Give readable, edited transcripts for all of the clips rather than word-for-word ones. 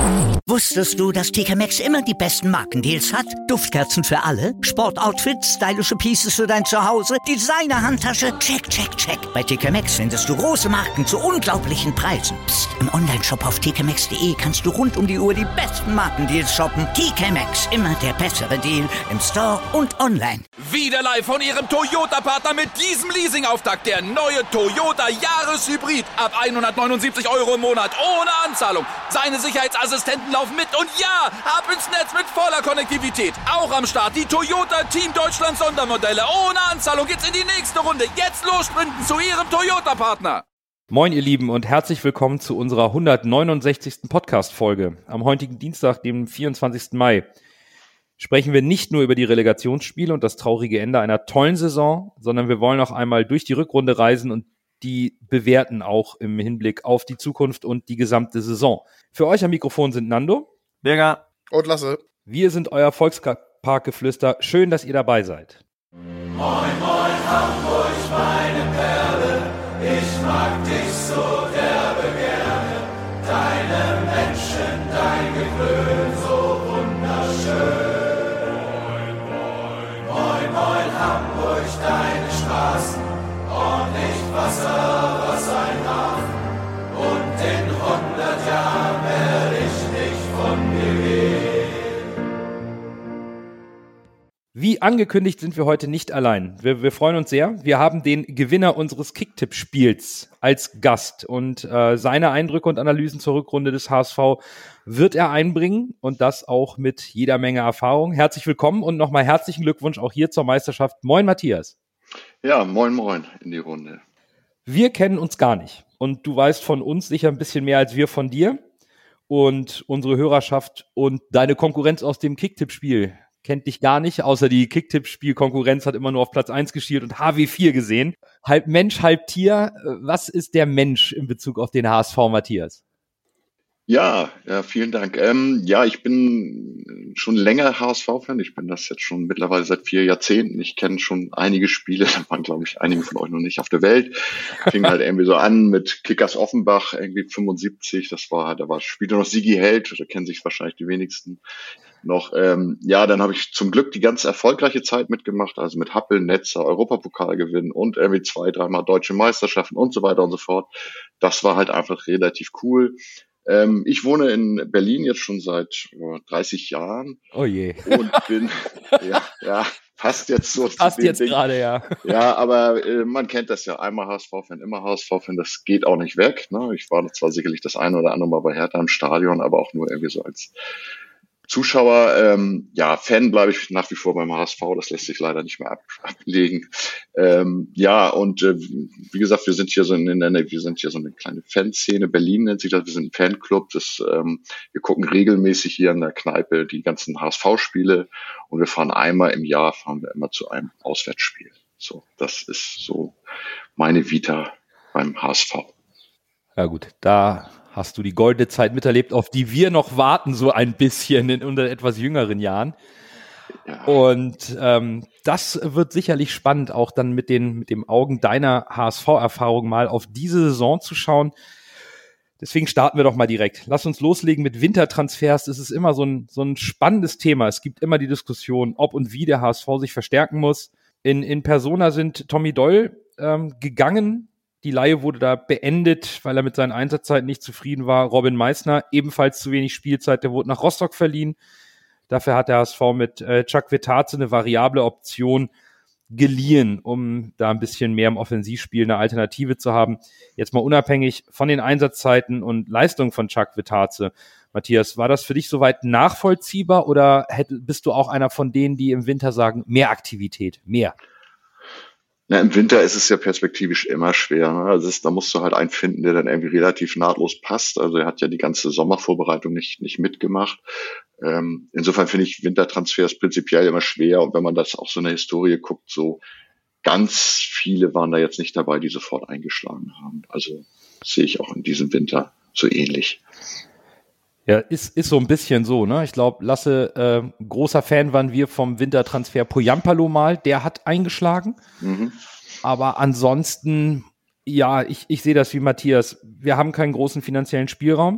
Wusstest du, dass TK Maxx immer die besten Markendeals hat? Duftkerzen für alle, Sportoutfits, stylische Pieces für dein Zuhause, Designer-Handtasche, check, check, check. Bei TK Maxx findest du große Marken zu unglaublichen Preisen. Psst. Im Onlineshop auf tkmaxx.de kannst du rund um die Uhr die besten Markendeals shoppen. TK Maxx, immer der bessere Deal im Store und online. Wieder live von Ihrem Toyota-Partner mit diesem Leasing-Auftakt. Der neue Toyota Jahreshybrid. Ab 179 € im Monat. Ohne Anzahlung. Seine Sicherheitsassistenten laufen mit. Und ja, ab ins Netz mit voller Konnektivität. Auch am Start die Toyota Team Deutschland Sondermodelle. Ohne Anzahlung geht's in die nächste Runde. Jetzt los sprinten zu Ihrem Toyota-Partner. Moin ihr Lieben und herzlich willkommen zu unserer 169. Podcast-Folge. Am heutigen Dienstag, dem 24. Mai, sprechen wir nicht nur über die Relegationsspiele und das traurige Ende einer tollen Saison, sondern wir wollen auch einmal durch die Rückrunde reisen und die bewerten auch im Hinblick auf die Zukunft und die gesamte Saison. Für euch am Mikrofon sind Nando, Birger und Lasse. Wir sind euer Volksparkgeflüster. Schön, dass ihr dabei seid. Moin, moin, Hamburg, meine Perle, ich mag dich so derbe gerne. Deine Menschen, dein Gewöhn, so wunderschön. Moin, moin, moin, moin, Hamburg, deine Straßen, ordentlich Wasser, was ein Hafen. Und in 100 Jahren werde ich nicht von dir gehen. Wie angekündigt sind wir heute nicht allein. Wir freuen uns sehr. Wir haben den Gewinner unseres Kicktipp-Spiels als Gast und seine Eindrücke und Analysen zur Rückrunde des HSV wird er einbringen und das auch mit jeder Menge Erfahrung. Herzlich willkommen und nochmal herzlichen Glückwunsch auch hier zur Meisterschaft. Moin Matthias. Ja, moin moin in die Runde. Wir kennen uns gar nicht und du weißt von uns sicher ein bisschen mehr als wir von dir und unsere Hörerschaft und deine Konkurrenz aus dem Kicktipp-Spiel kennt dich gar nicht, außer die Kicktipp-Spiel-Konkurrenz hat immer nur auf Platz 1 geschielt und HW4 gesehen. Halb Mensch, halb Tier. Was ist der Mensch in Bezug auf den HSV, Matthias? Ja, vielen Dank. Ich bin schon länger HSV-Fan. Ich bin das jetzt schon mittlerweile seit 4 Jahrzehnten. Ich kenne schon einige Spiele. Da waren, glaube ich, einige von euch noch nicht auf der Welt. Fing halt irgendwie so an mit Kickers Offenbach, irgendwie 75. Spielte noch Sigi Held. Da kennen sich wahrscheinlich die wenigsten noch. Dann habe ich zum Glück die ganz erfolgreiche Zeit mitgemacht. Also mit Happel, Netzer, Europapokal gewinnen und irgendwie 2-3 Mal deutsche Meisterschaften und so weiter und so fort. Das war halt einfach relativ cool. Ich wohne in Berlin jetzt schon seit 30 Jahren. Oh je. Und bin, passt jetzt so. Passt jetzt gerade, ja. Ja, aber man kennt das ja. Einmal HSV-Fan, immer HSV-Fan. Das geht auch nicht weg. Ne? Ich war zwar sicherlich das eine oder andere Mal bei Hertha im Stadion, aber auch nur irgendwie so als Zuschauer. Fan bleibe ich nach wie vor beim HSV. Das lässt sich leider nicht mehr ablegen. Wie gesagt, wir sind hier so eine kleine Fanszene. Berlin nennt sich das. Wir sind ein Fanclub. Wir gucken regelmäßig hier in der Kneipe die ganzen HSV-Spiele und wir fahren einmal im Jahr immer zu einem Auswärtsspiel. So, das ist so meine Vita beim HSV. Ja gut, da hast du die goldene Zeit miterlebt, auf die wir noch warten, so ein bisschen in unseren etwas jüngeren Jahren. Ja. Und das wird sicherlich spannend, auch dann mit dem Augen deiner HSV-Erfahrung mal auf diese Saison zu schauen. Deswegen starten wir doch mal direkt. Lass uns loslegen mit Wintertransfers. Das ist immer so ein spannendes Thema. Es gibt immer die Diskussion, ob und wie der HSV sich verstärken muss. In Persona sind Tommy Doll gegangen. Die Leihe wurde da beendet, weil er mit seinen Einsatzzeiten nicht zufrieden war. Robin Meissner, ebenfalls zu wenig Spielzeit, der wurde nach Rostock verliehen. Dafür hat der HSV mit Chuck Vetaze eine variable Option geliehen, um da ein bisschen mehr im Offensivspiel eine Alternative zu haben. Jetzt mal unabhängig von den Einsatzzeiten und Leistungen von Chuck Vetaze. Matthias, war das für dich soweit nachvollziehbar oder bist du auch einer von denen, die im Winter sagen, mehr Aktivität, mehr? Na, im Winter ist es ja perspektivisch immer schwer. Ne? Also da musst du halt einen finden, der dann irgendwie relativ nahtlos passt. Also er hat ja die ganze Sommervorbereitung nicht mitgemacht. Insofern finde ich Wintertransfers prinzipiell immer schwer. Und wenn man das auch so in der Historie guckt, so ganz viele waren da jetzt nicht dabei, die sofort eingeschlagen haben. Also sehe ich auch in diesem Winter so ähnlich. Ja, ist so ein bisschen so, ne? Ich glaube, Lasse, großer Fan waren wir vom Wintertransfer Poyampalo mal, der hat eingeschlagen. Mhm. Aber ansonsten, ja, ich sehe das wie Matthias. Wir haben keinen großen finanziellen Spielraum.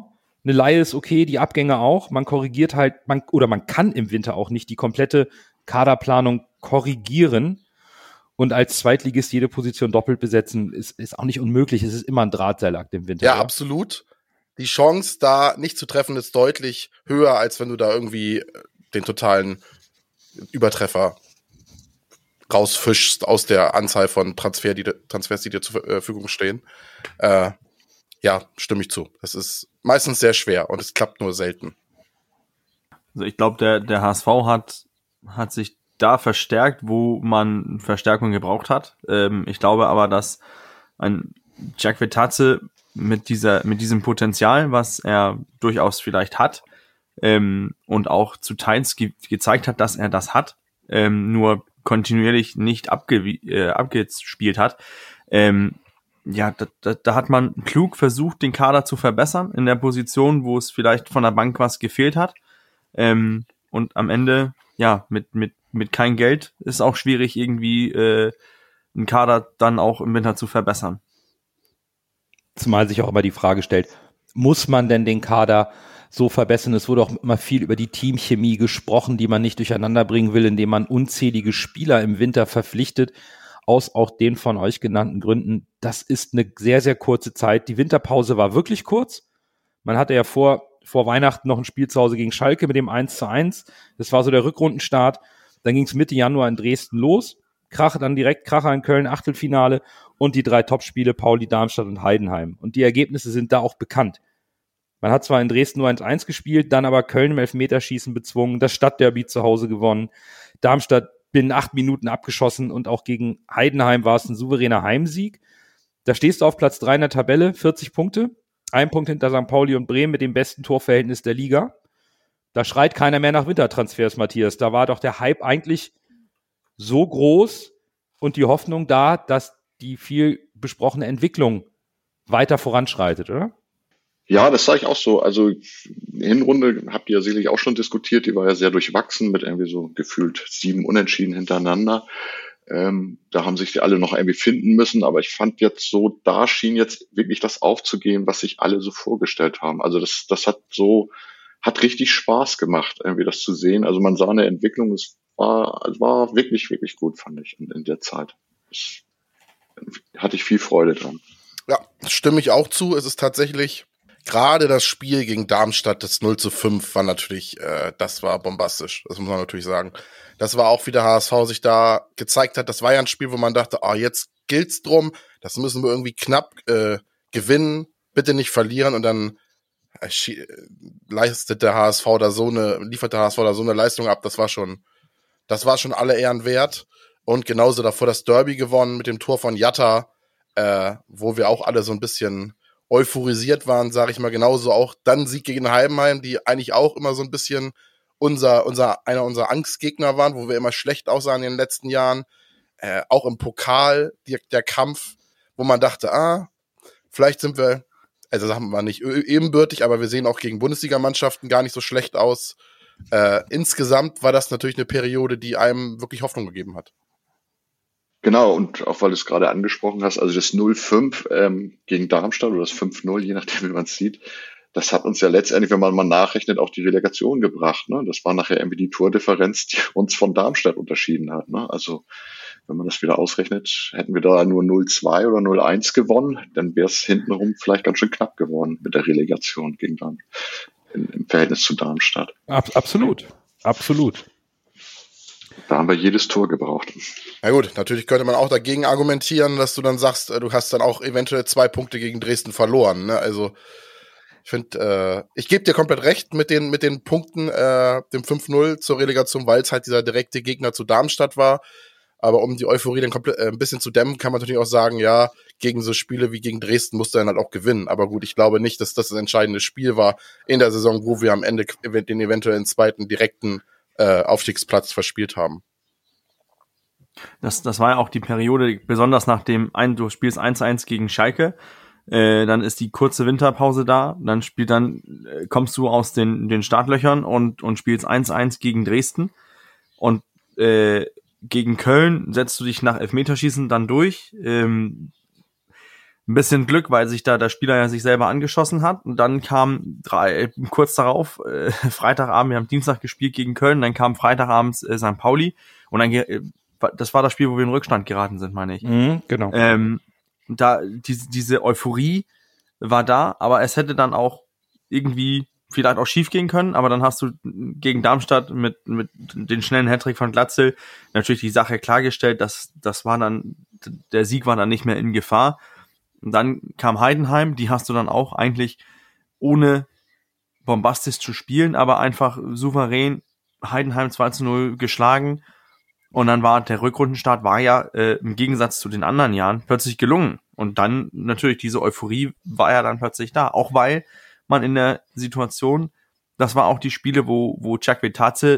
Eine Leihe ist okay, die Abgänge auch. Man korrigiert halt, man kann im Winter auch nicht die komplette Kaderplanung korrigieren. Und als Zweitligist jede Position doppelt besetzen, ist auch nicht unmöglich. Es ist immer ein Drahtseilakt im Winter. Ja, absolut. Die Chance, da nicht zu treffen, ist deutlich höher, als wenn du da irgendwie den totalen Übertreffer rausfischst aus der Anzahl von Transfers, die dir zur Verfügung stehen. Ja, stimme ich zu. Das ist meistens sehr schwer und es klappt nur selten. Also ich glaube, der HSV hat sich da verstärkt, wo man Verstärkung gebraucht hat. Ich glaube aber, dass ein Jack Vetatze mit diesem Potenzial, was er durchaus vielleicht hat, und auch zu Teils gezeigt hat, dass er das hat, nur kontinuierlich nicht abgespielt hat. Ja, da hat man klug versucht, den Kader zu verbessern in der Position, wo es vielleicht von der Bank was gefehlt hat. Und am Ende, ja, mit kein Geld ist auch schwierig, irgendwie einen Kader dann auch im Winter zu verbessern. Zumal sich auch immer die Frage stellt, muss man denn den Kader so verbessern? Es wurde auch immer viel über die Teamchemie gesprochen, die man nicht durcheinander bringen will, indem man unzählige Spieler im Winter verpflichtet, aus auch den von euch genannten Gründen. Das ist eine sehr, sehr kurze Zeit. Die Winterpause war wirklich kurz. Man hatte ja vor Weihnachten noch ein Spiel zu Hause gegen Schalke mit dem 1:1. Das war so der Rückrundenstart. Dann ging es Mitte Januar in Dresden los. Dann direkt Kracher in Köln, Achtelfinale und die 3 Topspiele Pauli, Darmstadt und Heidenheim. Und die Ergebnisse sind da auch bekannt. Man hat zwar in Dresden nur 1:1 gespielt, dann aber Köln im Elfmeterschießen bezwungen, das Stadtderby zu Hause gewonnen, Darmstadt binnen 8 Minuten abgeschossen und auch gegen Heidenheim war es ein souveräner Heimsieg. Da stehst du auf Platz 3 in der Tabelle, 40 Punkte, 1 Punkt hinter St. Pauli und Bremen mit dem besten Torverhältnis der Liga. Da schreit keiner mehr nach Wintertransfers, Matthias. Da war doch der Hype eigentlich so groß und die Hoffnung da, dass die viel besprochene Entwicklung weiter voranschreitet, oder? Ja, das sage ich auch so. Also Hinrunde habt ihr ja sicherlich auch schon diskutiert, die war ja sehr durchwachsen mit irgendwie so gefühlt 7 Unentschieden hintereinander. Da haben sich die alle noch irgendwie finden müssen, aber ich fand jetzt so, da schien jetzt wirklich das aufzugehen, was sich alle so vorgestellt haben. Also das hat richtig Spaß gemacht, irgendwie das zu sehen. Also man sah eine Entwicklung, es war wirklich, wirklich gut, fand ich in der Zeit. Hatte ich viel Freude dran. Ja, stimme ich auch zu. Es ist tatsächlich gerade das Spiel gegen Darmstadt, das 0:5, war natürlich, das war bombastisch. Das muss man natürlich sagen. Das war auch, wie der HSV sich da gezeigt hat. Das war ja ein Spiel, wo man dachte, jetzt gilt's drum. Das müssen wir irgendwie knapp gewinnen. Bitte nicht verlieren. Und dann liefert der HSV da so eine Leistung ab. Das war schon alle Ehren wert. Und genauso davor das Derby gewonnen mit dem Tor von Jatta, wo wir auch alle so ein bisschen euphorisiert waren, sage ich mal, genauso auch dann Sieg gegen Heidenheim, die eigentlich auch immer so ein bisschen einer unserer Angstgegner waren, wo wir immer schlecht aussahen in den letzten Jahren. Auch im Pokal, der Kampf, wo man dachte, vielleicht sind wir, also sagen wir mal nicht ebenbürtig, aber wir sehen auch gegen Bundesligamannschaften gar nicht so schlecht aus. Insgesamt war das natürlich eine Periode, die einem wirklich Hoffnung gegeben hat. Genau, und auch weil du es gerade angesprochen hast, also das 0:5 gegen Darmstadt oder das 5:0, je nachdem, wie man es sieht, das hat uns ja letztendlich, wenn man mal nachrechnet, auch die Relegation gebracht. Ne? Das war nachher irgendwie die Tordifferenz, die uns von Darmstadt unterschieden hat. Ne? Also wenn man das wieder ausrechnet, hätten wir da nur 0:2 oder 0:1 gewonnen, dann wäre es hintenrum vielleicht ganz schön knapp geworden mit der Relegation gegen Darmstadt im Verhältnis zu Darmstadt. Absolut. Da haben wir jedes Tor gebraucht. Na gut, natürlich könnte man auch dagegen argumentieren, dass du dann sagst, du hast dann auch eventuell 2 Punkte gegen Dresden verloren. Ne? Also ich finde, ich gebe dir komplett recht mit den Punkten, dem 5:0 zur Relegation, weil es halt dieser direkte Gegner zu Darmstadt war. Aber um die Euphorie dann komplett ein bisschen zu dämmen, kann man natürlich auch sagen, ja, gegen so Spiele wie gegen Dresden musst du dann halt auch gewinnen. Aber gut, ich glaube nicht, dass das entscheidende Spiel war in der Saison, wo wir am Ende den eventuellen zweiten direkten Aufstiegsplatz verspielt haben. Das war ja auch die Periode, besonders nach dem du spielst 1:1 gegen Schalke, dann ist die kurze Winterpause da, dann kommst du aus den Startlöchern und spielst 1:1 gegen Dresden und gegen Köln setzt du dich nach Elfmeterschießen dann durch. ein bisschen Glück, weil sich da der Spieler ja sich selber angeschossen hat. Und dann kam kurz darauf, Freitagabend, wir haben Dienstag gespielt gegen Köln, dann kam Freitagabends St. Pauli. Und dann, das war das Spiel, wo wir in Rückstand geraten sind, meine ich. Genau. Da diese Euphorie war da, aber es hätte dann auch irgendwie vielleicht auch schief gehen können, aber dann hast du gegen Darmstadt mit den schnellen Hattrick von Glatzel natürlich die Sache klargestellt, das war dann, der Sieg war dann nicht mehr in Gefahr. Und dann kam Heidenheim, die hast du dann auch eigentlich ohne bombastisch zu spielen, aber einfach souverän Heidenheim 2-0 geschlagen. Und dann war der Rückrundenstart war ja im Gegensatz zu den anderen Jahren plötzlich gelungen. Und dann natürlich diese Euphorie war ja dann plötzlich da. Auch weil man in der Situation, das war auch die Spiele, wo Čakvětáce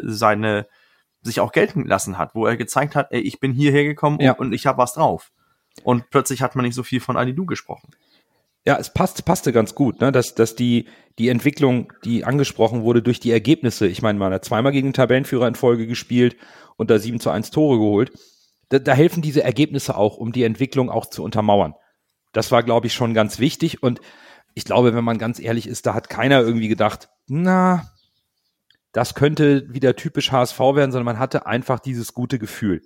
sich auch gelten lassen hat, wo er gezeigt hat, ey, ich bin hierher gekommen und ich habe was drauf. Und plötzlich hat man nicht so viel von Alidou gesprochen. Ja, es passte ganz gut, ne, dass die Entwicklung, die angesprochen wurde durch die Ergebnisse, ich meine, man hat zweimal gegen den Tabellenführer in Folge gespielt und da 7-1 Tore geholt. Da helfen diese Ergebnisse auch, um die Entwicklung auch zu untermauern. Das war, glaube ich, schon ganz wichtig und ich glaube, wenn man ganz ehrlich ist, da hat keiner irgendwie gedacht, na, das könnte wieder typisch HSV werden, sondern man hatte einfach dieses gute Gefühl.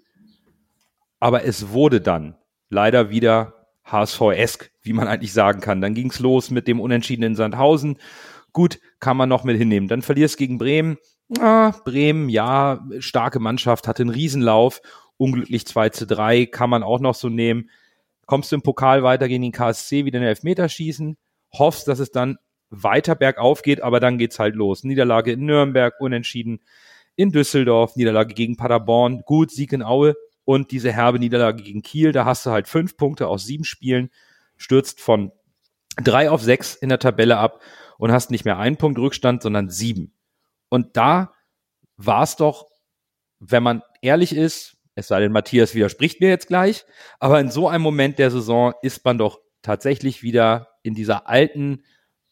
Aber es wurde dann leider wieder HSV-esk, wie man eigentlich sagen kann. Dann ging's los mit dem Unentschieden in Sandhausen. Gut, kann man noch mit hinnehmen. Dann verlierst gegen Bremen. Bremen, ja, starke Mannschaft, hatte einen Riesenlauf. Unglücklich 2-3, kann man auch noch so nehmen. Kommst du im Pokal weiter gegen den KSC, wieder in den Elfmeterschießen. Hoffst, dass es dann weiter bergauf geht, aber dann geht's halt los. Niederlage in Nürnberg, Unentschieden in Düsseldorf, Niederlage gegen Paderborn, gut, Sieg in Aue. Und diese herbe Niederlage gegen Kiel, da hast du halt 5 Punkte aus 7 Spielen, stürzt von 3 auf 6 in der Tabelle ab und hast nicht mehr 1 Punkt Rückstand, sondern 7. Und da war es doch, wenn man ehrlich ist, es sei denn, Matthias widerspricht mir jetzt gleich, aber in so einem Moment der Saison ist man doch tatsächlich wieder in dieser alten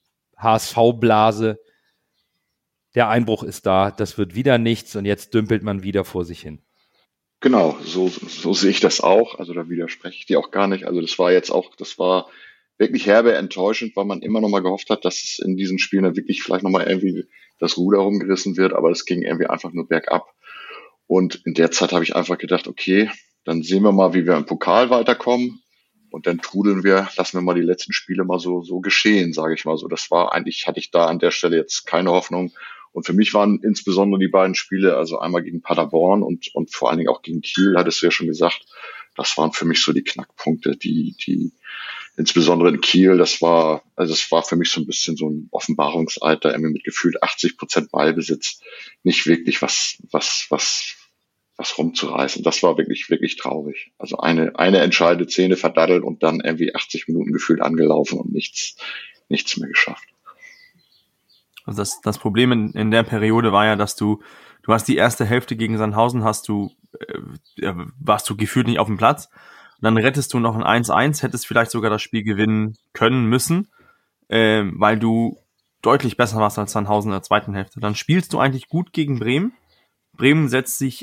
HSV-Blase. Der Einbruch ist da, das wird wieder nichts und jetzt dümpelt man wieder vor sich hin. Genau, so sehe ich das auch. Also da widerspreche ich dir auch gar nicht. Also das war wirklich herbe enttäuschend, weil man immer noch mal gehofft hat, dass es in diesen Spielen dann wirklich vielleicht noch mal irgendwie das Ruder rumgerissen wird, aber es ging irgendwie einfach nur bergab. Und in der Zeit habe ich einfach gedacht, okay, dann sehen wir mal, wie wir im Pokal weiterkommen und dann lassen wir mal die letzten Spiele mal so geschehen, sage ich mal so. Das war eigentlich, hatte ich da an der Stelle jetzt keine Hoffnung. Und für mich waren insbesondere die beiden Spiele, also einmal gegen Paderborn und vor allen Dingen auch gegen Kiel, hattest du ja schon gesagt, das waren für mich so die Knackpunkte, die insbesondere in Kiel, das war für mich so ein bisschen so ein Offenbarungsalter, irgendwie mit gefühlt 80% Ballbesitz, nicht wirklich was rumzureißen. Das war wirklich, wirklich traurig. Also eine entscheidende Szene verdaddelt und dann irgendwie 80 Minuten gefühlt angelaufen und nichts mehr geschafft. Also das Problem in der Periode war ja, dass du hast die erste Hälfte gegen Sandhausen, warst du gefühlt nicht auf dem Platz. Und dann rettest du noch ein 1-1, hättest vielleicht sogar das Spiel gewinnen können müssen, weil du deutlich besser warst als Sandhausen in der zweiten Hälfte. Dann spielst du eigentlich gut gegen Bremen. Bremen setzt sich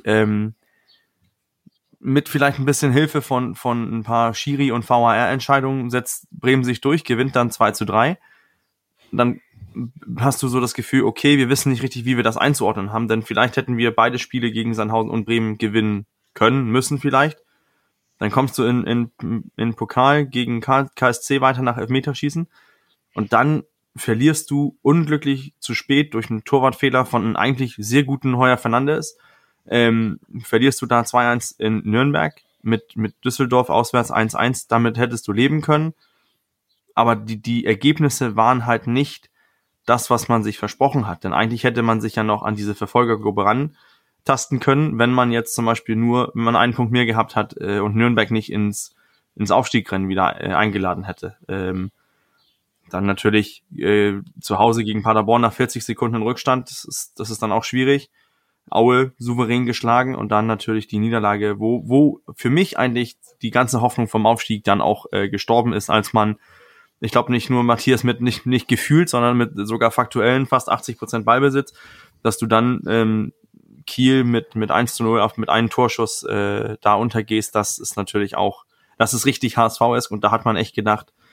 mit vielleicht ein bisschen Hilfe von ein paar Schiri- und VAR-Entscheidungen, setzt Bremen sich durch, gewinnt dann 2-3. Dann hast du so das Gefühl, okay, wir wissen nicht richtig, wie wir das einzuordnen haben, denn vielleicht hätten wir beide Spiele gegen Sandhausen und Bremen gewinnen können, müssen vielleicht. Dann kommst du in Pokal gegen KSC weiter nach Elfmeterschießen und dann verlierst du unglücklich zu spät durch einen Torwartfehler von einem eigentlich sehr guten Heuer Fernandes. Verlierst du da 2-1 in Nürnberg mit Düsseldorf auswärts 1-1, damit hättest du leben können. Aber die Ergebnisse waren halt nicht das, was man sich versprochen hat. Denn eigentlich hätte man sich ja noch an diese Verfolgergruppe rantasten können, wenn man jetzt zum Beispiel wenn man einen Punkt mehr gehabt hat und Nürnberg nicht ins Aufstiegrennen wieder eingeladen hätte. Dann natürlich zu Hause gegen Paderborn nach 40 Sekunden in Rückstand, das ist dann auch schwierig. Aue souverän geschlagen und dann natürlich die Niederlage, wo für mich eigentlich die ganze Hoffnung vom Aufstieg dann auch gestorben ist, als man, ich glaube nicht nur Matthias mit nicht gefühlt, sondern mit sogar faktuellen fast 80% Ballbesitz, dass du dann Kiel mit 1-0 mit einem Torschuss da untergehst, das ist natürlich auch, das ist richtig HSV-esk und da hat man echt gedacht,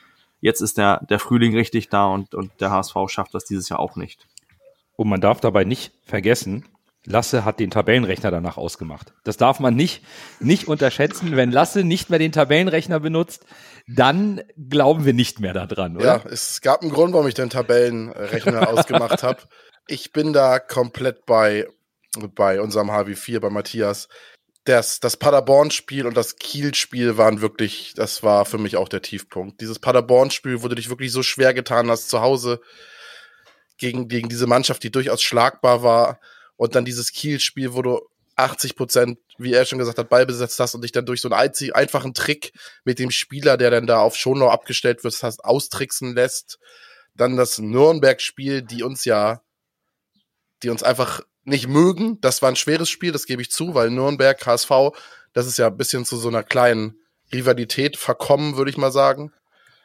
jetzt ist der Frühling richtig da und der HSV schafft das dieses Jahr auch nicht. Und man darf dabei nicht vergessen, Lasse hat den Tabellenrechner danach ausgemacht. Das darf man nicht unterschätzen. Wenn Lasse nicht mehr den Tabellenrechner benutzt, dann glauben wir nicht mehr daran, oder? Ja, es gab einen Grund, warum ich den Tabellenrechner ausgemacht habe. Ich bin da komplett bei unserem HW4, bei Matthias. Das Paderborn-Spiel und das Kiel-Spiel das war für mich auch der Tiefpunkt. Dieses Paderborn-Spiel, wo du dich wirklich so schwer getan hast zu Hause gegen diese Mannschaft, die durchaus schlagbar war. Und dann dieses Kiel-Spiel, wo du 80%, wie er schon gesagt hat, Ball besetzt hast und dich dann durch so einen einfachen Trick mit dem Spieler, der dann da auf Schonlau abgestellt wird, hast, austricksen lässt. Dann das Nürnberg-Spiel, die uns einfach nicht mögen. Das war ein schweres Spiel, das gebe ich zu, weil Nürnberg, HSV, das ist ja ein bisschen zu so einer kleinen Rivalität verkommen, würde ich mal sagen.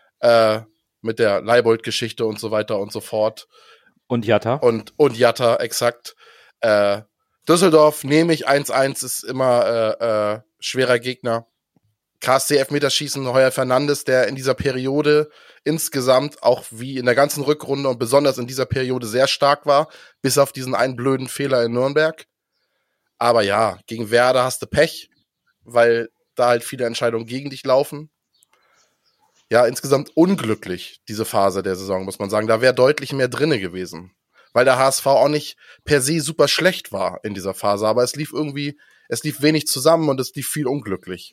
Mit der Leibold-Geschichte und so weiter und so fort. Und Jatta. Und Jatta, exakt. Düsseldorf nehme ich 1-1, ist immer schwerer Gegner. KSC Elfmeterschießen, Heuer Fernandes, der in dieser Periode insgesamt auch wie in der ganzen Rückrunde und besonders in dieser Periode sehr stark war, bis auf diesen einen blöden Fehler in Nürnberg. Aber ja, gegen Werder hast du Pech, weil da halt viele Entscheidungen gegen dich laufen. Ja, insgesamt unglücklich, diese Phase der Saison, muss man sagen. Da wäre deutlich mehr drinne gewesen. Weil der HSV auch nicht per se super schlecht war in dieser Phase, aber es lief wenig zusammen und es lief viel unglücklich.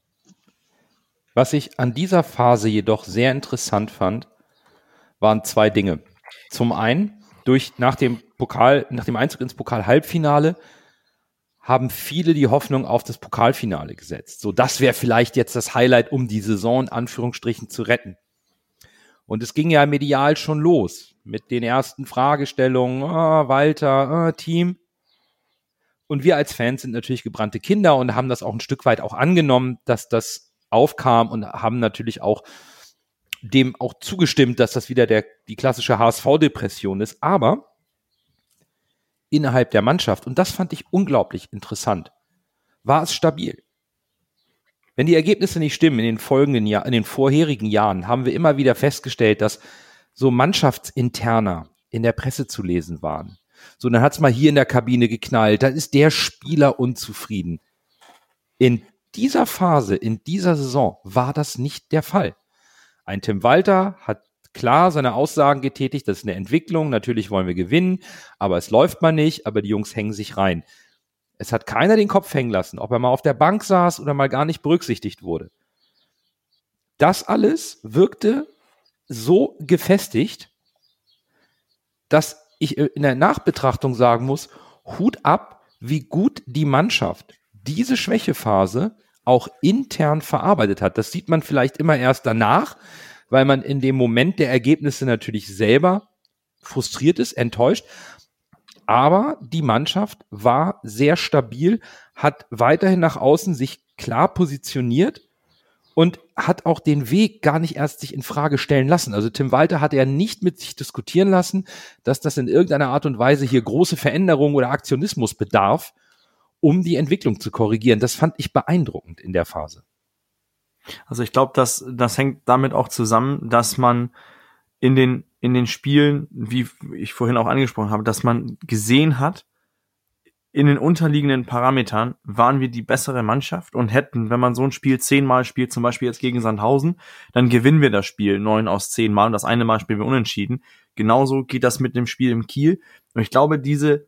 Was ich an dieser Phase jedoch sehr interessant fand, waren zwei Dinge. Zum einen, nach dem Einzug ins Pokal-Halbfinale haben viele die Hoffnung auf das Pokalfinale gesetzt. So, das wäre vielleicht jetzt das Highlight, um die Saison in Anführungsstrichen zu retten. Und es ging ja medial schon los mit den ersten Fragestellungen, Walter, Team. Und wir als Fans sind natürlich gebrannte Kinder und haben das auch ein Stück weit auch angenommen, dass das aufkam und haben natürlich auch dem auch zugestimmt, dass das wieder die klassische HSV-Depression ist. Aber innerhalb der Mannschaft, und das fand ich unglaublich interessant, war es stabil. Wenn die Ergebnisse nicht stimmen in den vorherigen Jahren, haben wir immer wieder festgestellt, dass so Mannschaftsinterner in der Presse zu lesen waren. So, dann hat's mal hier in der Kabine geknallt, dann ist der Spieler unzufrieden. In dieser Phase, in dieser Saison war das nicht der Fall. Ein Tim Walter hat klar seine Aussagen getätigt, das ist eine Entwicklung, natürlich wollen wir gewinnen, aber es läuft mal nicht, aber die Jungs hängen sich rein. Es hat keiner den Kopf hängen lassen, ob er mal auf der Bank saß oder mal gar nicht berücksichtigt wurde. Das alles wirkte so gefestigt, dass ich in der Nachbetrachtung sagen muss, Hut ab, wie gut die Mannschaft diese Schwächephase auch intern verarbeitet hat. Das sieht man vielleicht immer erst danach, weil man in dem Moment der Ergebnisse natürlich selber frustriert ist, enttäuscht. Aber die Mannschaft war sehr stabil, hat weiterhin nach außen sich klar positioniert und hat auch den Weg gar nicht erst sich in Frage stellen lassen. Also Tim Walter hat ja nicht mit sich diskutieren lassen, dass das in irgendeiner Art und Weise hier große Veränderungen oder Aktionismus bedarf, um die Entwicklung zu korrigieren. Das fand ich beeindruckend in der Phase. Also ich glaube, das hängt damit auch zusammen, dass man in den Spielen, wie ich vorhin auch angesprochen habe, dass man gesehen hat, in den unterliegenden Parametern waren wir die bessere Mannschaft und hätten, wenn man so ein Spiel 10-mal spielt, zum Beispiel jetzt gegen Sandhausen, dann gewinnen wir das Spiel 9 aus 10 Mal und das eine Mal spielen wir unentschieden. Genauso geht das mit dem Spiel im Kiel. Und ich glaube, diese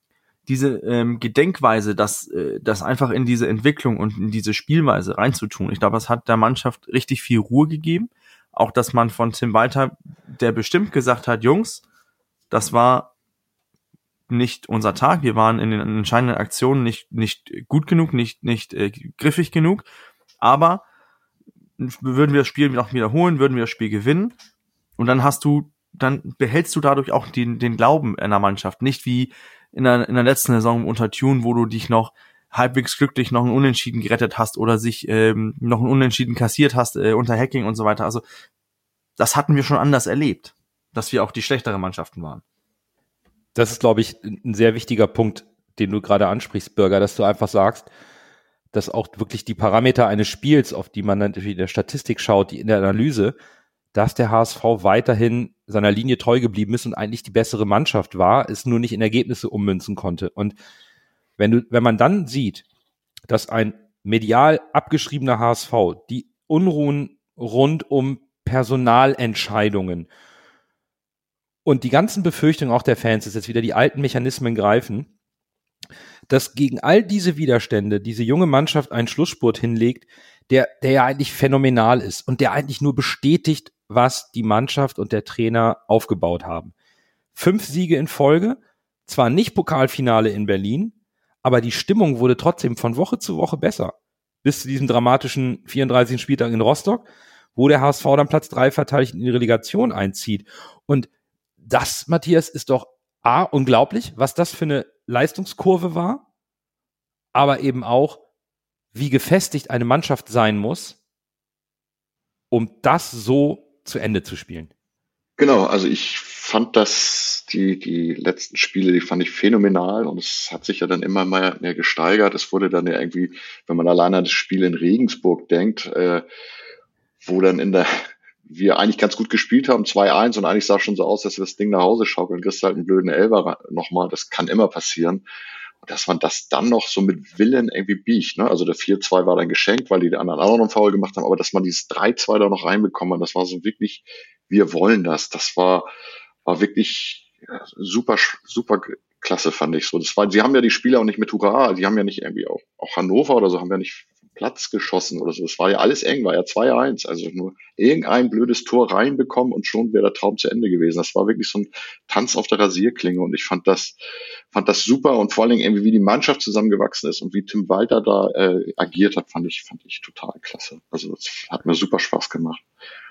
Gedenkweise, das einfach in diese Entwicklung und in diese Spielweise reinzutun, ich glaube, das hat der Mannschaft richtig viel Ruhe gegeben. Auch, dass man von Tim Walter, der bestimmt gesagt hat, Jungs, das war nicht unser Tag, wir waren in den entscheidenden Aktionen nicht gut genug, nicht griffig genug, aber würden wir das Spiel noch wiederholen, würden wir das Spiel gewinnen und dann behältst du dadurch auch den Glauben einer Mannschaft, nicht wie in der letzten Saison unter Tune, wo du dich noch halbwegs glücklich noch einen Unentschieden gerettet hast oder sich noch einen Unentschieden kassiert hast unter Hacking und so weiter. Also das hatten wir schon anders erlebt, dass wir auch die schlechtere Mannschaften waren. Das ist, glaube ich, ein sehr wichtiger Punkt, den du gerade ansprichst, Bürger, dass du einfach sagst, dass auch wirklich die Parameter eines Spiels, auf die man natürlich in der Statistik schaut, die in der Analyse, dass der HSV weiterhin seiner Linie treu geblieben ist und eigentlich die bessere Mannschaft war, es nur nicht in Ergebnisse ummünzen konnte. Und wenn man dann sieht, dass ein medial abgeschriebener HSV die Unruhen rund um Personalentscheidungen und die ganzen Befürchtungen auch der Fans, dass jetzt wieder die alten Mechanismen greifen, dass gegen all diese Widerstände diese junge Mannschaft einen Schlussspurt hinlegt, der ja eigentlich phänomenal ist und der eigentlich nur bestätigt, was die Mannschaft und der Trainer aufgebaut haben. 5 Siege in Folge, zwar nicht Pokalfinale in Berlin, aber die Stimmung wurde trotzdem von Woche zu Woche besser. Bis zu diesem dramatischen 34. Spieltag in Rostock, wo der HSV dann Platz 3 verteidigt in die Relegation einzieht. Und das, Matthias, ist doch A, unglaublich, was das für eine Leistungskurve war, aber eben auch, wie gefestigt eine Mannschaft sein muss, um das so zu Ende zu spielen. Genau, also ich fand die letzten Spiele, die fand ich phänomenal und es hat sich ja dann immer mehr gesteigert. Es wurde dann ja irgendwie, wenn man allein an das Spiel in Regensburg denkt, wo dann wir eigentlich ganz gut gespielt haben, 2-1 und eigentlich sah schon so aus, dass wir das Ding nach Hause schaukeln, kriegst halt einen blöden Elfer nochmal, das kann immer passieren. Und dass man das dann noch so mit Willen irgendwie biegt, ne? Also der 4-2 war dann geschenkt, weil die anderen auch noch einen Foul gemacht haben, aber dass man dieses 3-2 da noch reinbekommen hat, das war so wirklich, wir wollen das. Das war wirklich super klasse, fand ich so. Sie haben ja die Spiele auch nicht mit Hurra, die haben ja nicht irgendwie auch Hannover oder so, haben ja nicht Platz geschossen oder so. Es war ja alles eng, war ja 2-1. Also nur irgendein blödes Tor reinbekommen und schon wäre der Traum zu Ende gewesen. Das war wirklich so ein Tanz auf der Rasierklinge und ich fand das super und vor allen Dingen irgendwie, wie die Mannschaft zusammengewachsen ist und wie Tim Walter da agiert hat, fand ich total klasse. Also das hat mir super Spaß gemacht.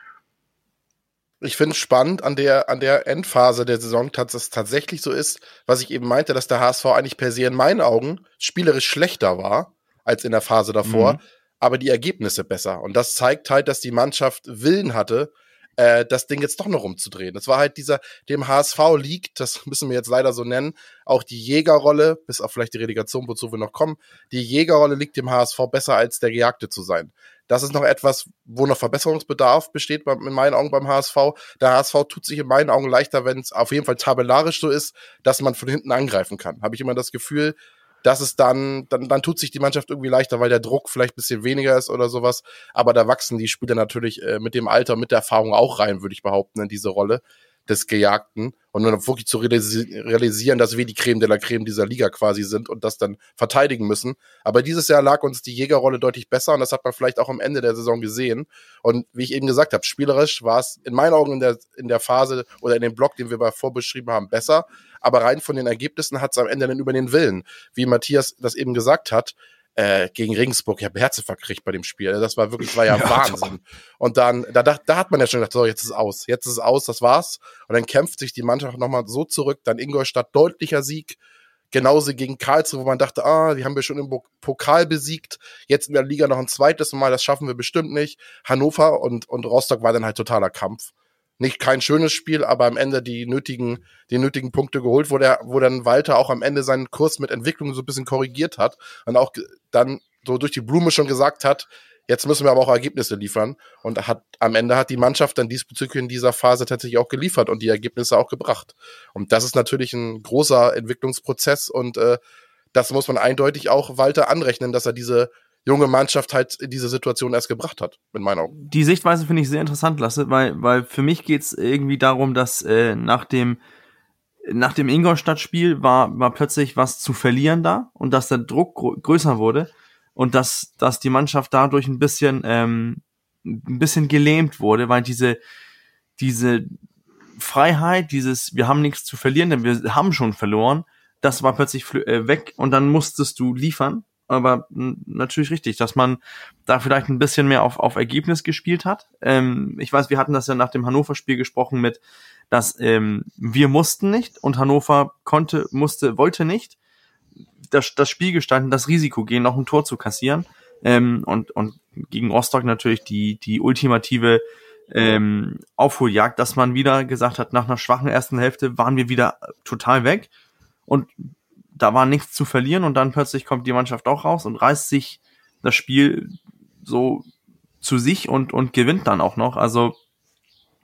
Ich finde es spannend an der Endphase der Saison, dass es tatsächlich so ist, was ich eben meinte, dass der HSV eigentlich per se in meinen Augen spielerisch schlechter war als in der Phase davor, aber die Ergebnisse besser. Und das zeigt halt, dass die Mannschaft Willen hatte, das Ding jetzt doch noch umzudrehen. Das war halt dem HSV liegt, das müssen wir jetzt leider so nennen, auch die Jägerrolle, bis auf vielleicht die Relegation, wozu wir noch kommen, die Jägerrolle liegt dem HSV besser als der Gejagte zu sein. Das ist noch etwas, wo noch Verbesserungsbedarf besteht in meinen Augen beim HSV. Der HSV tut sich in meinen Augen leichter, wenn es auf jeden Fall tabellarisch so ist, dass man von hinten angreifen kann. Habe ich immer das Gefühl, dass es dann tut sich die Mannschaft irgendwie leichter, weil der Druck vielleicht ein bisschen weniger ist oder sowas. Aber da wachsen die Spieler natürlich mit dem Alter, mit der Erfahrung auch rein, würde ich behaupten, in diese Rolle des Gejagten. Und dann wirklich zu realisieren, dass wir die Creme de la Creme dieser Liga quasi sind und das dann verteidigen müssen. Aber dieses Jahr lag uns die Jägerrolle deutlich besser und das hat man vielleicht auch am Ende der Saison gesehen. Und wie ich eben gesagt habe, spielerisch war es in meinen Augen in der Phase oder in dem Block, den wir vorbeschrieben haben, besser. Aber rein von den Ergebnissen hat es am Ende dann über den Willen. Wie Matthias das eben gesagt hat, gegen Regensburg, ich habe Herzinfarkt gekriegt bei dem Spiel. Das war ja Wahnsinn. Und dann, da hat man ja schon gedacht, so, jetzt ist es aus, das war's. Und dann kämpft sich die Mannschaft nochmal so zurück, dann Ingolstadt deutlicher Sieg, genauso gegen Karlsruhe, wo man dachte, die haben wir schon im Pokal besiegt, jetzt in der Liga noch ein zweites Mal, das schaffen wir bestimmt nicht. Hannover und Rostock war dann halt totaler Kampf. Nicht kein schönes Spiel, aber am Ende die nötigen Punkte geholt, wo dann Walter auch am Ende seinen Kurs mit Entwicklung so ein bisschen korrigiert hat und auch dann so durch die Blume schon gesagt hat, jetzt müssen wir aber auch Ergebnisse liefern und am Ende hat die Mannschaft dann diesbezüglich in dieser Phase tatsächlich auch geliefert und die Ergebnisse auch gebracht. Und das ist natürlich ein großer Entwicklungsprozess und das muss man eindeutig auch Walter anrechnen, dass er diese junge Mannschaft halt in diese Situation erst gebracht hat, in meinen Augen. Die Sichtweise finde ich sehr interessant, Lasse, weil für mich geht's irgendwie darum, dass nach dem Ingolstadt-Spiel war plötzlich was zu verlieren da und dass der Druck größer wurde und dass die Mannschaft dadurch ein bisschen gelähmt wurde, weil diese Freiheit, wir haben nichts zu verlieren, denn wir haben schon verloren, das war plötzlich weg und dann musstest du liefern. Aber natürlich richtig, dass man da vielleicht ein bisschen mehr auf Ergebnis gespielt hat. Ich weiß, wir hatten das ja nach dem Hannover-Spiel gesprochen dass wir mussten nicht und Hannover wollte nicht das Spiel gestalten, das Risiko gehen, noch ein Tor zu kassieren. Und gegen Rostock natürlich die ultimative Aufholjagd, dass man wieder gesagt hat, nach einer schwachen ersten Hälfte waren wir wieder total weg und da war nichts zu verlieren und dann plötzlich kommt die Mannschaft auch raus und reißt sich das Spiel so zu sich und gewinnt dann auch noch. Also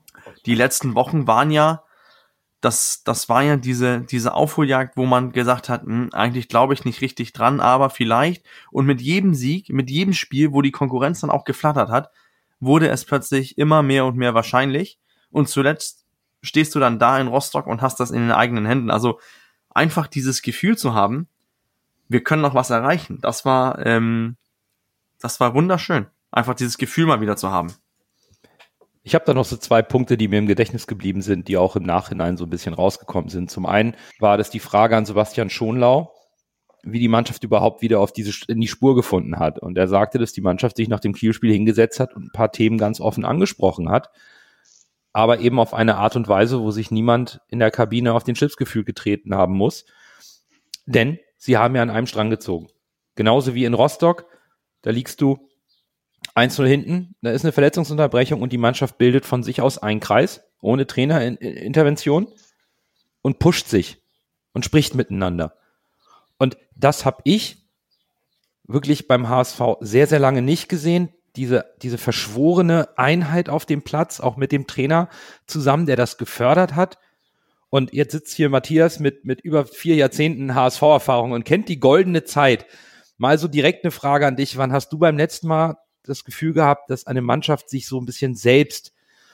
die letzten Wochen waren ja, das war ja diese Aufholjagd, wo man gesagt hat, eigentlich glaube ich nicht richtig dran, aber vielleicht. Und mit jedem Sieg, mit jedem Spiel, wo die Konkurrenz dann auch geflattert hat, wurde es plötzlich immer mehr und mehr wahrscheinlich. Und zuletzt stehst du dann da in Rostock und hast das in den eigenen Händen. Also einfach dieses Gefühl zu haben, wir können noch was erreichen. Das war wunderschön. Einfach dieses Gefühl mal wieder zu haben. Ich habe da noch so 2 Punkte, die mir im Gedächtnis geblieben sind, die auch im Nachhinein so ein bisschen rausgekommen sind. Zum einen war das die Frage an Sebastian Schonlau, wie die Mannschaft überhaupt wieder in die Spur gefunden hat. Und er sagte, dass die Mannschaft sich nach dem Kielspiel hingesetzt hat und ein paar Themen ganz offen angesprochen hat, aber eben auf eine Art und Weise, wo sich niemand in der Kabine auf den Schlipsgefühl getreten haben muss. Denn sie haben ja an einem Strang gezogen. Genauso wie in Rostock, da liegst du 1-0 hinten, da ist eine Verletzungsunterbrechung und die Mannschaft bildet von sich aus einen Kreis, ohne Trainerintervention und pusht sich und spricht miteinander. Und das habe ich wirklich beim HSV sehr, sehr lange nicht gesehen. Diese verschworene Einheit auf dem Platz, auch mit dem Trainer zusammen, der das gefördert hat. Und jetzt sitzt hier Matthias mit über 4 Jahrzehnten HSV-Erfahrung und kennt die goldene Zeit. Mal so direkt eine Frage an dich. Wann hast du beim letzten Mal das Gefühl gehabt, dass eine Mannschaft sich so ein bisschen selbst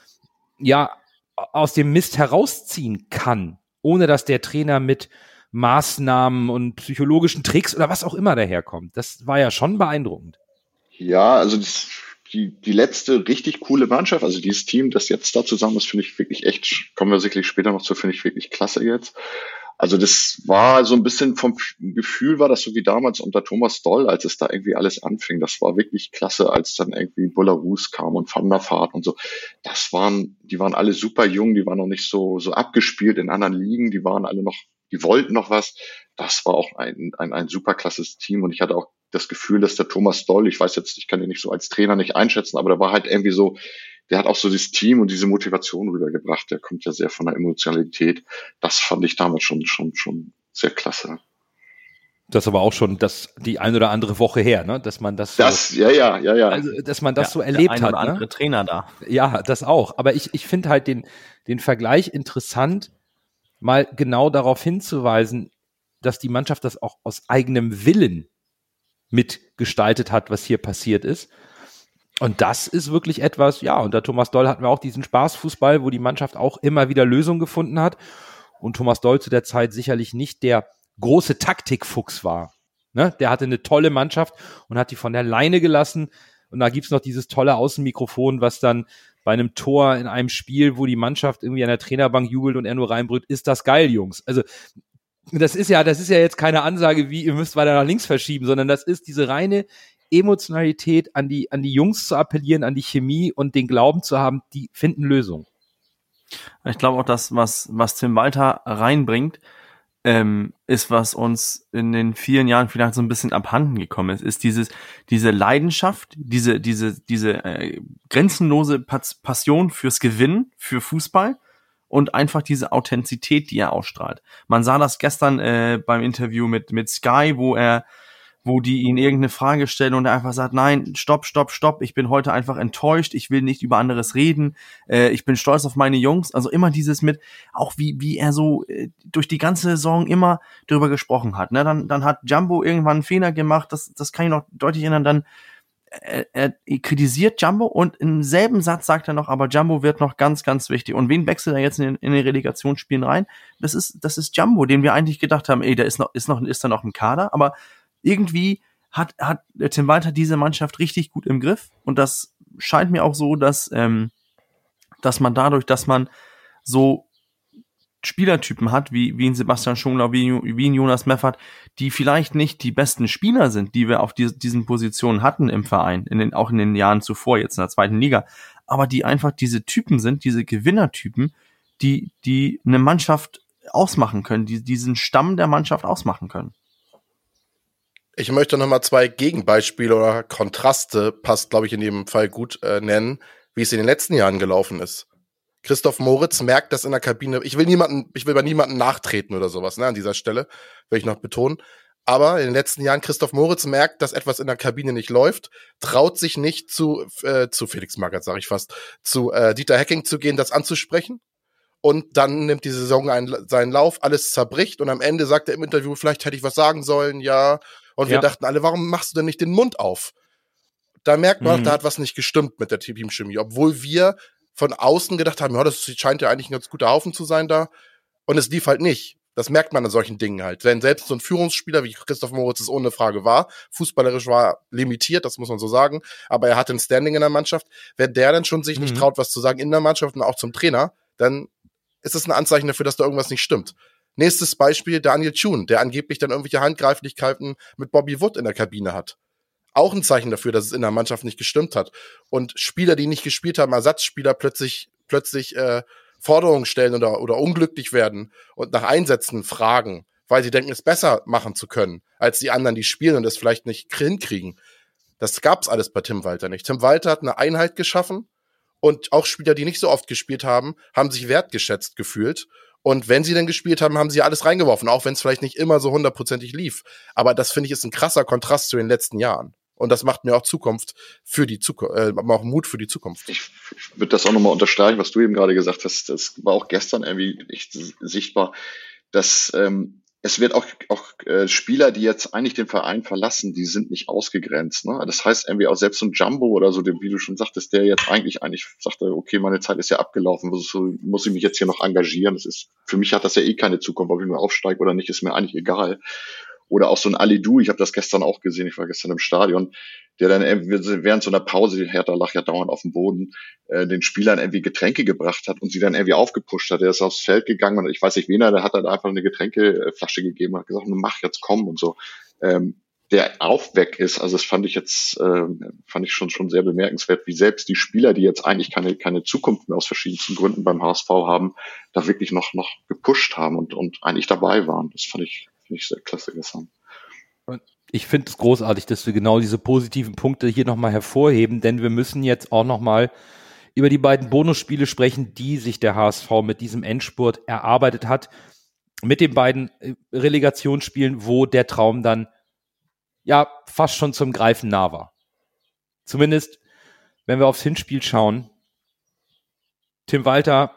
aus dem Mist herausziehen kann, ohne dass der Trainer mit Maßnahmen und psychologischen Tricks oder was auch immer daherkommt? Das war ja schon beeindruckend. Ja, also die letzte richtig coole Mannschaft, also dieses Team, das jetzt da zusammen ist, finde ich wirklich echt, kommen wir sicherlich später noch zu, finde ich wirklich klasse jetzt. Also das war so ein bisschen vom Gefühl, war das so wie damals unter Thomas Doll, als es da irgendwie alles anfing. Das war wirklich klasse, als dann irgendwie Bularus kam und Van der Vaart und so. Die waren alle super jung, die waren noch nicht so abgespielt in anderen Ligen, die wollten noch was. Das war auch ein super klasses Team und ich hatte auch das Gefühl, dass der Thomas Doll, ich weiß jetzt, ich kann ihn nicht so als Trainer nicht einschätzen, aber der war halt irgendwie so, der hat auch so das Team und diese Motivation rübergebracht. Der kommt ja sehr von der Emotionalität. Das fand ich damals schon sehr klasse. Das aber auch schon die ein oder andere Woche her, ne? Dass man das ja. Also, dass man das so erlebt hat. Der ein oder andere Trainer da. Ja, das auch. Aber ich finde halt den Vergleich interessant, mal genau darauf hinzuweisen, dass die Mannschaft das auch aus eigenem Willen mitgestaltet hat, was hier passiert ist. Und das ist wirklich etwas, unter Thomas Doll hatten wir auch diesen Spaßfußball, wo die Mannschaft auch immer wieder Lösungen gefunden hat. Und Thomas Doll zu der Zeit sicherlich nicht der große Taktikfuchs war. Ne? Der hatte eine tolle Mannschaft und hat die von der Leine gelassen. Und da gibt's noch dieses tolle Außenmikrofon, was dann bei einem Tor in einem Spiel, wo die Mannschaft irgendwie an der Trainerbank jubelt und er nur reinbrüllt, ist das geil, Jungs. Also das ist ja jetzt keine Ansage wie, ihr müsst weiter nach links verschieben, sondern das ist diese reine Emotionalität, an die Jungs zu appellieren, an die Chemie und den Glauben zu haben, die finden Lösungen. Ich glaube auch, das, was Tim Walter reinbringt, ist, was uns in den vielen Jahren vielleicht so ein bisschen abhanden gekommen ist diese Leidenschaft, diese grenzenlose Passion fürs Gewinnen, für Fußball und einfach diese Authentizität, die er ausstrahlt. Man sah das gestern beim Interview mit Sky, wo die ihn irgendeine Frage stellen und er einfach sagt, nein, stopp, ich bin heute einfach enttäuscht, ich will nicht über anderes reden, ich bin stolz auf meine Jungs, also immer dieses mit, auch wie er so durch die ganze Saison immer drüber gesprochen hat, ne? Dann hat Jumbo irgendwann einen Fehler gemacht, das kann ich noch deutlich erinnern, dann er kritisiert Jumbo und im selben Satz sagt er noch, aber Jumbo wird noch ganz, ganz wichtig. Und wen wechselt er jetzt in den Relegationsspielen rein? Das ist Jumbo, den wir eigentlich gedacht haben, der ist da noch im Kader, aber irgendwie hat Tim Walter diese Mannschaft richtig gut im Griff und das scheint mir auch so, dass man dadurch, dass man so Spielertypen hat, wie ein Sebastian Schonlau, wie ein Jonas Meffert, die vielleicht nicht die besten Spieler sind, die wir auf diesen Positionen hatten im Verein, auch in den Jahren zuvor, jetzt in der 2. Liga, aber die einfach diese Typen sind, diese Gewinnertypen, die eine Mannschaft ausmachen können, die diesen Stamm der Mannschaft ausmachen können. Ich möchte nochmal 2 Gegenbeispiele oder Kontraste, passt glaube ich in dem Fall gut, nennen, wie es in den letzten Jahren gelaufen ist. Christoph Moritz merkt das in der Kabine, ich will bei niemandem nachtreten oder sowas, ne, an dieser Stelle, will ich noch betonen, Aber in den letzten Jahren Christoph Moritz merkt, dass etwas in der Kabine nicht läuft, traut sich nicht zu Felix Magath, sage ich fast, zu Dieter Hecking zu gehen, das anzusprechen. Und dann nimmt die Saison seinen Lauf, alles zerbricht und am Ende sagt er im Interview, vielleicht hätte ich was sagen sollen, ja. Und wir dachten alle, warum machst du denn nicht den Mund auf? Da merkt man, da hat was nicht gestimmt mit der Teamchemie, obwohl wir von außen gedacht haben, ja, das scheint ja eigentlich ein ganz guter Haufen zu sein da. Und es lief halt nicht. Das merkt man an solchen Dingen halt. Wenn selbst so ein Führungsspieler wie Christoph Moritz es ohne Frage war, fußballerisch war limitiert, das muss man so sagen, aber er hatte ein Standing in der Mannschaft. Wenn der dann schon sich nicht traut, was zu sagen in der Mannschaft und auch zum Trainer, dann ist es ein Anzeichen dafür, dass da irgendwas nicht stimmt. Nächstes Beispiel, Daniel Thune, der angeblich dann irgendwelche Handgreiflichkeiten mit Bobby Wood in der Kabine hat. Auch ein Zeichen dafür, dass es in der Mannschaft nicht gestimmt hat. Und Spieler, die nicht gespielt haben, Ersatzspieler plötzlich Forderungen stellen oder unglücklich werden und nach Einsätzen fragen, weil sie denken, es besser machen zu können, als die anderen, die spielen und es vielleicht nicht hinkriegen. Das gab's alles bei Tim Walter nicht. Tim Walter hat eine Einheit geschaffen und auch Spieler, die nicht so oft gespielt haben, haben sich wertgeschätzt gefühlt. Und wenn sie denn gespielt haben, haben sie alles reingeworfen, auch wenn es vielleicht nicht immer so 100%ig lief. Aber das, finde ich, ist ein krasser Kontrast zu den letzten Jahren. Und das macht mir auch Zukunft für die Zukunft, auch Mut für die Zukunft. Ich würde das auch nochmal unterstreichen, was du eben gerade gesagt hast. Das war auch gestern irgendwie echt sichtbar, dass es wird auch Spieler, die jetzt eigentlich den Verein verlassen, die sind nicht ausgegrenzt. Ne? Das heißt irgendwie auch selbst so ein Jumbo oder so, wie du schon sagtest, der jetzt eigentlich sagte, okay, meine Zeit ist ja abgelaufen, muss ich mich jetzt hier noch engagieren. Für mich hat das ja eh keine Zukunft, ob ich nur aufsteige oder nicht, ist mir eigentlich egal. Oder auch so ein Alidou, ich habe das gestern auch gesehen, ich war gestern im Stadion, der dann während so einer Pause, die Hertha lag ja dauernd auf dem Boden, den Spielern irgendwie Getränke gebracht hat und sie dann irgendwie aufgepusht hat. Der ist aufs Feld gegangen und ich weiß nicht wen der hat dann einfach eine Getränkeflasche gegeben und hat gesagt, mach jetzt, komm und so. Der auch weg ist, also das fand ich schon sehr bemerkenswert, wie selbst die Spieler, die jetzt eigentlich keine Zukunft mehr aus verschiedensten Gründen beim HSV haben, da wirklich noch gepusht haben und eigentlich dabei waren. Das fand ich sehr klasse gestern. Ich finde es großartig, dass wir genau diese positiven Punkte hier nochmal hervorheben, denn wir müssen jetzt auch nochmal über die beiden Bonusspiele sprechen, die sich der HSV mit diesem Endspurt erarbeitet hat. Mit den beiden Relegationsspielen, wo der Traum dann ja fast schon zum Greifen nah war. Zumindest, wenn wir aufs Hinspiel schauen. Tim Walter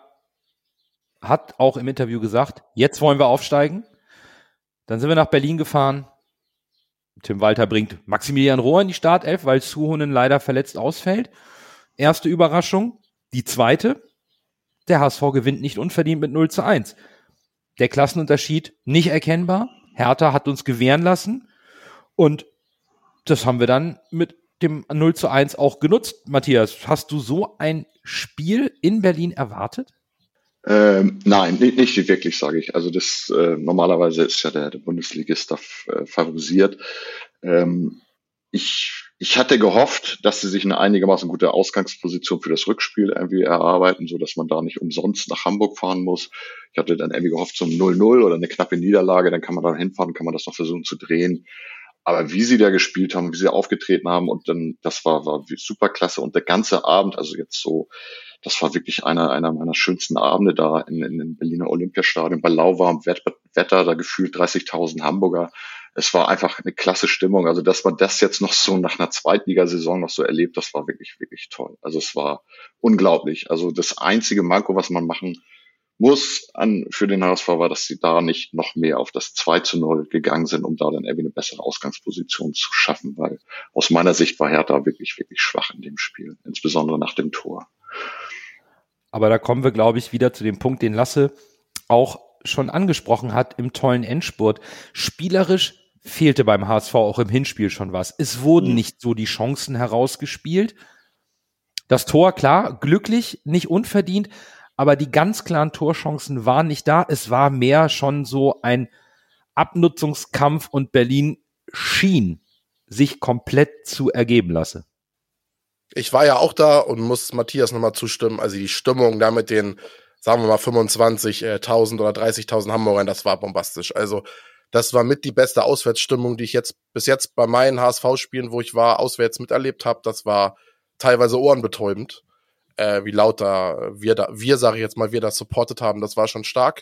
hat auch im Interview gesagt, jetzt wollen wir aufsteigen. Dann sind wir nach Berlin gefahren. Tim Walter bringt Maximilian Rohr in die Startelf, weil Suhonen leider verletzt ausfällt. Erste Überraschung. Die zweite, der HSV gewinnt nicht unverdient mit 0:1. Der Klassenunterschied nicht erkennbar. Hertha hat uns gewähren lassen. Und das haben wir dann mit dem 0:1 auch genutzt. Matthias, hast du so ein Spiel in Berlin erwartet? Nein, nicht wirklich, sage ich. Also das normalerweise ist ja der Bundesligist da favorisiert. Ich hatte gehofft, dass sie sich eine einigermaßen gute Ausgangsposition für das Rückspiel irgendwie erarbeiten, so dass man da nicht umsonst nach Hamburg fahren muss. Ich hatte dann irgendwie gehofft, so ein 0:0 oder eine knappe Niederlage, dann kann man da hinfahren, kann man das noch versuchen zu drehen. Aber wie sie da gespielt haben, wie sie aufgetreten haben und dann, das war super klasse. Und der ganze Abend, also jetzt so, das war wirklich einer meiner schönsten Abende da in Berliner Olympiastadion bei lauwarmem Wetter, da gefühlt 30.000 Hamburger. Es war einfach eine klasse Stimmung. Also, dass man das jetzt noch so nach einer Zweitligasaison noch so erlebt, das war wirklich, wirklich toll. Also, es war unglaublich. Also, das einzige Manko, was man machen muss für den HSV, war, dass sie da nicht noch mehr auf das 2:0 gegangen sind, um da dann irgendwie eine bessere Ausgangsposition zu schaffen, weil aus meiner Sicht war Hertha wirklich, wirklich schwach in dem Spiel, insbesondere nach dem Tor. Aber da kommen wir, glaube ich, wieder zu dem Punkt, den Lasse auch schon angesprochen hat im tollen Endspurt. Spielerisch fehlte beim HSV auch im Hinspiel schon was. Es wurden nicht so die Chancen herausgespielt. Das Tor, klar, glücklich, nicht unverdient, aber die ganz klaren Torchancen waren nicht da. Es war mehr schon so ein Abnutzungskampf und Berlin schien sich komplett zu ergeben lassen. Ich war ja auch da und muss Matthias nochmal zustimmen. Also die Stimmung da mit den, sagen wir mal, 25.000 oder 30.000 Hamburgern, das war bombastisch. Also das war mit die beste Auswärtsstimmung, die ich bis jetzt bei meinen HSV-Spielen, wo ich war, auswärts miterlebt habe. Das war teilweise ohrenbetäubend, wie laut wir das supportet haben. Das war schon stark.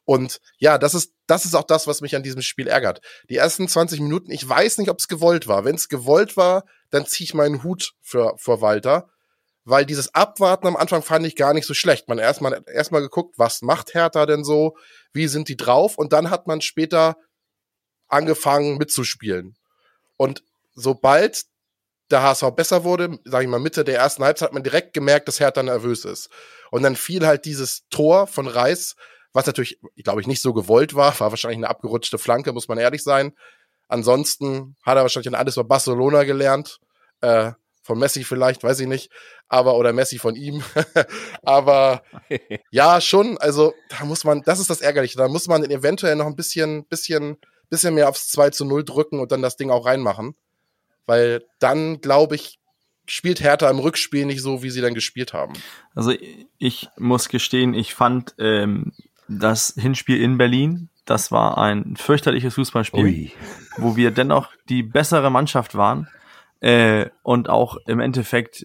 Und ja, das ist auch das, was mich an diesem Spiel ärgert. Die ersten 20 Minuten, ich weiß nicht, ob es gewollt war. Wenn es gewollt war, dann ziehe ich meinen Hut vor Walter, weil dieses Abwarten am Anfang fand ich gar nicht so schlecht. Man erstmal geguckt, was macht Hertha denn so, wie sind die drauf, und dann hat man später angefangen mitzuspielen. Und sobald der HSV besser wurde, sage ich mal Mitte der ersten Halbzeit, hat man direkt gemerkt, dass Hertha nervös ist. Und dann fiel halt dieses Tor von Reis, was natürlich, glaube ich, nicht so gewollt war wahrscheinlich eine abgerutschte Flanke, muss man ehrlich sein. Ansonsten hat er wahrscheinlich alles über Barcelona gelernt, von Messi vielleicht, weiß ich nicht, oder Messi von ihm. Aber ja, schon, also da muss man, das ist das Ärgerliche, da muss man eventuell noch ein bisschen mehr aufs 2:0 drücken und dann das Ding auch reinmachen. Weil dann, glaube ich, spielt Hertha im Rückspiel nicht so, wie sie dann gespielt haben. Also ich muss gestehen, ich fand das Hinspiel in Berlin, das war ein fürchterliches Fußballspiel, wo wir dennoch die bessere Mannschaft waren und auch im Endeffekt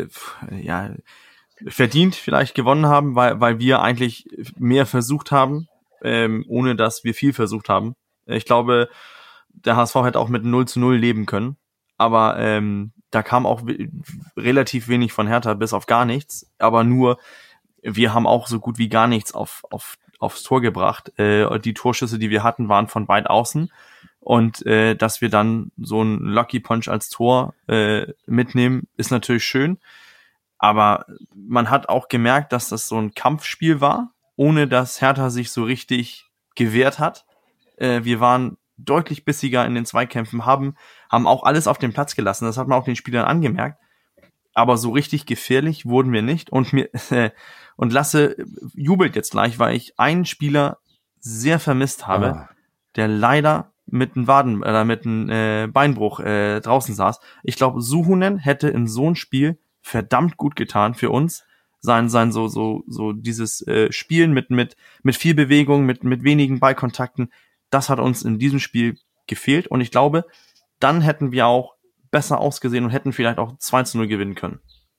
verdient vielleicht gewonnen haben, weil wir eigentlich mehr versucht haben, ohne dass wir viel versucht haben. Ich glaube, der HSV hätte auch mit 0:0 leben können, aber da kam auch relativ wenig von Hertha, bis auf gar nichts, aber nur, wir haben auch so gut wie gar nichts aufs Tor gebracht. Die Torschüsse, die wir hatten, waren von weit außen, und dass wir dann so einen Lucky Punch als Tor mitnehmen, ist natürlich schön, aber man hat auch gemerkt, dass das so ein Kampfspiel war, ohne dass Hertha sich so richtig gewehrt hat. Wir waren deutlich bissiger in den Zweikämpfen, haben auch alles auf den Platz gelassen, das hat man auch den Spielern angemerkt, aber so richtig gefährlich wurden wir nicht, und Lasse jubelt jetzt gleich, weil ich einen Spieler sehr vermisst habe, der leider mit einem Beinbruch draußen saß. Ich glaube, Suhonen hätte in so ein Spiel verdammt gut getan für uns, sein so dieses Spielen mit viel Bewegung, mit wenigen Ballkontakten. Das hat uns in diesem Spiel gefehlt, und ich glaube, dann hätten wir auch besser ausgesehen und hätten vielleicht auch 2:0 gewinnen können.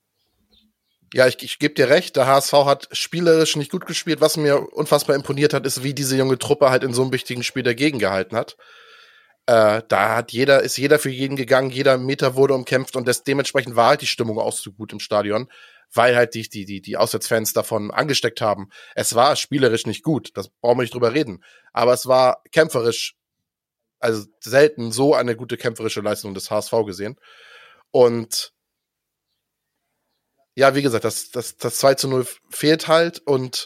Ja, ich gebe dir recht, der HSV hat spielerisch nicht gut gespielt. Was mir unfassbar imponiert hat, ist, wie diese junge Truppe halt in so einem wichtigen Spiel dagegen gehalten hat. Da ist jeder für jeden gegangen, jeder Meter wurde umkämpft, und dementsprechend war halt die Stimmung auch so gut im Stadion, weil halt die Auswärtsfans davon angesteckt haben. Es war spielerisch nicht gut, das brauchen wir nicht drüber reden, aber es war kämpferisch, also selten so eine gute kämpferische Leistung des HSV gesehen. Und ja, wie gesagt, das 2:0 fehlt halt, und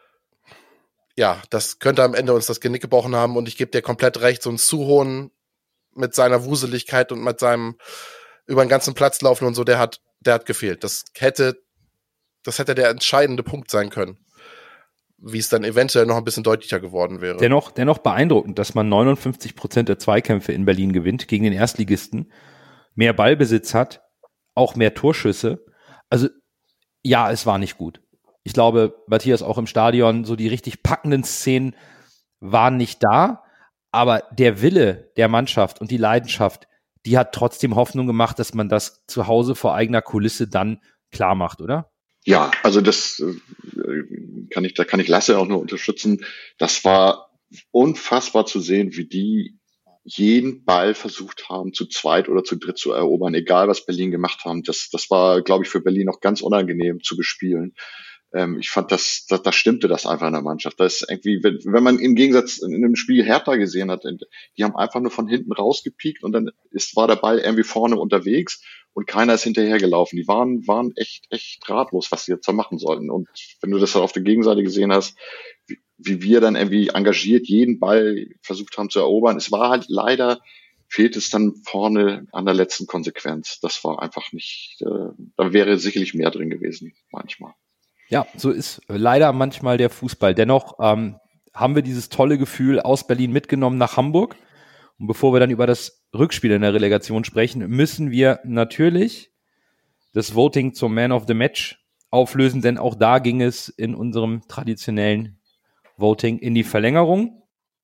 ja, das könnte am Ende uns das Genick gebrochen haben, und ich gebe dir komplett recht, so ein Suhonen mit seiner Wuseligkeit und mit seinem über den ganzen Platz laufen und so, der hat gefehlt. Das hätte der entscheidende Punkt sein können, wie es dann eventuell noch ein bisschen deutlicher geworden wäre. Dennoch beeindruckend, dass man 59% der Zweikämpfe in Berlin gewinnt gegen den Erstligisten, mehr Ballbesitz hat, auch mehr Torschüsse. Also ja, es war nicht gut. Ich glaube, Matthias, auch im Stadion, so die richtig packenden Szenen waren nicht da, aber der Wille der Mannschaft und die Leidenschaft, die hat trotzdem Hoffnung gemacht, dass man das zu Hause vor eigener Kulisse dann klar macht, oder? Ja, also das kann ich Lasse auch nur unterstützen. Das war unfassbar zu sehen, wie die jeden Ball versucht haben, zu zweit oder zu dritt zu erobern, egal was Berlin gemacht haben. Das war, glaube ich, für Berlin auch ganz unangenehm zu bespielen. Ich fand, da stimmte das einfach in der Mannschaft. Das ist irgendwie, wenn man im Gegensatz in einem Spiel Hertha gesehen hat, die haben einfach nur von hinten rausgepiekt, und dann war der Ball irgendwie vorne unterwegs und keiner ist hinterhergelaufen. Die waren echt ratlos, was sie jetzt da machen sollten. Und wenn du das dann auf der Gegenseite gesehen hast, wie wir dann irgendwie engagiert jeden Ball versucht haben zu erobern, es war halt leider, fehlt es dann vorne an der letzten Konsequenz. Das war einfach nicht, da wäre sicherlich mehr drin gewesen, manchmal. Ja, so ist leider manchmal der Fußball. Dennoch haben wir dieses tolle Gefühl aus Berlin mitgenommen nach Hamburg. Und bevor wir dann über das Rückspiel in der Relegation sprechen, müssen wir natürlich das Voting zum Man of the Match auflösen, denn auch da ging es in unserem traditionellen Voting in die Verlängerung.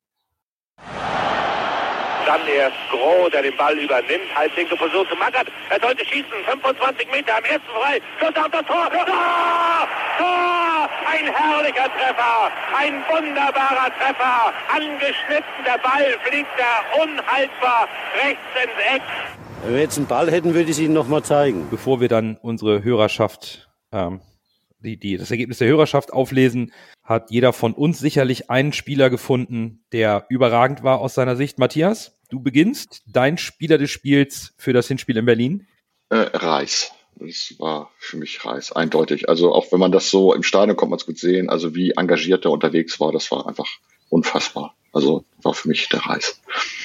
Dann erst Groh, der den Ball übernimmt. Halbwinkel versucht zu Magath. Er sollte schießen. 25 Meter am ersten frei. Schuss auf das Tor. Tor! Tor! Ein herrlicher Treffer, ein wunderbarer Treffer. Angeschnitten, der Ball fliegt da unhaltbar rechts ins Eck. Wenn wir jetzt einen Ball hätten, würde ich es Ihnen nochmal zeigen. Bevor wir dann unsere Hörerschaft, das Ergebnis der Hörerschaft auflesen, hat jeder von uns sicherlich einen Spieler gefunden, der überragend war aus seiner Sicht. Matthias, du beginnst. Dein Spieler des Spiels für das Hinspiel in Berlin? Reis. Das war für mich Reis, eindeutig. Also auch wenn man das so im Stadion konnte man es gut sehen, also wie engagiert er unterwegs war, das war einfach unfassbar. Also war für mich der Reis.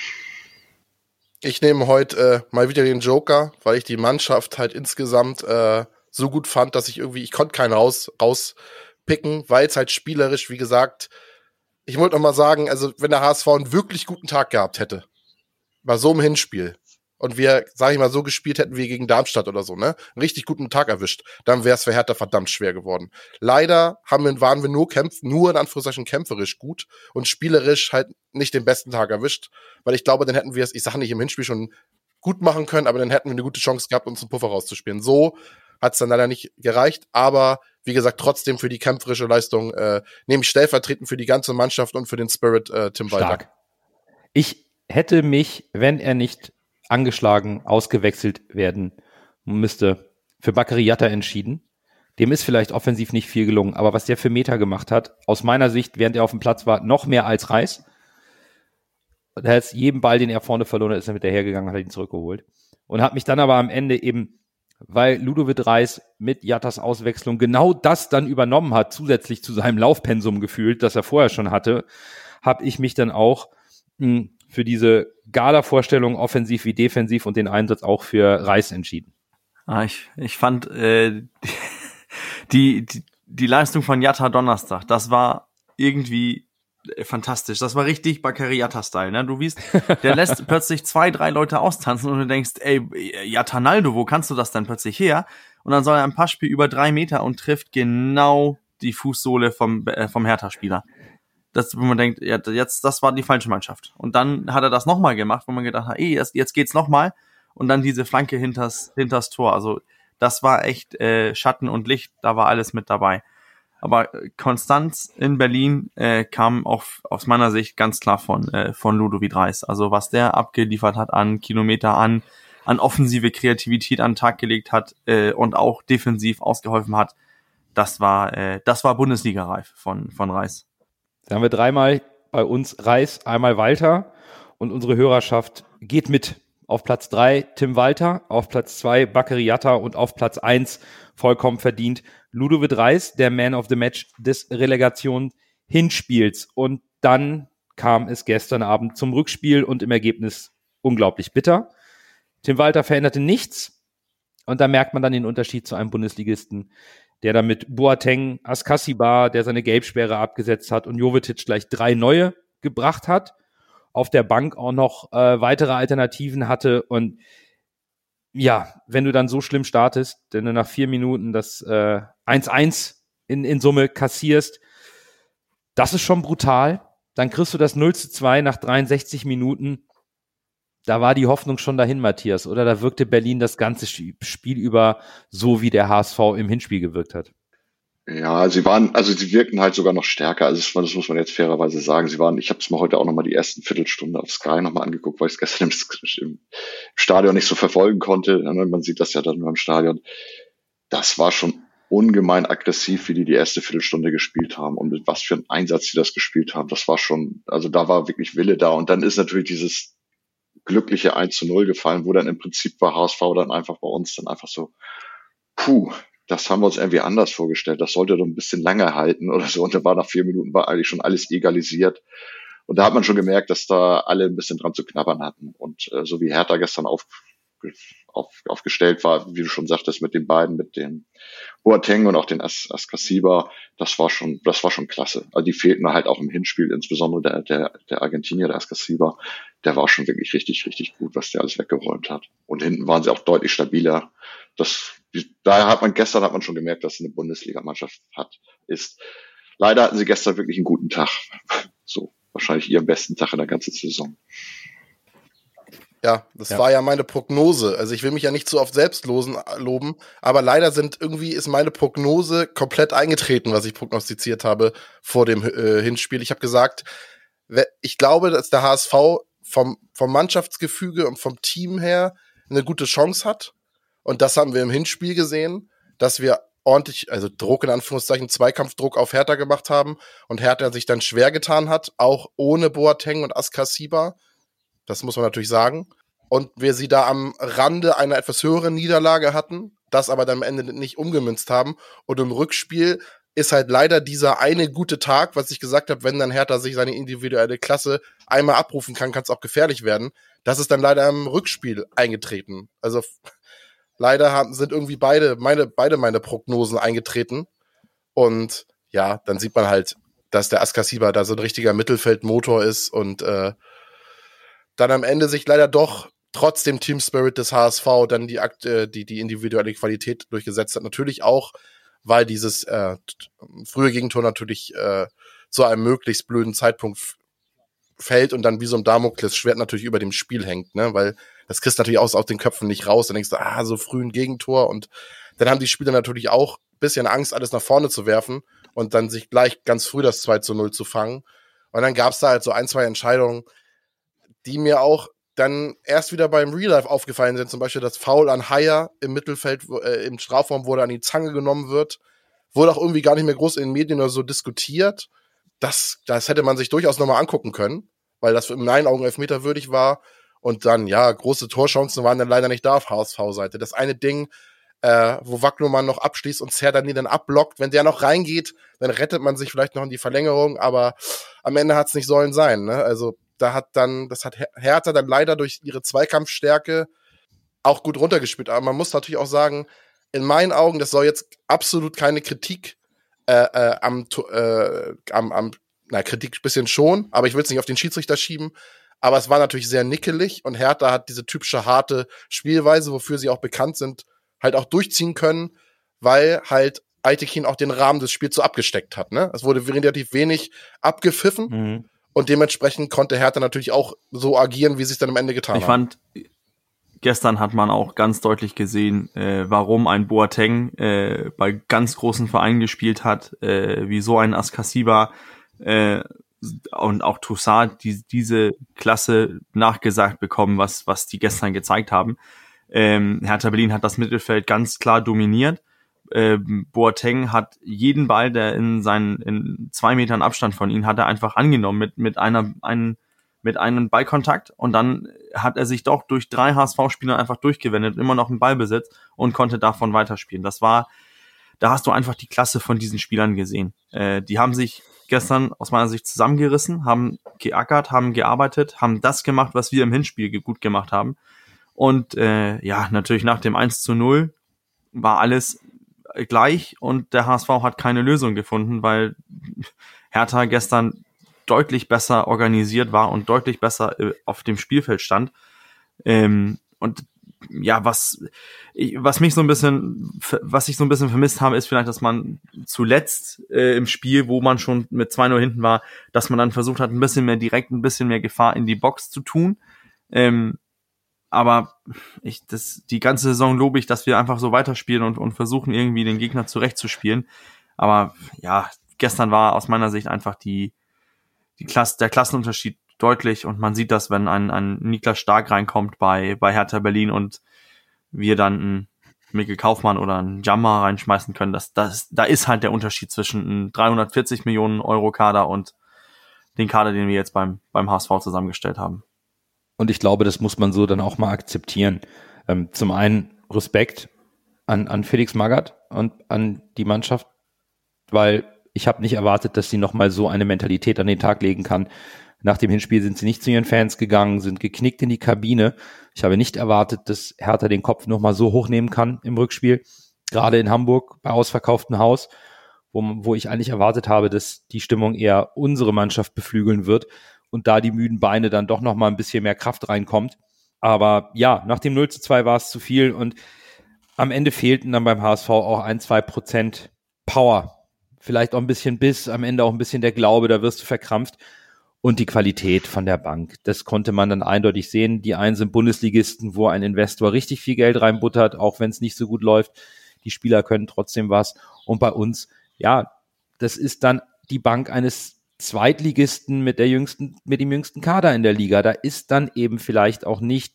Ich nehme heute mal wieder den Joker, weil ich die Mannschaft halt insgesamt so gut fand, dass ich konnte keinen rauspicken, weil es halt spielerisch, wie gesagt, ich wollte noch mal sagen, also wenn der HSV einen wirklich guten Tag gehabt hätte, bei so einem Hinspiel, und wir, sag ich mal, so gespielt hätten wie gegen Darmstadt oder so, ne? Einen richtig guten Tag erwischt, dann wäre es für Hertha verdammt schwer geworden. Leider waren wir nur in Anführungszeichen kämpferisch gut und spielerisch halt nicht den besten Tag erwischt, weil ich glaube, dann hätten wir es, ich sage nicht im Hinspiel schon gut machen können, aber dann hätten wir eine gute Chance gehabt, uns einen Puffer rauszuspielen. So hat es dann leider nicht gereicht, aber wie gesagt, trotzdem für die kämpferische Leistung nehme ich stellvertretend für die ganze Mannschaft und für den Spirit Tim Walter. Stark. Ich hätte mich, wenn er nicht angeschlagen, ausgewechselt werden müsste, für Bakary Yatta entschieden. Dem ist vielleicht offensiv nicht viel gelungen, aber was der für Meter gemacht hat, aus meiner Sicht, während er auf dem Platz war, noch mehr als Reis. Da hat jedem Ball, den er vorne verloren hat, ist er mit dahergegangen, hat ihn zurückgeholt. Und hat mich dann aber am Ende eben, weil Ludovic Reis mit Yattas Auswechslung genau das dann übernommen hat, zusätzlich zu seinem Laufpensum gefühlt, das er vorher schon hatte, habe ich mich dann auch für diese Gala-Vorstellung offensiv wie defensiv und den Einsatz auch für Reis entschieden. Ich fand die Leistung von Yatta Donnerstag, das war irgendwie fantastisch. Das war richtig Bakary Yatta-Style, ne? Du siehst, der lässt plötzlich 2-3 Leute austanzen und du denkst, ey, Yatanaldo, wo kannst du das denn plötzlich her? Und dann soll er ein Passspiel über 3 Meter und trifft genau die Fußsohle vom Hertha-Spieler. Wo man denkt, ja, das war die falsche Mannschaft. Und dann hat er das nochmal gemacht, wo man gedacht hat, jetzt geht's nochmal. Und dann diese Flanke hinters Tor. Also das war echt Schatten und Licht, da war alles mit dabei. Aber Konstanz in Berlin kam auch aus meiner Sicht ganz klar von Ludovic Reis. Also was der abgeliefert hat an Kilometer, an offensive Kreativität an den Tag gelegt hat und auch defensiv ausgeholfen hat, das war Bundesliga-reif von Reis. Da haben wir 3-mal bei uns Reis, einmal Walter und unsere Hörerschaft geht mit. Auf Platz 3 Tim Walter, auf Platz 2 Bakary Yatta und auf Platz 1 vollkommen verdient Ludovic Reis, der Man of the Match des Relegation-Hinspiels. Und dann kam es gestern Abend zum Rückspiel und im Ergebnis unglaublich bitter. Tim Walter veränderte nichts und da merkt man dann den Unterschied zu einem Bundesligisten, der da mit Boateng, Askasibar, der seine Gelbsperre abgesetzt hat und Jovetic gleich 3 neue gebracht hat, auf der Bank auch noch weitere Alternativen hatte und ja, wenn du dann so schlimm startest, wenn du nach 4 Minuten das 1-1 in Summe kassierst, das ist schon brutal. Dann kriegst du das 0-2 nach 63 Minuten. Da war die Hoffnung schon dahin, Matthias, oder? Da wirkte Berlin das ganze Spiel über so, wie der HSV im Hinspiel gewirkt hat. Ja, sie wirkten halt sogar noch stärker. Also das muss man jetzt fairerweise sagen. Ich habe es mir heute auch nochmal die ersten Viertelstunde auf Sky nochmal angeguckt, weil ich es gestern im Stadion nicht so verfolgen konnte. Man sieht das ja dann nur im Stadion. Das war schon ungemein aggressiv, wie die erste Viertelstunde gespielt haben und mit was für einem Einsatz sie das gespielt haben. Das war schon, also da war wirklich Wille da. Und dann ist natürlich dieses glückliche 1-0 gefallen, wo dann im Prinzip war HSV dann einfach bei uns dann einfach so, das haben wir uns irgendwie anders vorgestellt. Das sollte doch ein bisschen länger halten oder so. Und da war nach 4 Minuten war eigentlich schon alles egalisiert. Und da hat man schon gemerkt, dass da alle ein bisschen dran zu knabbern hatten. Und so wie Hertha gestern aufgestellt war, wie du schon sagtest, mit den beiden, mit den Boateng und auch den Askasibar, das war schon klasse. Also die fehlten halt auch im Hinspiel, insbesondere der Argentinier, der Askasibar, der war schon wirklich richtig, richtig gut, was der alles weggeräumt hat. Und hinten waren sie auch deutlich stabiler. Daher hat man schon gemerkt, dass es eine Bundesligamannschaft ist. Leider hatten sie gestern wirklich einen guten Tag. So, wahrscheinlich ihren besten Tag in der ganzen Saison. Ja, das war ja meine Prognose. Also ich will mich ja nicht zu oft selbst loben, aber leider ist meine Prognose komplett eingetreten, was ich prognostiziert habe vor dem Hinspiel. Ich habe gesagt, ich glaube, dass der HSV vom Mannschaftsgefüge und vom Team her eine gute Chance hat. Und das haben wir im Hinspiel gesehen, dass wir ordentlich, also Druck in Anführungszeichen, Zweikampfdruck auf Hertha gemacht haben und Hertha sich dann schwer getan hat, auch ohne Boateng und Askasiba. Das muss man natürlich sagen. Und wir sie da am Rande einer etwas höheren Niederlage hatten, das aber dann am Ende nicht umgemünzt haben. Und im Rückspiel ist halt leider dieser eine gute Tag, was ich gesagt habe, wenn dann Hertha sich seine individuelle Klasse einmal abrufen kann es auch gefährlich werden. Das ist dann leider im Rückspiel eingetreten. Also leider sind irgendwie beide meine Prognosen eingetreten. Und ja, dann sieht man halt, dass der Askasiba da so ein richtiger Mittelfeldmotor ist und dann am Ende sich leider doch trotz dem Team Spirit des HSV dann die individuelle Qualität durchgesetzt hat. Natürlich auch, weil dieses frühe Gegentor natürlich zu einem möglichst blöden Zeitpunkt fällt und dann wie so ein Damoklesschwert natürlich über dem Spiel hängt, ne? Weil das kriegst du natürlich aus den Köpfen nicht raus. Dann denkst du, so früh ein Gegentor. Und dann haben die Spieler natürlich auch ein bisschen Angst, alles nach vorne zu werfen und dann sich gleich ganz früh das 2:0 zu fangen. Und dann gab es da halt so 1, 2 Entscheidungen, die mir auch dann erst wieder beim Real Life aufgefallen sind. Zum Beispiel das Foul an Haier im Mittelfeld, im Strafraum, wo er an die Zange genommen wird. Wurde auch irgendwie gar nicht mehr groß in den Medien oder so diskutiert. Das hätte man sich durchaus nochmal angucken können, weil das in meinen Augen elfmeterwürdig war. Und dann, große Torchancen waren dann leider nicht da auf HSV-Seite. Das eine Ding, wo Wagnumann noch abschließt und Serdani dann abblockt. Wenn der noch reingeht, dann rettet man sich vielleicht noch in die Verlängerung, aber am Ende hat es nicht sollen sein, ne? Also das hat Hertha dann leider durch ihre Zweikampfstärke auch gut runtergespielt. Aber man muss natürlich auch sagen, in meinen Augen, das soll jetzt absolut keine Kritik Kritik ein bisschen schon, aber ich will es nicht auf den Schiedsrichter schieben. Aber es war natürlich sehr nickelig und Hertha hat diese typische harte Spielweise, wofür sie auch bekannt sind, halt auch durchziehen können, weil halt Aytekin auch den Rahmen des Spiels so abgesteckt hat, ne? Es wurde relativ wenig abgepfiffen. Und dementsprechend konnte Hertha natürlich auch so agieren, wie sie es dann am Ende getan haben. Ich fand, gestern hat man auch ganz deutlich gesehen, warum ein Boateng bei ganz großen Vereinen gespielt hat, wie so ein Askasiba und auch Toussaint diese Klasse nachgesagt bekommen, was die gestern gezeigt haben. Hertha Berlin hat das Mittelfeld ganz klar dominiert. Boateng hat jeden Ball, der in 2 Metern Abstand von ihm hat er einfach angenommen mit einem Ballkontakt und dann hat er sich doch durch 3 HSV-Spieler einfach durchgewendet, immer noch einen Ballbesitz und konnte davon weiterspielen. Da hast du einfach die Klasse von diesen Spielern gesehen. Die haben sich gestern aus meiner Sicht zusammengerissen, haben geackert, haben gearbeitet, haben das gemacht, was wir im Hinspiel gut gemacht haben. Und natürlich nach dem 1:0 war alles gleich und der HSV hat keine Lösung gefunden, weil Hertha gestern deutlich besser organisiert war und deutlich besser auf dem Spielfeld stand. Und ja, was ich so ein bisschen vermisst habe, ist vielleicht, dass man zuletzt im Spiel, wo man schon mit 2:0 hinten war, dass man dann versucht hat, ein bisschen mehr direkt, ein bisschen mehr Gefahr in die Box zu tun. Aber die ganze Saison lobe ich, dass wir einfach so weiterspielen und versuchen irgendwie den Gegner zurechtzuspielen. Aber ja, gestern war aus meiner Sicht einfach der Klassenunterschied deutlich und man sieht das, wenn ein Niklas Stark reinkommt bei Hertha Berlin und wir dann einen Mikkel Kaufmann oder einen Jammer reinschmeißen können. Da ist halt der Unterschied zwischen einem 340 Millionen Euro Kader und den Kader, den wir jetzt beim HSV zusammengestellt haben. Und ich glaube, das muss man so dann auch mal akzeptieren. Zum einen Respekt an Felix Magath und an die Mannschaft, weil ich habe nicht erwartet, dass sie nochmal so eine Mentalität an den Tag legen kann. Nach dem Hinspiel sind sie nicht zu ihren Fans gegangen, sind geknickt in die Kabine. Ich habe nicht erwartet, dass Hertha den Kopf nochmal so hochnehmen kann im Rückspiel. Gerade in Hamburg bei ausverkauftem Haus, wo ich eigentlich erwartet habe, dass die Stimmung eher unsere Mannschaft beflügeln wird und da die müden Beine dann doch nochmal ein bisschen mehr Kraft reinkommt. Aber ja, nach dem 0:2 war es zu viel und am Ende fehlten dann beim HSV auch 1-2% Power. Vielleicht auch ein bisschen Biss, am Ende auch ein bisschen der Glaube, da wirst du verkrampft. und die Qualität von der Bank. Das konnte man dann eindeutig sehen. Die einen sind Bundesligisten, wo ein Investor richtig viel Geld reinbuttert, auch wenn es nicht so gut läuft. Die Spieler können trotzdem was. Und bei uns, ja, das ist dann die Bank eines Zweitligisten mit dem jüngsten Kader in der Liga. Da ist dann eben vielleicht auch nicht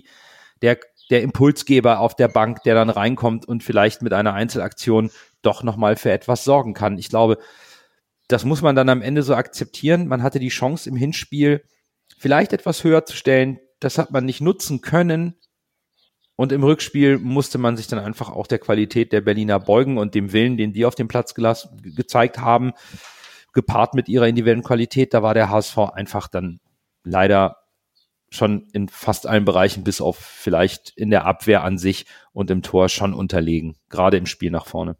der Impulsgeber auf der Bank, der dann reinkommt und vielleicht mit einer Einzelaktion doch nochmal für etwas sorgen kann. Ich glaube, das muss man dann am Ende so akzeptieren. Man hatte die Chance im Hinspiel vielleicht etwas höher zu stellen. Das hat man nicht nutzen können. Und im Rückspiel musste man sich dann einfach auch der Qualität der Berliner beugen und dem Willen, den die auf dem Platz gezeigt haben, gepaart mit ihrer individuellen Qualität. Da war der HSV einfach dann leider schon in fast allen Bereichen, bis auf vielleicht in der Abwehr an sich und im Tor schon unterlegen, gerade im Spiel nach vorne.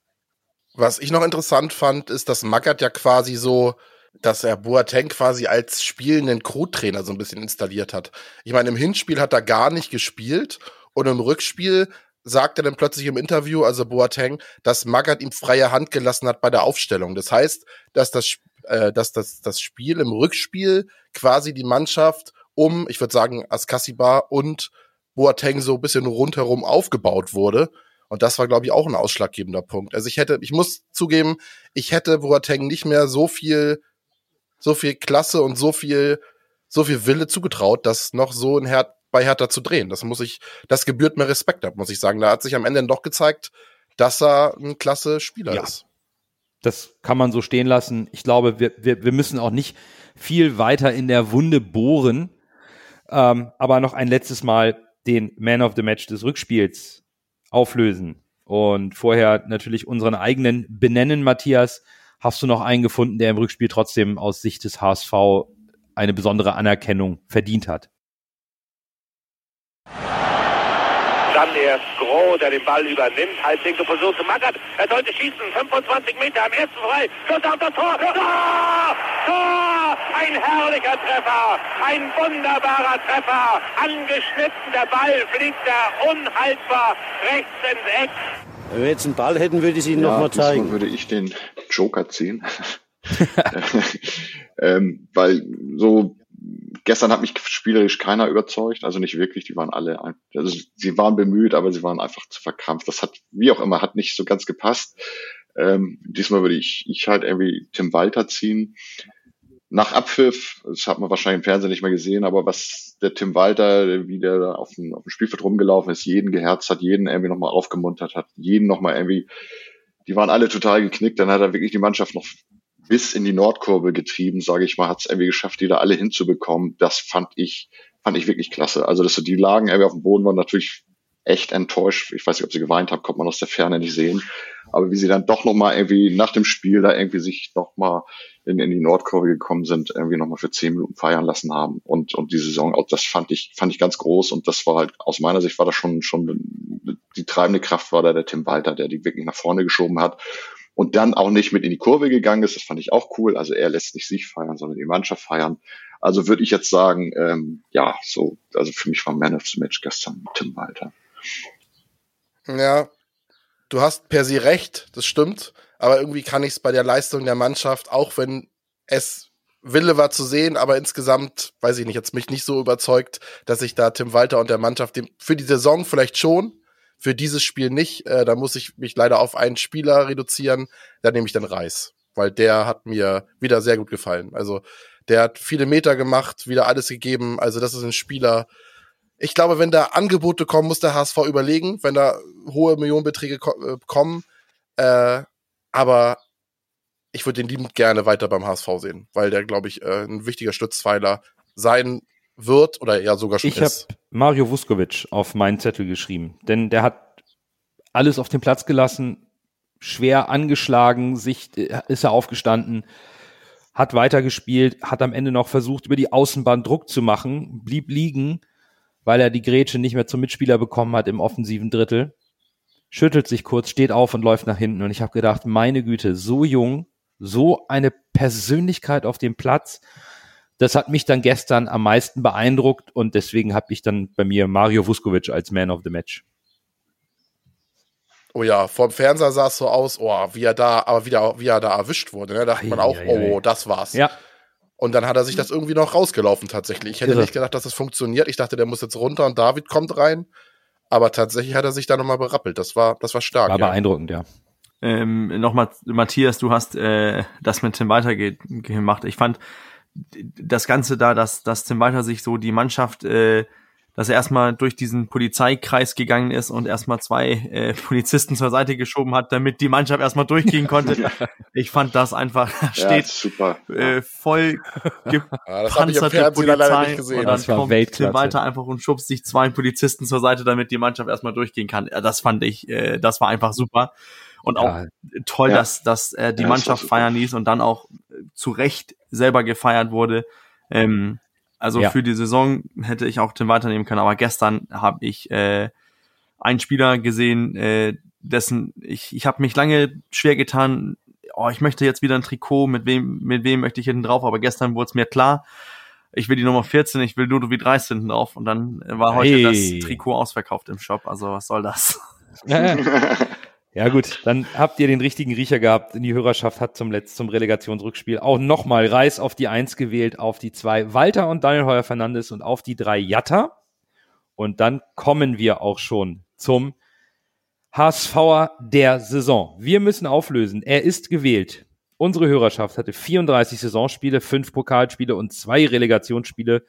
Was ich noch interessant fand, ist, dass Magath ja quasi so, dass er Boateng quasi als spielenden Co-Trainer so ein bisschen installiert hat. Ich meine, im Hinspiel hat er gar nicht gespielt und im Rückspiel sagt er dann plötzlich im Interview, also Boateng, dass Magath ihm freie Hand gelassen hat bei der Aufstellung. Das heißt, dass das Spiel im Rückspiel quasi die Mannschaft ich würde sagen, Askasiba und Boateng so ein bisschen rundherum aufgebaut wurde. Und das war, glaube ich, auch ein ausschlaggebender Punkt. Also ich muss zugeben, ich hätte Boateng nicht mehr so viel Klasse und so viel Wille zugetraut, das noch so bei Hertha zu drehen. Das gebührt mir Respekt ab, muss ich sagen. Da hat sich am Ende doch gezeigt, dass er ein klasse Spieler ist. Das kann man so stehen lassen. Ich glaube, wir müssen auch nicht viel weiter in der Wunde bohren. Aber noch ein letztes Mal den Man of the Match des Rückspiels auflösen und vorher natürlich unseren eigenen benennen. Matthias, hast du noch einen gefunden, der im Rückspiel trotzdem aus Sicht des HSV eine besondere Anerkennung verdient hat? Dann erst Groh, der den Ball übernimmt, halblinke Position zu Magath. Er sollte schießen, 25 Meter am ersten frei. Schuss auf das Tor. Tor! Tor! Ein herrlicher Treffer, ein wunderbarer Treffer. Angeschnitten, der Ball fliegt da unhaltbar rechts ins Eck. Wenn wir jetzt einen Ball hätten, würde ich es Ihnen noch mal zeigen. Würde ich den Joker ziehen. Weil so gestern hat mich spielerisch keiner überzeugt, also nicht wirklich, sie waren bemüht, aber sie waren einfach zu verkrampft. Das hat, wie auch immer, hat nicht so ganz gepasst. Diesmal würde ich halt irgendwie Tim Walter ziehen. Nach Abpfiff, das hat man wahrscheinlich im Fernsehen nicht mehr gesehen, aber was der Tim Walter, wie der da auf dem Spielfeld rumgelaufen ist, jeden geherzt hat, jeden irgendwie nochmal aufgemuntert hat, jeden nochmal irgendwie, die waren alle total geknickt, dann hat er wirklich die Mannschaft noch bis in die Nordkurve getrieben, sage ich mal, hat es irgendwie geschafft, die da alle hinzubekommen. Das fand ich wirklich klasse. Also, dass die lagen irgendwie auf dem Boden, waren natürlich echt enttäuscht. Ich weiß nicht, ob sie geweint haben, konnte man aus der Ferne nicht sehen. Aber wie sie dann doch nochmal irgendwie nach dem Spiel da irgendwie sich nochmal in die Nordkurve gekommen sind, irgendwie nochmal für 10 Minuten feiern lassen haben. Und die Saison, das fand ich ganz groß. Und das war halt, aus meiner Sicht war das schon die treibende Kraft, war da der Tim Walter, der die wirklich nach vorne geschoben hat. Und dann auch nicht mit in die Kurve gegangen ist, das fand ich auch cool. Also er lässt nicht sich feiern, sondern die Mannschaft feiern. Also würde ich jetzt sagen, also für mich war Man of the Match gestern Tim Walter. Ja, du hast per se recht, das stimmt. Aber irgendwie kann ich es bei der Leistung der Mannschaft, auch wenn es Wille war zu sehen, aber insgesamt, weiß ich nicht, jetzt mich nicht so überzeugt, dass ich da Tim Walter und der Mannschaft für die Saison vielleicht schon, für dieses Spiel nicht. Da muss ich mich leider auf einen Spieler reduzieren. Da nehme ich dann Reis, weil der hat mir wieder sehr gut gefallen. Also der hat viele Meter gemacht, wieder alles gegeben. Also das ist ein Spieler. Ich glaube, wenn da Angebote kommen, muss der HSV überlegen, wenn da hohe Millionenbeträge kommen. Aber ich würde den liebend gerne weiter beim HSV sehen, weil der, glaube ich, ein wichtiger Stützpfeiler sein wird oder ja sogar schon ist. Ich habe Mario Vuskovic auf meinen Zettel geschrieben, denn der hat alles auf den Platz gelassen, schwer angeschlagen, ist er aufgestanden, hat weitergespielt, hat am Ende noch versucht, über die Außenbahn Druck zu machen, blieb liegen, weil er die Grätsche nicht mehr zum Mitspieler bekommen hat im offensiven Drittel, schüttelt sich kurz, steht auf und läuft nach hinten. Und ich habe gedacht, meine Güte, so jung, so eine Persönlichkeit auf dem Platz, das hat mich dann gestern am meisten beeindruckt und deswegen habe ich dann bei mir Mario Vuskovic als Man of the Match. Oh ja, vom Fernseher sah es so aus, wie er da erwischt wurde. Ne? Da dachte man auch, das war's. Ja. Und dann hat er sich das irgendwie noch rausgelaufen tatsächlich. Ich hätte nicht gedacht, dass das funktioniert. Ich dachte, der muss jetzt runter und David kommt rein. Aber tatsächlich hat er sich da nochmal berappelt. Das war stark. War beeindruckend, ja. Nochmal, Matthias, du hast das mit Tim Walter gemacht. Ich fand das Ganze da, dass Tim Walter sich so die Mannschaft, dass er erstmal durch diesen Polizeikreis gegangen ist und erstmal 2 Polizisten zur Seite geschoben hat, damit die Mannschaft erstmal durchgehen konnte. Ich fand das einfach, steht super. Voll gepanzerte Polizei gesehen. und dann Das war kommt Weltklasse. Tim Walter einfach und schubst sich 2 Polizisten zur Seite, damit die Mannschaft erstmal durchgehen kann. Das fand ich, das war einfach super. Und auch toll, dass die Mannschaft feiern ließ und dann auch zu Recht selber gefeiert wurde. Für die Saison hätte ich auch Tim Walter nehmen können, aber gestern habe ich einen Spieler gesehen, dessen ich habe mich lange schwer getan, ich möchte jetzt wieder ein Trikot, mit wem möchte ich hinten drauf, aber gestern wurde es mir klar, ich will die Nummer 14, ich will Ludovic Reis hinten drauf und dann war heute das Trikot ausverkauft im Shop, also was soll das? Ja gut, dann habt ihr den richtigen Riecher gehabt. Die Hörerschaft hat zum Relegationsrückspiel auch nochmal Reis auf die 1 gewählt, auf die 2 Walter und Daniel Heuer-Fernandes und auf die 3 Jatta. Und dann kommen wir auch schon zum HSVer der Saison. Wir müssen auflösen. Er ist gewählt. Unsere Hörerschaft hatte 34 Saisonspiele, 5 Pokalspiele und 2 Relegationsspiele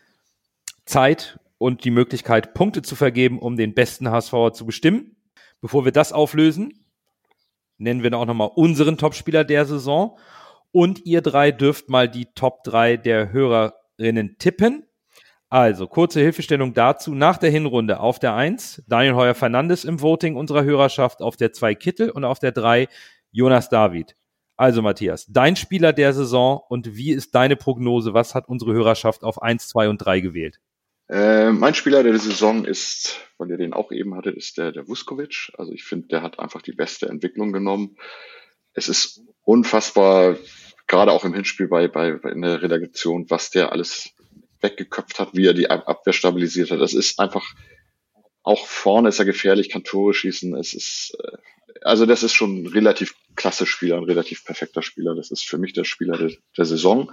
Zeit und die Möglichkeit, Punkte zu vergeben, um den besten HSVer zu bestimmen. Bevor wir das auflösen, nennen wir auch nochmal unseren Topspieler der Saison. Und ihr 3 dürft mal die Top 3 der Hörerinnen tippen. Also, kurze Hilfestellung dazu. Nach der Hinrunde auf der 1 Daniel Heuer-Fernandes im Voting unserer Hörerschaft, auf der 2 Kittel und auf der 3 Jonas David. Also, Matthias, dein Spieler der Saison und wie ist deine Prognose? Was hat unsere Hörerschaft auf 1, 2 und 3 gewählt? Mein Spieler der Saison ist, weil ihr den auch eben hattet, ist der Vuskovic. Also ich finde, der hat einfach die beste Entwicklung genommen. Es ist unfassbar, gerade auch im Hinspiel in der Relegation, was der alles weggeköpft hat, wie er die Abwehr stabilisiert hat. Das ist einfach, auch vorne ist er gefährlich, kann Tore schießen. Das ist schon ein relativ klasse Spieler, ein relativ perfekter Spieler. Das ist für mich der Spieler der Saison.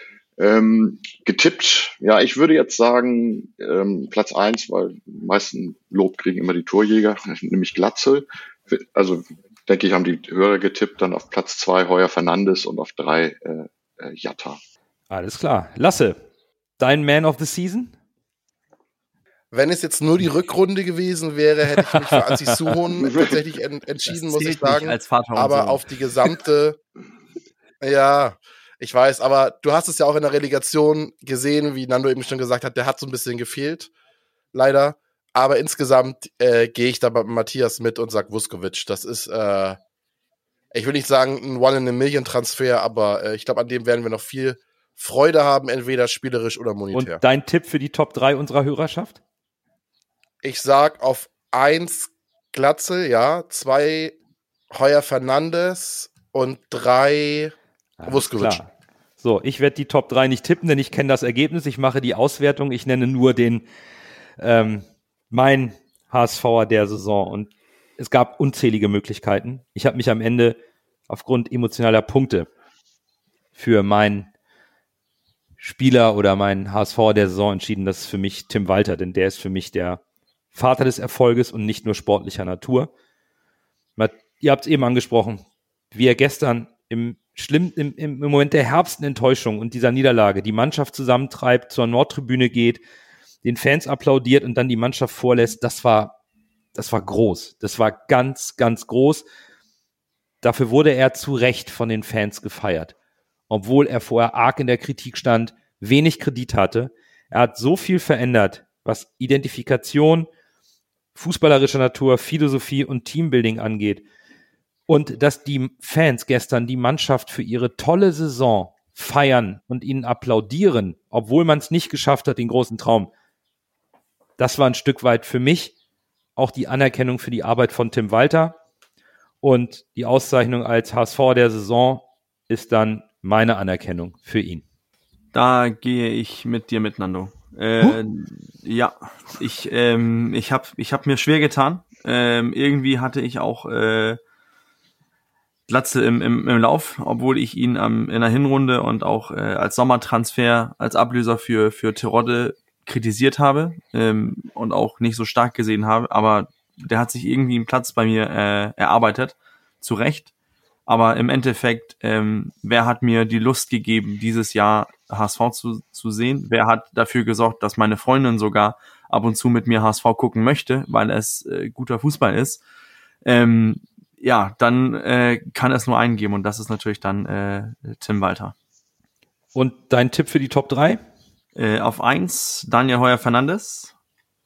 Getippt, ja, ich würde jetzt sagen, Platz 1, weil die meisten Lob kriegen immer die Torjäger, nämlich Glatzel. Also, denke ich, haben die Hörer getippt, dann auf Platz 2 Heuer-Fernandes und auf 3 Jatta. Alles klar. Lasse, dein Man of the Season? Wenn es jetzt nur die Rückrunde gewesen wäre, hätte ich mich für Aziz Suhon tatsächlich entschieden, muss ich sagen. Als Vater und aber Sohn. auf die gesamte, ja, ich weiß, aber du hast es ja auch in der Relegation gesehen, wie Nando eben schon gesagt hat, der hat so ein bisschen gefehlt, leider. Aber insgesamt gehe ich da bei Matthias mit und sag Vuskovic. Das ist, ich will nicht sagen ein One-in-a-Million-Transfer, aber ich glaube, an dem werden wir noch viel Freude haben, entweder spielerisch oder monetär. Und dein Tipp für die Top 3 unserer Hörerschaft? Ich sag auf 1 Glatzel, ja, 2 Heuer-Fernandes und 3 Vuskovic. Klar. So, ich werde die Top 3 nicht tippen, denn ich kenne das Ergebnis. Ich mache die Auswertung. Ich nenne nur den mein HSVer der Saison. Und es gab unzählige Möglichkeiten. Ich habe mich am Ende aufgrund emotionaler Punkte für meinen Spieler oder meinen HSVer der Saison entschieden. Das ist für mich Tim Walter, denn der ist für mich der Vater des Erfolges und nicht nur sportlicher Natur. Ihr habt es eben angesprochen, wie er gestern im Moment der herrbsten Enttäuschung und dieser Niederlage die Mannschaft zusammentreibt, zur Nordtribüne geht, den Fans applaudiert und dann die Mannschaft vorlässt, das war groß. Das war ganz, ganz groß. Dafür wurde er zu Recht von den Fans gefeiert. Obwohl er vorher arg in der Kritik stand, wenig Kredit hatte. Er hat so viel verändert, was Identifikation, fußballerischer Natur, Philosophie und Teambuilding angeht. Und dass die Fans gestern die Mannschaft für ihre tolle Saison feiern und ihnen applaudieren, obwohl man es nicht geschafft hat, den großen Traum. Das war ein Stück weit für mich auch die Anerkennung für die Arbeit von Tim Walter. Und die Auszeichnung als HSV der Saison ist dann meine Anerkennung für ihn. Da gehe ich mit dir mit, Nando. Ja, ich hab mir schwer getan. Irgendwie hatte ich auch Glatzel im Lauf, obwohl ich ihn in der Hinrunde und auch als Sommertransfer, als Ablöser für Terodde kritisiert habe und auch nicht so stark gesehen habe, aber der hat sich irgendwie einen Platz bei mir erarbeitet, zu Recht. Aber im Endeffekt, wer hat mir die Lust gegeben, dieses Jahr HSV zu sehen? Wer hat dafür gesorgt, dass meine Freundin sogar ab und zu mit mir HSV gucken möchte, weil es guter Fußball ist? Ja, dann kann es nur einen geben und das ist natürlich dann Tim Walter. Und dein Tipp für die Top 3? Auf 1 Daniel Heuer-Fernandes,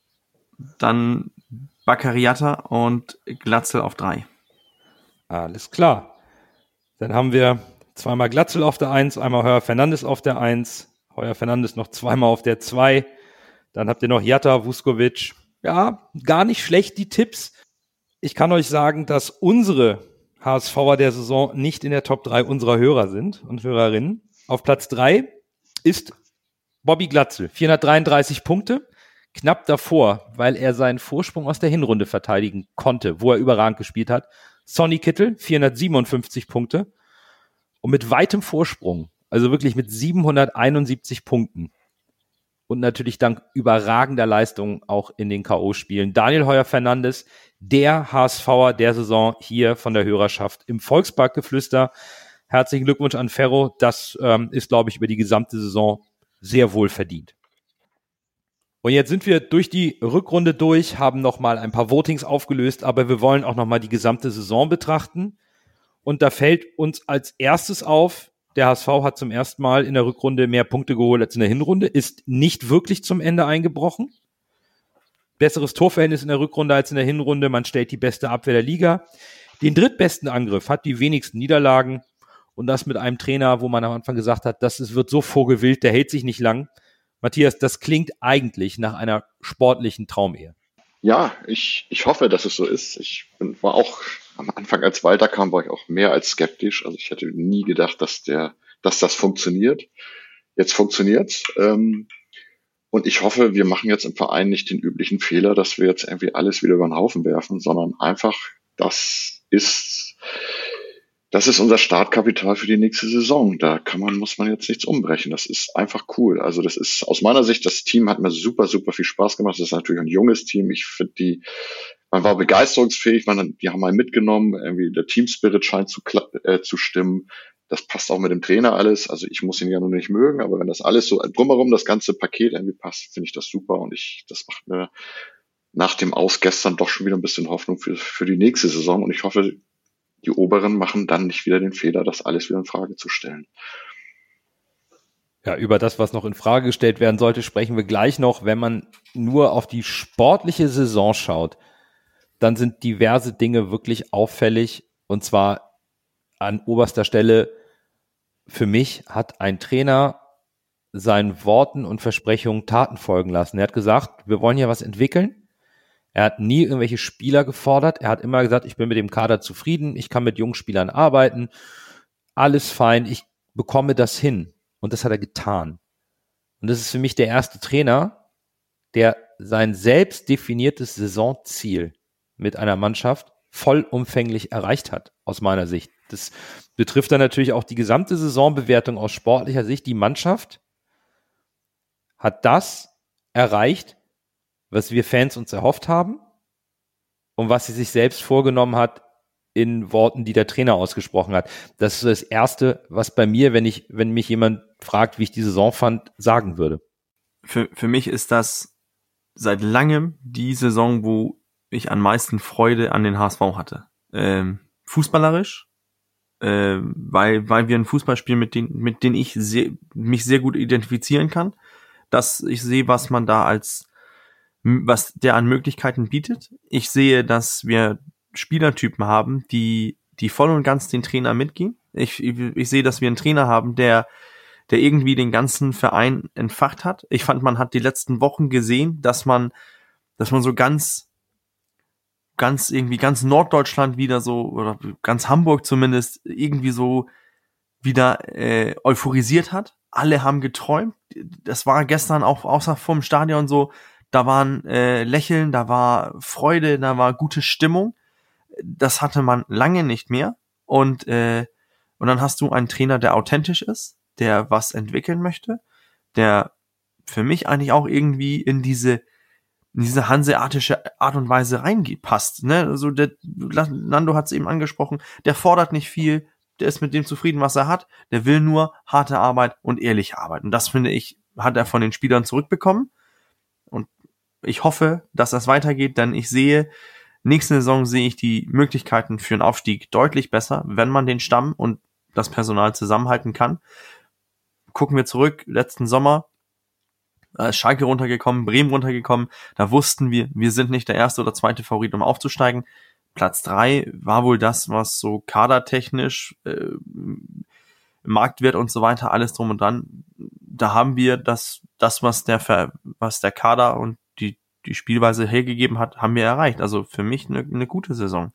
dann Baccariata und Glatzel auf 3. Alles klar. Dann haben wir zweimal Glatzel auf der 1, einmal Heuer-Fernandes auf der 1, Heuer-Fernandes noch zweimal auf der 2. Dann habt ihr noch Jatta, Vuskovic. Ja, gar nicht schlecht die Tipps. Ich kann euch sagen, dass unsere HSVer der Saison nicht in der Top 3 unserer Hörer sind und Hörerinnen. Auf Platz 3 ist Bobby Glatzel, 433 Punkte. Knapp davor, weil er seinen Vorsprung aus der Hinrunde verteidigen konnte, wo er überragend gespielt hat. Sonny Kittel, 457 Punkte. Und mit weitem Vorsprung, also wirklich mit 771 Punkten. Und natürlich dank überragender Leistungen auch in den K.O.-Spielen. Daniel Heuer-Fernandes, der HSVer der Saison hier von der Hörerschaft im Volksparkgeflüster. Herzlichen Glückwunsch an Ferro. Das ist, glaube ich, über die gesamte Saison sehr wohl verdient. Und jetzt sind wir durch die Rückrunde durch, haben nochmal ein paar Votings aufgelöst, aber wir wollen auch nochmal die gesamte Saison betrachten. Und da fällt uns als erstes auf, der HSV hat zum ersten Mal in der Rückrunde mehr Punkte geholt als in der Hinrunde, ist nicht wirklich zum Ende eingebrochen. Besseres Torverhältnis in der Rückrunde als in der Hinrunde, man stellt die beste Abwehr der Liga. Den drittbesten Angriff, hat die wenigsten Niederlagen und das mit einem Trainer, wo man am Anfang gesagt hat, wird so vogelwild, der hält sich nicht lang. Matthias, das klingt eigentlich nach einer sportlichen Traumehe. Ja, ich hoffe, dass es so ist. War auch am Anfang, als Walter kam, war ich auch mehr als skeptisch. Also ich hätte nie gedacht, dass das funktioniert. Jetzt funktioniert's. Und ich hoffe, wir machen jetzt im Verein nicht den üblichen Fehler, dass wir jetzt irgendwie alles wieder über den Haufen werfen, sondern einfach, das ist unser Startkapital für die nächste Saison. Da muss man jetzt nichts umbrechen. Das ist einfach cool. Also das ist aus meiner Sicht, das Team hat mir super, super viel Spaß gemacht. Das ist natürlich ein junges Team. Ich finde man war begeisterungsfähig, die haben mal mitgenommen. Irgendwie der Teamspirit scheint zu stimmen. Das passt auch mit dem Trainer alles. Also ich muss ihn ja nur nicht mögen, aber wenn das alles so drumherum, das ganze Paket irgendwie passt, finde ich das super. Und das macht mir nach dem Aus gestern doch schon wieder ein bisschen Hoffnung für die nächste Saison. Und ich hoffe, die Oberen machen dann nicht wieder den Fehler, das alles wieder in Frage zu stellen. Ja, über das, was noch in Frage gestellt werden sollte, sprechen wir gleich noch. Wenn man nur auf die sportliche Saison schaut, dann sind diverse Dinge wirklich auffällig. Und zwar an oberster Stelle, für mich hat ein Trainer seinen Worten und Versprechungen Taten folgen lassen. Er hat gesagt, wir wollen hier was entwickeln. Er hat nie irgendwelche Spieler gefordert. Er hat immer gesagt, ich bin mit dem Kader zufrieden, ich kann mit jungen Spielern arbeiten, alles fein, ich bekomme das hin. Und das hat er getan. Und das ist für mich der erste Trainer, der sein selbst definiertes Saisonziel mit einer Mannschaft vollumfänglich erreicht hat, aus meiner Sicht. Das betrifft dann natürlich auch die gesamte Saisonbewertung aus sportlicher Sicht. Die Mannschaft hat das erreicht, was wir Fans uns erhofft haben und was sie sich selbst vorgenommen hat in Worten, die der Trainer ausgesprochen hat. Das ist das Erste, was bei mir, wenn mich jemand fragt, wie ich die Saison fand, sagen würde. Für mich ist das seit langem die Saison, wo ich am meisten Freude an den HSV hatte. Fußballerisch, weil wir einen Fußball spielen, mit denen ich mich sehr gut identifizieren kann, dass ich sehe, was der an Möglichkeiten bietet. Ich sehe, dass wir Spielertypen haben, die voll und ganz den Trainer mitgehen. Ich sehe, dass wir einen Trainer haben, der irgendwie den ganzen Verein entfacht hat. Ich fand, man hat die letzten Wochen gesehen, dass man so ganz Norddeutschland wieder so, oder ganz Hamburg zumindest, irgendwie so wieder euphorisiert hat. Alle haben geträumt. Das war gestern auch außer vom Stadion so, da waren Lächeln, da war Freude, da war gute Stimmung. Das hatte man lange nicht mehr. Und dann hast du einen Trainer, der authentisch ist, der was entwickeln möchte, der für mich eigentlich auch irgendwie in diese hanseatische Art und Weise reingepasst. Ne? Also Nando hat es eben angesprochen, der fordert nicht viel, der ist mit dem zufrieden, was er hat, der will nur harte Arbeit und ehrliche Arbeit. Und das, finde ich, hat er von den Spielern zurückbekommen. Und ich hoffe, dass das weitergeht, denn nächste Saison sehe ich die Möglichkeiten für einen Aufstieg deutlich besser, wenn man den Stamm und das Personal zusammenhalten kann. Gucken wir zurück, letzten Sommer, Schalke runtergekommen, Bremen runtergekommen, da wussten wir sind nicht der erste oder zweite Favorit, um aufzusteigen. Platz 3 war wohl das, was so kadertechnisch, Marktwert und so weiter, alles drum und dran. Da haben wir das was der Kader und die Spielweise hergegeben hat, haben wir erreicht. Also für mich eine gute Saison.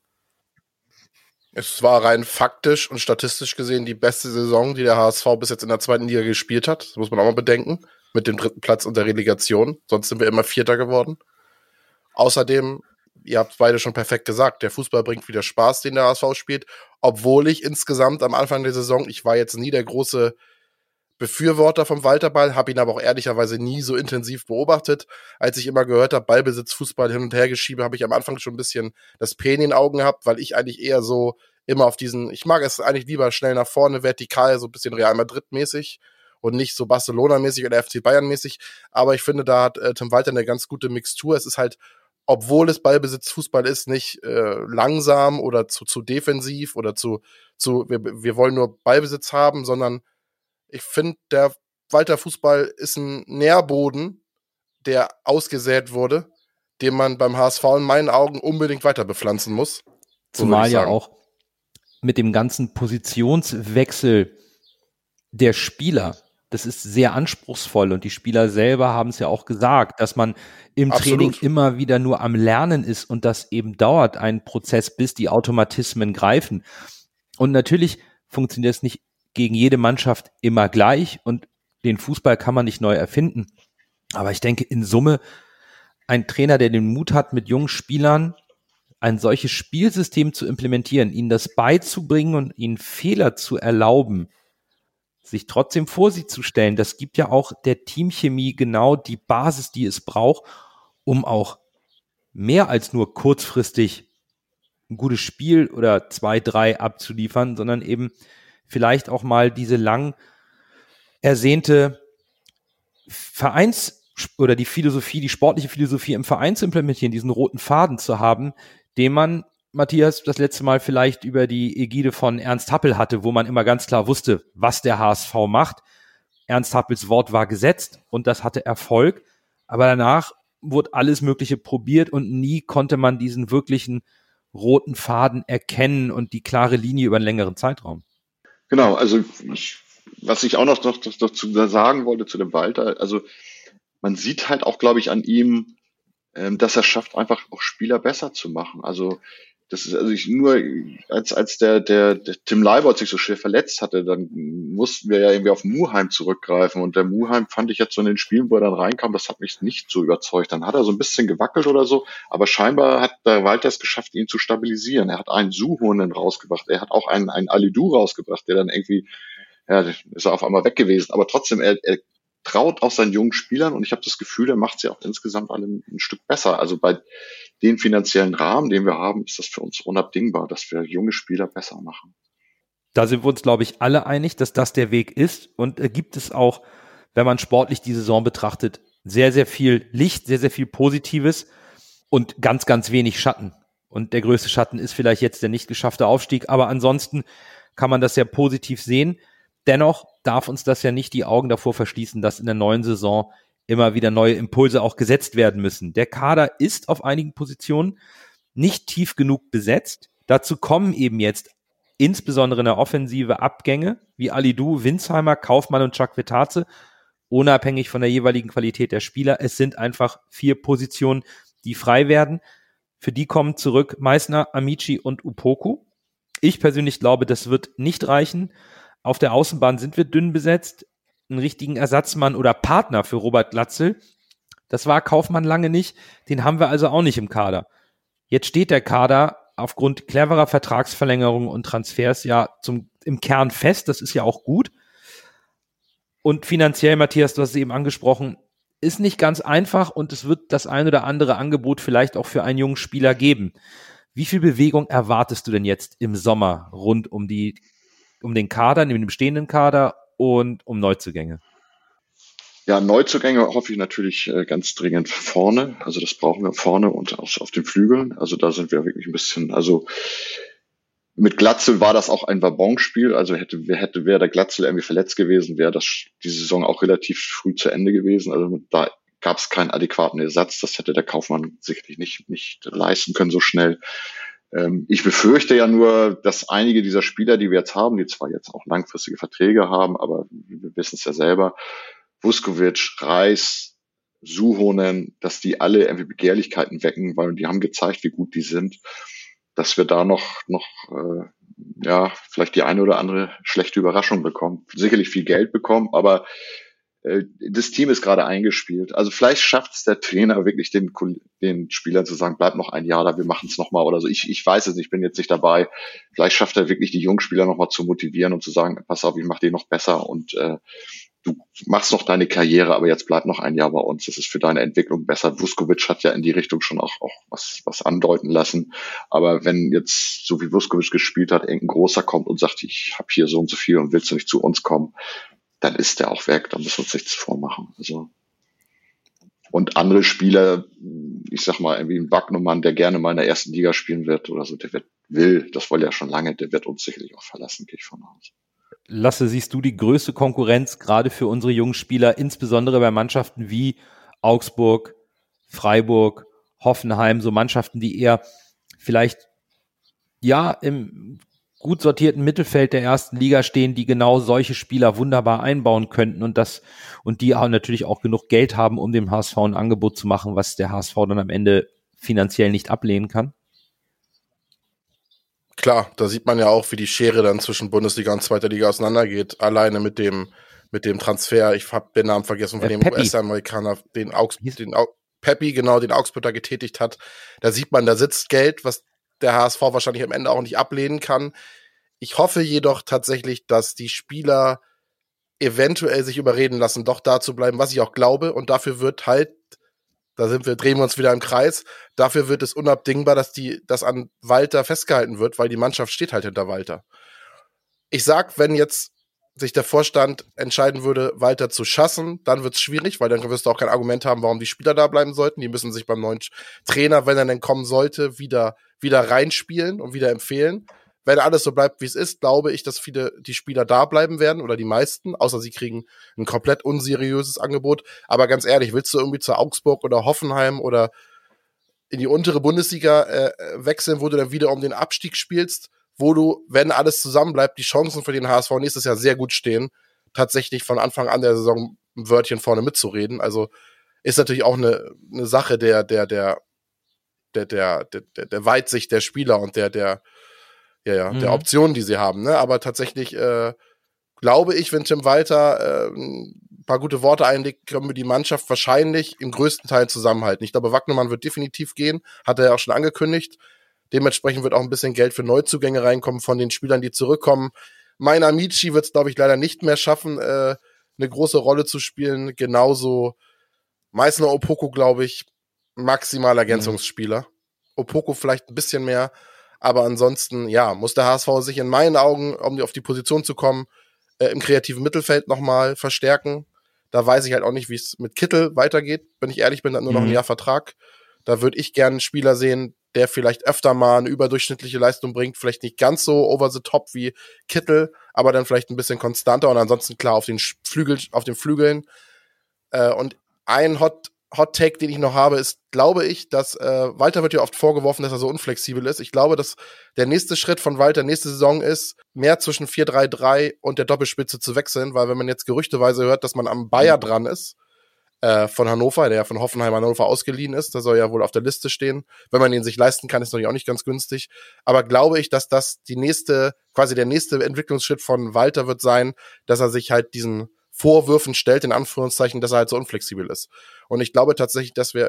Es war rein faktisch und statistisch gesehen die beste Saison, die der HSV bis jetzt in der 2. Liga gespielt hat. Das muss man auch mal bedenken. Mit dem 3. Platz und der Relegation. Sonst sind wir immer 4. geworden. Außerdem, ihr habt beide schon perfekt gesagt, der Fußball bringt wieder Spaß, den der HSV spielt. Obwohl ich insgesamt am Anfang der Saison, ich war jetzt nie der große Befürworter vom Walterball, habe ihn aber auch ehrlicherweise nie so intensiv beobachtet. Als ich immer gehört habe, Ballbesitz, Fußball hin und her geschiebe, habe ich am Anfang schon ein bisschen das P in den Augen gehabt, weil ich eigentlich eher so immer auf ich mag es eigentlich lieber schnell nach vorne, vertikal, so ein bisschen Real Madrid-mäßig und nicht so Barcelona-mäßig oder FC Bayern-mäßig. Aber ich finde, da hat Tim Walter eine ganz gute Mixtur. Es ist halt, obwohl es Ballbesitz Fußball ist, nicht langsam oder zu defensiv oder wir wollen nur Ballbesitz haben, sondern ich finde, der Walter Fußball ist ein Nährboden, der ausgesät wurde, den man beim HSV in meinen Augen unbedingt weiter bepflanzen muss. Zumal ja auch mit dem ganzen Positionswechsel der Spieler, das ist sehr anspruchsvoll und die Spieler selber haben es ja auch gesagt, dass man im Training immer wieder nur am Lernen ist und das eben dauert ein Prozess, bis die Automatismen greifen. Und natürlich funktioniert es nicht gegen jede Mannschaft immer gleich und den Fußball kann man nicht neu erfinden. Aber ich denke, in Summe ein Trainer, der den Mut hat, mit jungen Spielern ein solches Spielsystem zu implementieren, ihnen das beizubringen und ihnen Fehler zu erlauben, sich trotzdem vor sie zu stellen, das gibt ja auch der Teamchemie genau die Basis, die es braucht, um auch mehr als nur kurzfristig ein gutes Spiel oder 2, 3 abzuliefern, sondern eben vielleicht auch mal diese lang ersehnte oder die sportliche Philosophie im Verein zu implementieren, diesen roten Faden zu haben, den man, Matthias, das letzte Mal vielleicht über die Ägide von Ernst Happel hatte, wo man immer ganz klar wusste, was der HSV macht. Ernst Happels Wort war gesetzt und das hatte Erfolg, aber danach wurde alles Mögliche probiert und nie konnte man diesen wirklichen roten Faden erkennen und die klare Linie über einen längeren Zeitraum. Genau, also was ich auch noch dazu sagen wollte zu dem Walter, also man sieht halt auch, glaube ich, an ihm, dass er schafft, einfach auch Spieler besser zu machen. Also das ist als der Tim Leibold sich so schwer verletzt hatte, dann mussten wir ja irgendwie auf Muheim zurückgreifen und der Muheim fand ich jetzt so in den Spielen, wo er dann reinkam, das hat mich nicht so überzeugt. Dann hat er so ein bisschen gewackelt oder so, aber scheinbar hat der Walter es geschafft, ihn zu stabilisieren. Er hat einen Suhonen rausgebracht, er hat auch einen Alidou rausgebracht, der dann irgendwie, ja, ist er auf einmal weg gewesen, aber trotzdem, er traut auch seinen jungen Spielern und ich habe das Gefühl, der macht sie auch insgesamt alle ein Stück besser. Also bei den finanziellen Rahmen, den wir haben, ist das für uns unabdingbar, dass wir junge Spieler besser machen. Da sind wir uns, glaube ich, alle einig, dass das der Weg ist und gibt es auch, wenn man sportlich die Saison betrachtet, sehr, sehr viel Licht, sehr, sehr viel Positives und ganz, ganz wenig Schatten. Und der größte Schatten ist vielleicht jetzt der nicht geschaffte Aufstieg, aber ansonsten kann man das sehr positiv sehen. Dennoch darf uns das ja nicht die Augen davor verschließen, dass in der neuen Saison immer wieder neue Impulse auch gesetzt werden müssen. Der Kader ist auf einigen Positionen nicht tief genug besetzt. Dazu kommen eben jetzt insbesondere in der Offensive Abgänge wie Alidou, Winsheimer, Kaufmann und Chakvetadze, unabhängig von der jeweiligen Qualität der Spieler. Es sind einfach 4 Positionen, die frei werden. Für die kommen zurück Meissner, Amici und Upoku. Ich persönlich glaube, das wird nicht reichen. Auf der Außenbahn sind wir dünn besetzt. Einen richtigen Ersatzmann oder Partner für Robert Glatzel, das war Kaufmann lange nicht. Den haben wir also auch nicht im Kader. Jetzt steht der Kader aufgrund cleverer Vertragsverlängerungen und Transfers ja im Kern fest. Das ist ja auch gut. Und finanziell, Matthias, du hast es eben angesprochen, ist nicht ganz einfach und es wird das ein oder andere Angebot vielleicht auch für einen jungen Spieler geben. Wie viel Bewegung erwartest du denn jetzt im Sommer rund um den Kader, neben dem bestehenden Kader und um Neuzugänge? Ja, Neuzugänge hoffe ich natürlich ganz dringend vorne. Also das brauchen wir vorne und auf den Flügeln. Also da sind wir wirklich ein bisschen, also mit Glatzel war das auch ein Wabonspiel. Also wäre der Glatzel irgendwie verletzt gewesen, wäre das die Saison auch relativ früh zu Ende gewesen. Also da gab es keinen adäquaten Ersatz. Das hätte der Kaufmann sicherlich nicht leisten können so schnell. Ich befürchte ja nur, dass einige dieser Spieler, die wir jetzt haben, die zwar jetzt auch langfristige Verträge haben, aber wir wissen es ja selber, Vuskovic, Reis, Suhonen, dass die alle irgendwie Begehrlichkeiten wecken, weil die haben gezeigt, wie gut die sind, dass wir da noch vielleicht die eine oder andere schlechte Überraschung bekommen. Sicherlich viel Geld bekommen, aber das Team ist gerade eingespielt. Also vielleicht schafft es der Trainer wirklich den Spielern zu sagen, bleib noch ein Jahr da, wir machen es nochmal oder so. Ich weiß es nicht, ich bin jetzt nicht dabei. Vielleicht schafft er wirklich die jungen Spieler nochmal zu motivieren und zu sagen, pass auf, ich mache den noch besser und du machst noch deine Karriere, aber jetzt bleib noch ein Jahr bei uns. Das ist für deine Entwicklung besser. Vuskovic hat ja in die Richtung schon auch was andeuten lassen. Aber wenn jetzt, so wie Vuskovic gespielt hat, irgendein Großer kommt und sagt, ich habe hier so und so viel und willst du nicht zu uns kommen, dann ist der auch weg. Da müssen wir uns nichts vormachen. Also. Und andere Spieler, ich sag mal, irgendwie ein Wagnumann, der gerne mal in der ersten Liga spielen wird oder so, das will ja schon lange, der wird uns sicherlich auch verlassen, gehe ich von aus. Lasse, siehst du die größte Konkurrenz gerade für unsere jungen Spieler, insbesondere bei Mannschaften wie Augsburg, Freiburg, Hoffenheim, so Mannschaften, die eher vielleicht im gut sortierten Mittelfeld der ersten Liga stehen, die genau solche Spieler wunderbar einbauen könnten und die auch natürlich auch genug Geld haben, um dem HSV ein Angebot zu machen, was der HSV dann am Ende finanziell nicht ablehnen kann? Klar, da sieht man ja auch, wie die Schere dann zwischen Bundesliga und zweiter Liga auseinandergeht. Alleine mit dem Transfer, ich habe den Namen vergessen von dem US-Amerikaner, den Pepi, genau, den Augsburg da getätigt hat. Da sieht man, da sitzt Geld, was der HSV wahrscheinlich am Ende auch nicht ablehnen kann. Ich hoffe jedoch tatsächlich, dass die Spieler eventuell sich überreden lassen, doch da zu bleiben, was ich auch glaube. Und dafür wird halt, drehen wir uns wieder im Kreis, dafür wird es unabdingbar, dass an Walter festgehalten wird, weil die Mannschaft steht halt hinter Walter. Ich sag, wenn jetzt sich der Vorstand entscheiden würde, Walter zu schassen, dann wird's schwierig, weil dann wirst du auch kein Argument haben, warum die Spieler da bleiben sollten. Die müssen sich beim neuen Trainer, wenn er denn kommen sollte, wieder reinspielen und wieder empfehlen. Wenn alles so bleibt, wie es ist, glaube ich, dass die Spieler da bleiben werden oder die meisten, außer sie kriegen ein komplett unseriöses Angebot. Aber ganz ehrlich, willst du irgendwie zu Augsburg oder Hoffenheim oder in die untere Bundesliga wechseln, wo du dann wieder um den Abstieg spielst, wo du, wenn alles zusammenbleibt, die Chancen für den HSV nächstes Jahr sehr gut stehen, tatsächlich von Anfang an der Saison ein Wörtchen vorne mitzureden. Also ist natürlich auch eine Sache der Weitsicht der Spieler und der Optionen, die sie haben, ne? Aber tatsächlich glaube ich, wenn Tim Walter ein paar gute Worte einlegt, können wir die Mannschaft wahrscheinlich im größten Teil zusammenhalten. Ich glaube, Wagnumann wird definitiv gehen, hat er ja auch schon angekündigt. Dementsprechend wird auch ein bisschen Geld für Neuzugänge reinkommen von den Spielern, die zurückkommen. Mein Amici wird es, glaube ich, leider nicht mehr schaffen, eine große Rolle zu spielen. Genauso Meißner Opoko, glaube ich, maximal Ergänzungsspieler. Opoko vielleicht ein bisschen mehr. Aber ansonsten, muss der HSV sich in meinen Augen, um auf die Position zu kommen, im kreativen Mittelfeld nochmal verstärken. Da weiß ich halt auch nicht, wie es mit Kittel weitergeht. Wenn ich ehrlich bin, hat nur noch ein Jahr Vertrag. Da würde ich gerne einen Spieler sehen, der vielleicht öfter mal eine überdurchschnittliche Leistung bringt. Vielleicht nicht ganz so over the top wie Kittel, aber dann vielleicht ein bisschen konstanter und ansonsten klar auf den Flügeln. Und ein Hot-Take, den ich noch habe, ist, glaube ich, dass Walter wird ja oft vorgeworfen, dass er so unflexibel ist. Ich glaube, dass der nächste Schritt von Walter nächste Saison ist, mehr zwischen 4-3-3 und der Doppelspitze zu wechseln, weil wenn man jetzt gerüchteweise hört, dass man am Bayer dran ist, von Hannover, der ja von Hoffenheim Hannover ausgeliehen ist, der soll ja wohl auf der Liste stehen. Wenn man den sich leisten kann, ist natürlich auch nicht ganz günstig. Aber glaube ich, dass das der nächste Entwicklungsschritt von Walter wird sein, dass er sich halt diesen Vorwürfen stellt, in Anführungszeichen, dass er halt so unflexibel ist. Und ich glaube tatsächlich, dass wir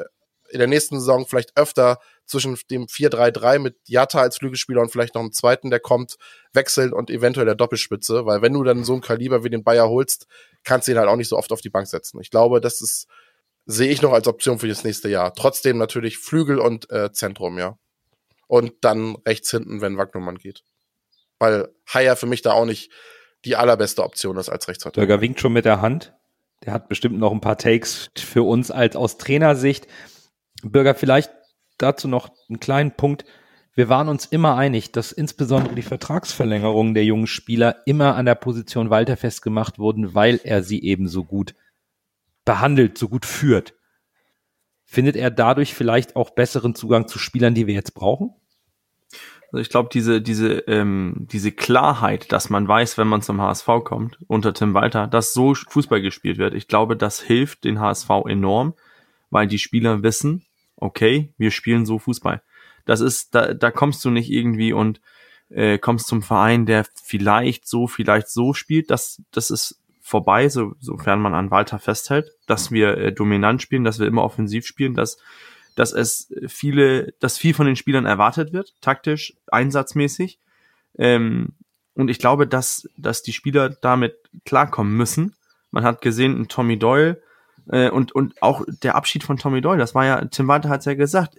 in der nächsten Saison vielleicht öfter zwischen dem 4-3-3 mit Jatta als Flügelspieler und vielleicht noch einem zweiten, der kommt, wechseln und eventuell der Doppelspitze, weil wenn du dann so ein Kaliber wie den Bayer holst, kannst du ihn halt auch nicht so oft auf die Bank setzen. Ich glaube, sehe ich noch als Option für das nächste Jahr. Trotzdem natürlich Flügel und Zentrum, ja. Und dann rechts hinten, wenn Wagnumann geht. Weil Haier für mich da auch nicht die allerbeste Option ist als Rechtsverteidiger. Bürger winkt schon mit der Hand. Der hat bestimmt noch ein paar Takes für uns aus Trainersicht. Bürger, vielleicht dazu noch einen kleinen Punkt. Wir waren uns immer einig, dass insbesondere die Vertragsverlängerungen der jungen Spieler immer an der Position Walter festgemacht wurden, weil er sie eben so gut behandelt, so gut führt. Findet er dadurch vielleicht auch besseren Zugang zu Spielern, die wir jetzt brauchen? Also ich glaube, diese Klarheit, dass man weiß, wenn man zum HSV kommt, unter Tim Walter, dass so Fußball gespielt wird, ich glaube, das hilft den HSV enorm, weil die Spieler wissen, okay, wir spielen so Fußball. Das ist, da kommst du nicht irgendwie und kommst zum Verein, der vielleicht so spielt. Das ist vorbei, sofern man an Walter festhält, dass wir dominant spielen, dass wir immer offensiv spielen, dass viel von den Spielern erwartet wird, taktisch, einsatzmäßig. Und ich glaube, dass die Spieler damit klarkommen müssen. Man hat gesehen, ein Tommy Doyle und auch der Abschied von Tommy Doyle, das war ja, Tim Walter hat es ja gesagt,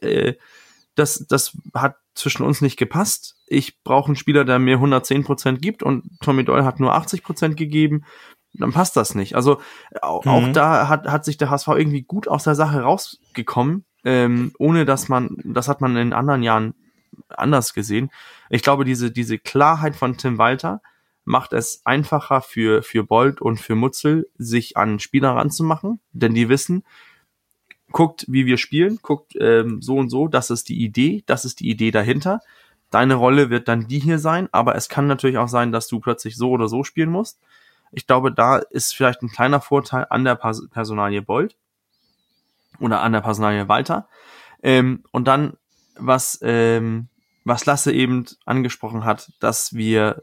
das hat zwischen uns nicht gepasst. Ich brauche einen Spieler, der mir 110% gibt und Tommy Doyle hat nur 80% gegeben. Dann passt das nicht. Also auch da hat sich der HSV irgendwie gut aus der Sache rausgekommen, ohne das hat man in anderen Jahren anders gesehen. Ich glaube, diese Klarheit von Tim Walter macht es einfacher für Bold und für Mutzel, sich an Spieler ranzumachen, denn die wissen, guckt, wie wir spielen, guckt so und so, das ist die Idee dahinter. Deine Rolle wird dann die hier sein, aber es kann natürlich auch sein, dass du plötzlich so oder so spielen musst. Ich glaube, da ist vielleicht ein kleiner Vorteil an der Personalie Bold oder an der Personalie Walter. Und dann, was Lasse eben angesprochen hat, dass wir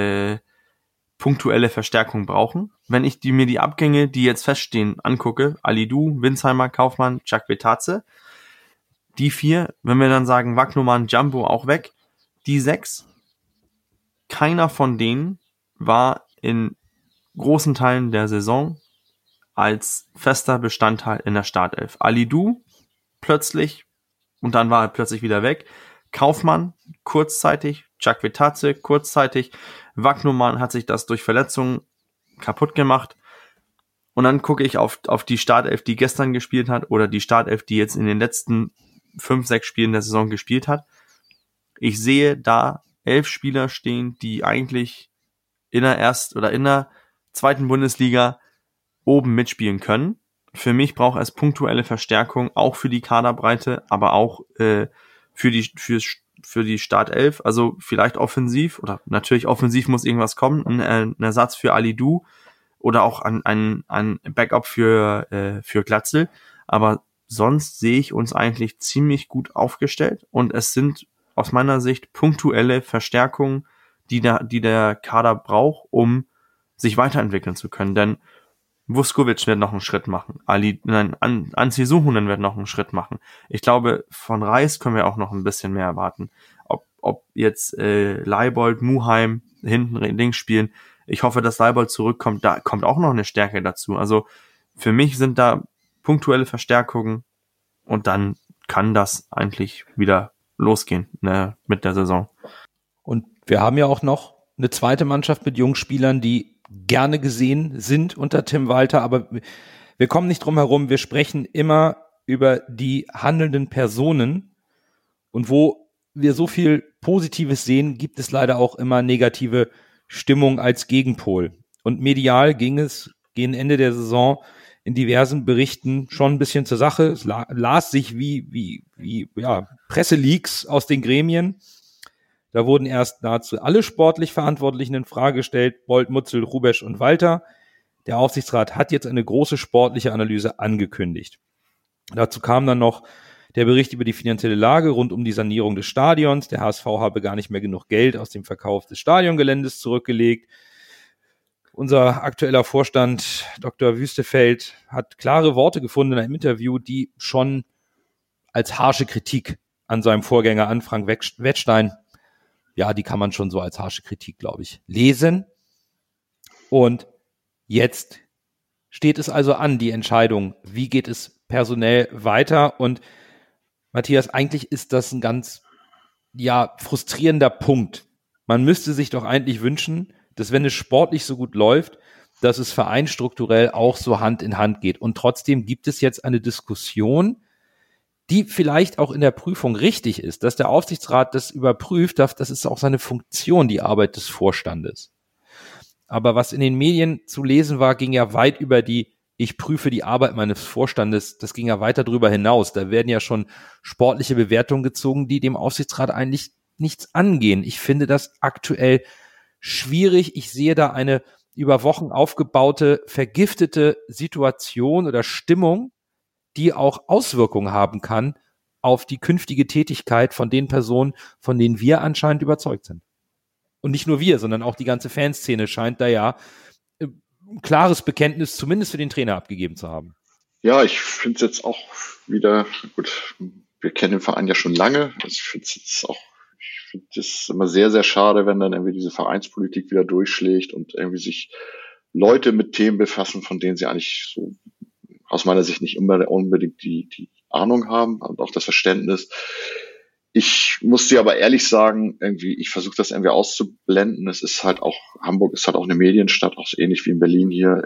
punktuelle Verstärkung brauchen. Wenn ich mir die Abgänge, die jetzt feststehen, angucke, Alidou, Winsheimer, Kaufmann, Chakvetadze, die 4, wenn wir dann sagen, Wagnumann, Jumbo auch weg, die 6, keiner von denen war in großen Teilen der Saison als fester Bestandteil in der Startelf. Alidou plötzlich und dann war er plötzlich wieder weg. Kaufmann kurzzeitig, Chakvetadze kurzzeitig, Wagnumann hat sich das durch Verletzungen kaputt gemacht. Und dann gucke ich auf die Startelf, die gestern gespielt hat oder die Startelf, die jetzt in den letzten 5-6 Spielen der Saison gespielt hat. Ich sehe da 11 Spieler stehen, die eigentlich in der zweiten Bundesliga oben mitspielen können. Für mich braucht es punktuelle Verstärkung, auch für die Kaderbreite, aber auch für die Startelf, also vielleicht offensiv oder natürlich offensiv muss irgendwas kommen, ein Ersatz für Alidou oder auch ein Backup für Glatzel, aber sonst sehe ich uns eigentlich ziemlich gut aufgestellt und es sind aus meiner Sicht punktuelle Verstärkungen, die der Kader braucht, um sich weiterentwickeln zu können, denn Vuskovic wird noch einen Schritt machen. Anzi Suhonen wird noch einen Schritt machen. Ich glaube, von Reis können wir auch noch ein bisschen mehr erwarten. Ob jetzt Leibold, Muheim hinten links spielen. Ich hoffe, dass Leibold zurückkommt. Da kommt auch noch eine Stärke dazu. Also für mich sind da punktuelle Verstärkungen und dann kann das eigentlich wieder losgehen mit der Saison. Und wir haben ja auch noch eine zweite Mannschaft mit jungen Spielern, die gerne gesehen sind unter Tim Walter, aber wir kommen nicht drum herum, wir sprechen immer über die handelnden Personen und wo wir so viel Positives sehen, gibt es leider auch immer negative Stimmung als Gegenpol. Und medial gehen Ende der Saison in diversen Berichten schon ein bisschen zur Sache. Es las sich wie Presseleaks aus den Gremien. Da wurden erst nahezu alle sportlich Verantwortlichen in Frage gestellt, Bold, Mutzel, Rubesch und Walter. Der Aufsichtsrat hat jetzt eine große sportliche Analyse angekündigt. Dazu kam dann noch der Bericht über die finanzielle Lage rund um die Sanierung des Stadions. Der HSV habe gar nicht mehr genug Geld aus dem Verkauf des Stadiongeländes zurückgelegt. Unser aktueller Vorstand, Dr. Wüstefeld, hat klare Worte gefunden in einem Interview, die schon als harsche Kritik an seinem Vorgänger, an Frank Wettstein. Ja, die kann man schon so als harsche Kritik, glaube ich, lesen. Und jetzt steht es also an, die Entscheidung, wie geht es personell weiter? Und Matthias, eigentlich ist das ein ganz, frustrierender Punkt. Man müsste sich doch eigentlich wünschen, dass wenn es sportlich so gut läuft, dass es vereinstrukturell auch so Hand in Hand geht. Und trotzdem gibt es jetzt eine Diskussion, die vielleicht auch in der Prüfung richtig ist, dass der Aufsichtsrat das überprüft, das ist auch seine Funktion, die Arbeit des Vorstandes. Aber was in den Medien zu lesen war, ging ja weit über ich prüfe die Arbeit meines Vorstandes, das ging ja weiter drüber hinaus. Da werden ja schon sportliche Bewertungen gezogen, die dem Aufsichtsrat eigentlich nichts angehen. Ich finde das aktuell schwierig. Ich sehe da eine über Wochen aufgebaute, vergiftete Situation oder Stimmung, die auch Auswirkungen haben kann auf die künftige Tätigkeit von den Personen, von denen wir anscheinend überzeugt sind. Und nicht nur wir, sondern auch die ganze Fanszene scheint da ja ein klares Bekenntnis zumindest für den Trainer abgegeben zu haben. Ja, ich finde es jetzt auch wieder, gut, wir kennen den Verein ja schon lange. Ich finde es immer sehr, sehr schade, wenn dann irgendwie diese Vereinspolitik wieder durchschlägt und irgendwie sich Leute mit Themen befassen, von denen sie eigentlich so aus meiner Sicht nicht unbedingt die Ahnung haben und auch das Verständnis. Ich muss dir aber ehrlich sagen, irgendwie, ich versuche das irgendwie auszublenden. Hamburg ist halt auch eine Medienstadt, auch so ähnlich wie in Berlin hier.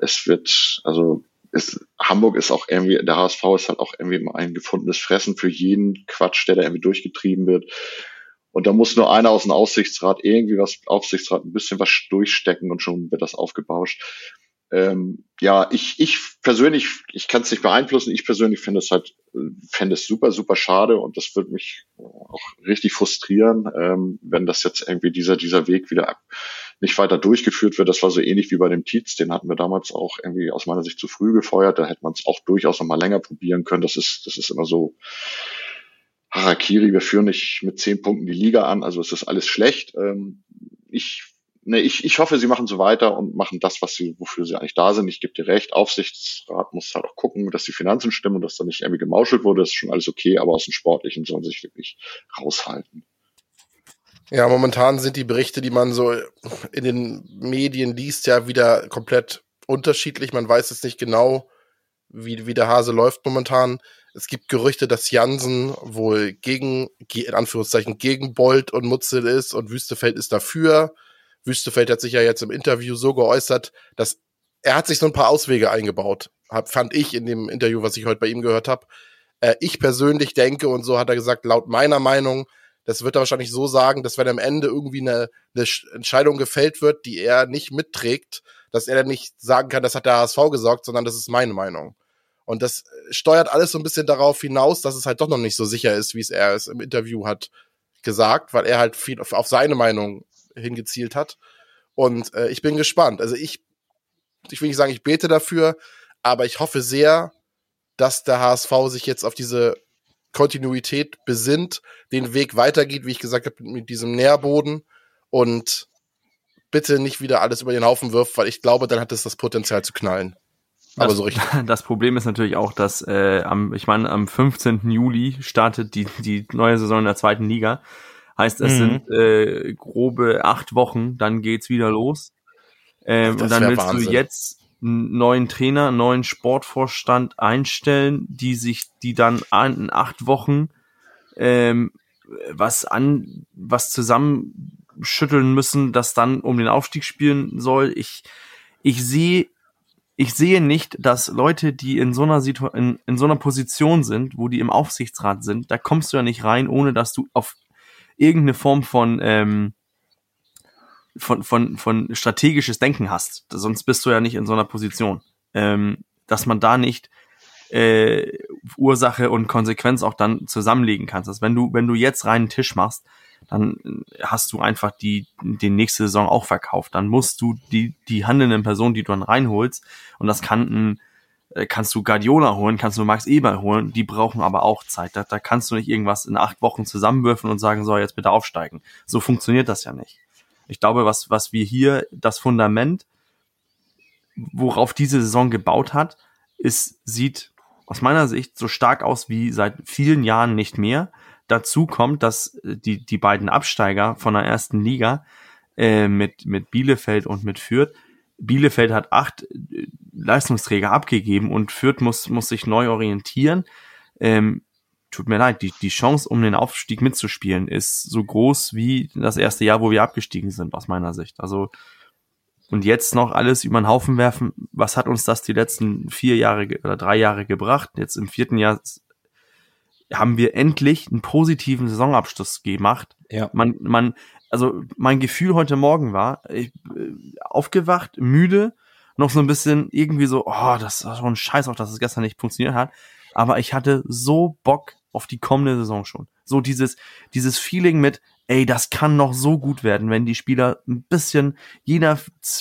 Hamburg ist auch irgendwie, der HSV ist halt auch irgendwie ein gefundenes Fressen für jeden Quatsch, der da irgendwie durchgetrieben wird. Und da muss nur einer aus dem Aufsichtsrat ein bisschen was durchstecken und schon wird das aufgebauscht. Ich persönlich, ich kann es nicht beeinflussen. Ich persönlich fände es super, super schade und das würde mich auch richtig frustrieren, wenn das jetzt irgendwie dieser Weg wieder nicht weiter durchgeführt wird. Das war so ähnlich wie bei dem Tietz, den hatten wir damals auch irgendwie aus meiner Sicht zu früh gefeuert. Da hätte man es auch durchaus noch mal länger probieren können. Das ist immer so Harakiri, wir führen nicht mit 10 Punkten die Liga an, also es ist alles schlecht. Ich hoffe, sie machen so weiter und machen das, wofür sie eigentlich da sind. Ich gebe dir recht, Aufsichtsrat muss halt auch gucken, dass die Finanzen stimmen und dass da nicht irgendwie gemauschelt wurde. Das ist schon alles okay, aber aus dem Sportlichen sollen sie sich wirklich raushalten. Ja, momentan sind die Berichte, die man so in den Medien liest, ja wieder komplett unterschiedlich. Man weiß jetzt nicht genau, wie der Hase läuft momentan. Es gibt Gerüchte, dass Jansen wohl in Anführungszeichen gegen Bold und Mutzel ist und Wüstefeld ist dafür. Wüstefeld hat sich ja jetzt im Interview so geäußert, dass er hat sich so ein paar Auswege eingebaut, fand ich in dem Interview, was ich heute bei ihm gehört habe. Ich persönlich denke, und so hat er gesagt, laut meiner Meinung, das wird er wahrscheinlich so sagen, dass wenn am Ende irgendwie eine Entscheidung gefällt wird, die er nicht mitträgt, dass er dann nicht sagen kann, das hat der HSV gesagt, sondern das ist meine Meinung. Und das steuert alles so ein bisschen darauf hinaus, dass es halt doch noch nicht so sicher ist, wie er es im Interview hat gesagt, weil er halt viel auf seine Meinung hingezielt hat. Und ich bin gespannt. Also ich will nicht sagen, ich bete dafür, aber ich hoffe sehr, dass der HSV sich jetzt auf diese Kontinuität besinnt, den Weg weitergeht, wie ich gesagt habe, mit diesem Nährboden und bitte nicht wieder alles über den Haufen wirft, weil ich glaube, dann hat es das Potenzial zu knallen. Aber so richtig. Das Problem ist natürlich auch, dass am 15. Juli startet die neue Saison in der 2. Liga. Heißt, es sind grobe 8 Wochen, dann geht's wieder los. Und dann willst du jetzt einen neuen Trainer, einen neuen Sportvorstand einstellen, die dann in 8 Wochen was zusammenschütteln müssen, das dann um den Aufstieg spielen soll. Ich sehe nicht, dass Leute, die in so einer Position sind, wo die im Aufsichtsrat sind, da kommst du ja nicht rein, ohne dass du auf irgendeine Form von strategisches Denken hast. Sonst bist du ja nicht in so einer Position. Dass man da nicht Ursache und Konsequenz auch dann zusammenlegen kannst. Also wenn du jetzt reinen Tisch machst, dann hast du einfach die nächste Saison auch verkauft. Dann musst du die handelnden Personen, die du dann reinholst, und das kannst du Guardiola holen, kannst du Max Eberl holen, die brauchen aber auch Zeit. Da kannst du nicht irgendwas in 8 Wochen zusammenwürfen und sagen, so, jetzt bitte aufsteigen. So funktioniert das ja nicht. Ich glaube, was wir hier, das Fundament, worauf diese Saison gebaut hat, sieht aus meiner Sicht so stark aus wie seit vielen Jahren nicht mehr. Dazu kommt, dass die beiden Absteiger von der ersten Liga mit Bielefeld und mit Fürth, Bielefeld hat 8 Leistungsträger abgegeben und Fürth muss sich neu orientieren. Tut mir leid, die Chance, um den Aufstieg mitzuspielen, ist so groß wie das erste Jahr, wo wir abgestiegen sind, aus meiner Sicht. Also, und jetzt noch alles über den Haufen werfen, was hat uns das die letzten 4 Jahre oder 3 Jahre gebracht? Jetzt im 4. Jahr haben wir endlich einen positiven Saisonabschluss gemacht. Ja. Also mein Gefühl heute Morgen war, aufgewacht, müde, noch so ein bisschen irgendwie so, das war schon scheiß auch, dass es gestern nicht funktioniert hat. Aber ich hatte so Bock auf die kommende Saison schon. So dieses Feeling mit, das kann noch so gut werden, wenn die Spieler ein bisschen, jeder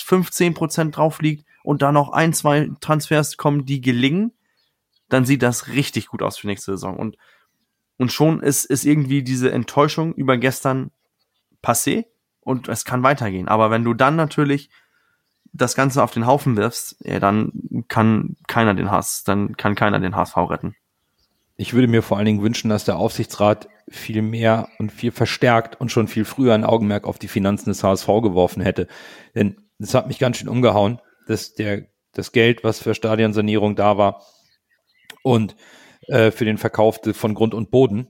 15% drauf liegt und da noch 1, 2 Transfers kommen, die gelingen, dann sieht das richtig gut aus für nächste Saison. Und schon ist irgendwie diese Enttäuschung über gestern passé und es kann weitergehen. Aber wenn du dann natürlich das Ganze auf den Haufen wirfst, dann kann keiner den HSV retten. Ich würde mir vor allen Dingen wünschen, dass der Aufsichtsrat viel mehr und viel verstärkt und schon viel früher ein Augenmerk auf die Finanzen des HSV geworfen hätte. Denn es hat mich ganz schön umgehauen, dass das Geld, was für Stadionsanierung da war und für den Verkauf von Grund und Boden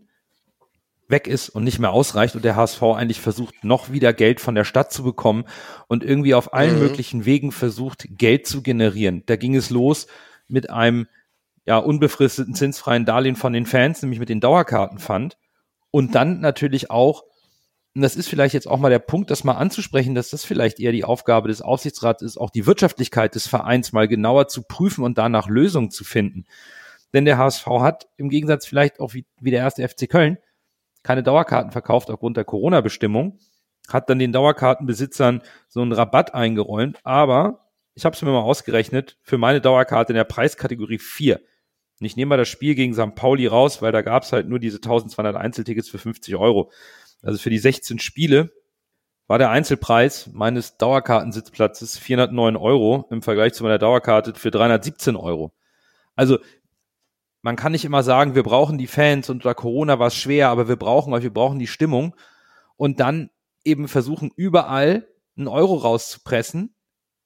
weg ist und nicht mehr ausreicht und der HSV eigentlich versucht, noch wieder Geld von der Stadt zu bekommen und irgendwie auf allen möglichen Wegen versucht, Geld zu generieren. Da ging es los mit einem unbefristeten zinsfreien Darlehen von den Fans, nämlich mit den Dauerkartenpfand. Und dann natürlich auch, und das ist vielleicht jetzt auch mal der Punkt, das mal anzusprechen, dass das vielleicht eher die Aufgabe des Aufsichtsrats ist, auch die Wirtschaftlichkeit des Vereins mal genauer zu prüfen und danach Lösungen zu finden. Denn der HSV hat im Gegensatz vielleicht auch wie der erste FC Köln keine Dauerkarten verkauft aufgrund der Corona-Bestimmung, hat dann den Dauerkartenbesitzern so einen Rabatt eingeräumt, aber ich habe es mir mal ausgerechnet, für meine Dauerkarte in der Preiskategorie 4. Und ich nehme mal das Spiel gegen St. Pauli raus, weil da gab es halt nur diese 1200 Einzeltickets für 50 €. Also für die 16 Spiele war der Einzelpreis meines Dauerkartensitzplatzes 409 € im Vergleich zu meiner Dauerkarte für 317 €. Also man kann nicht immer sagen, wir brauchen die Fans und unter Corona war es schwer, aber wir brauchen die Stimmung und dann eben versuchen, überall einen Euro rauszupressen,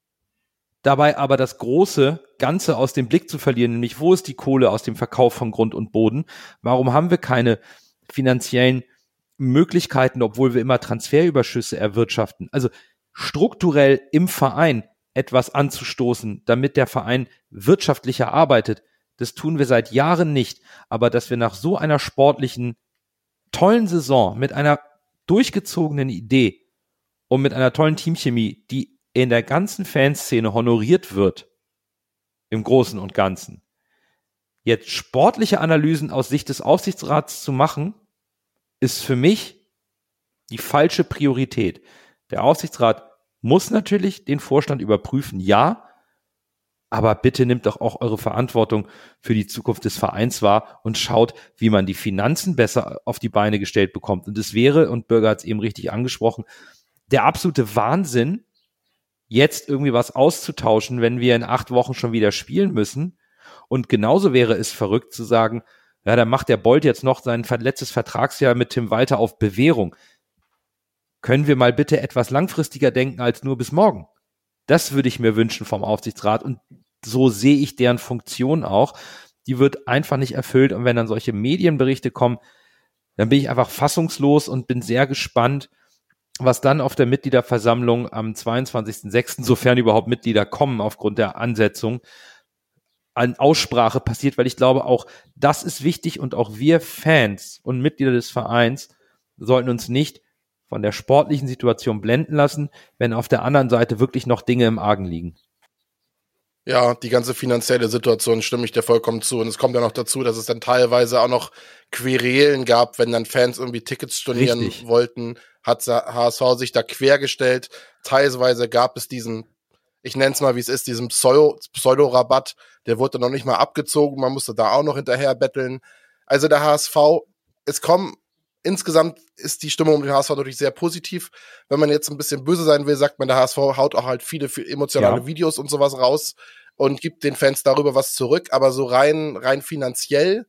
dabei aber das große Ganze aus dem Blick zu verlieren, nämlich wo ist die Kohle aus dem Verkauf von Grund und Boden? Warum haben wir keine finanziellen Möglichkeiten, obwohl wir immer Transferüberschüsse erwirtschaften? Also strukturell im Verein etwas anzustoßen, damit der Verein wirtschaftlicher arbeitet, das tun wir seit Jahren nicht. Aber dass wir nach so einer sportlichen, tollen Saison mit einer durchgezogenen Idee und mit einer tollen Teamchemie, die in der ganzen Fanszene honoriert wird, im Großen und Ganzen, jetzt sportliche Analysen aus Sicht des Aufsichtsrats zu machen, ist für mich die falsche Priorität. Der Aufsichtsrat muss natürlich den Vorstand überprüfen, ja, aber bitte nimmt doch auch eure Verantwortung für die Zukunft des Vereins wahr und schaut, wie man die Finanzen besser auf die Beine gestellt bekommt. Und es wäre, und Bürger hat es eben richtig angesprochen, der absolute Wahnsinn, jetzt irgendwie was auszutauschen, wenn wir in 8 Wochen schon wieder spielen müssen. Und genauso wäre es verrückt zu sagen, ja, dann macht der Bolt jetzt noch sein letztes Vertragsjahr mit Tim Walter auf Bewährung. Können wir mal bitte etwas langfristiger denken als nur bis morgen? Das würde ich mir wünschen vom Aufsichtsrat und so sehe ich deren Funktion auch. Die wird einfach nicht erfüllt und wenn dann solche Medienberichte kommen, dann bin ich einfach fassungslos und bin sehr gespannt, was dann auf der Mitgliederversammlung am 22.06., sofern überhaupt Mitglieder kommen aufgrund der Ansetzung, an Aussprache passiert, weil ich glaube auch, das ist wichtig und auch wir Fans und Mitglieder des Vereins sollten uns nicht von der sportlichen Situation blenden lassen, wenn auf der anderen Seite wirklich noch Dinge im Argen liegen. Ja, die ganze finanzielle Situation stimme ich dir vollkommen zu. Und es kommt ja noch dazu, dass es dann teilweise auch noch Querelen gab, wenn dann Fans irgendwie Tickets stornieren wollten, hat HSV sich da quergestellt. Teilweise gab es diesen, ich nenne es mal wie es ist, diesen Pseudo-Rabatt, der wurde noch nicht mal abgezogen, man musste da auch noch hinterher betteln. Also der HSV, insgesamt ist die Stimmung um den HSV natürlich sehr positiv. Wenn man jetzt ein bisschen böse sein will, sagt man, der HSV haut auch halt viele emotionale Videos und sowas raus. und gibt den Fans darüber was zurück, aber so rein finanziell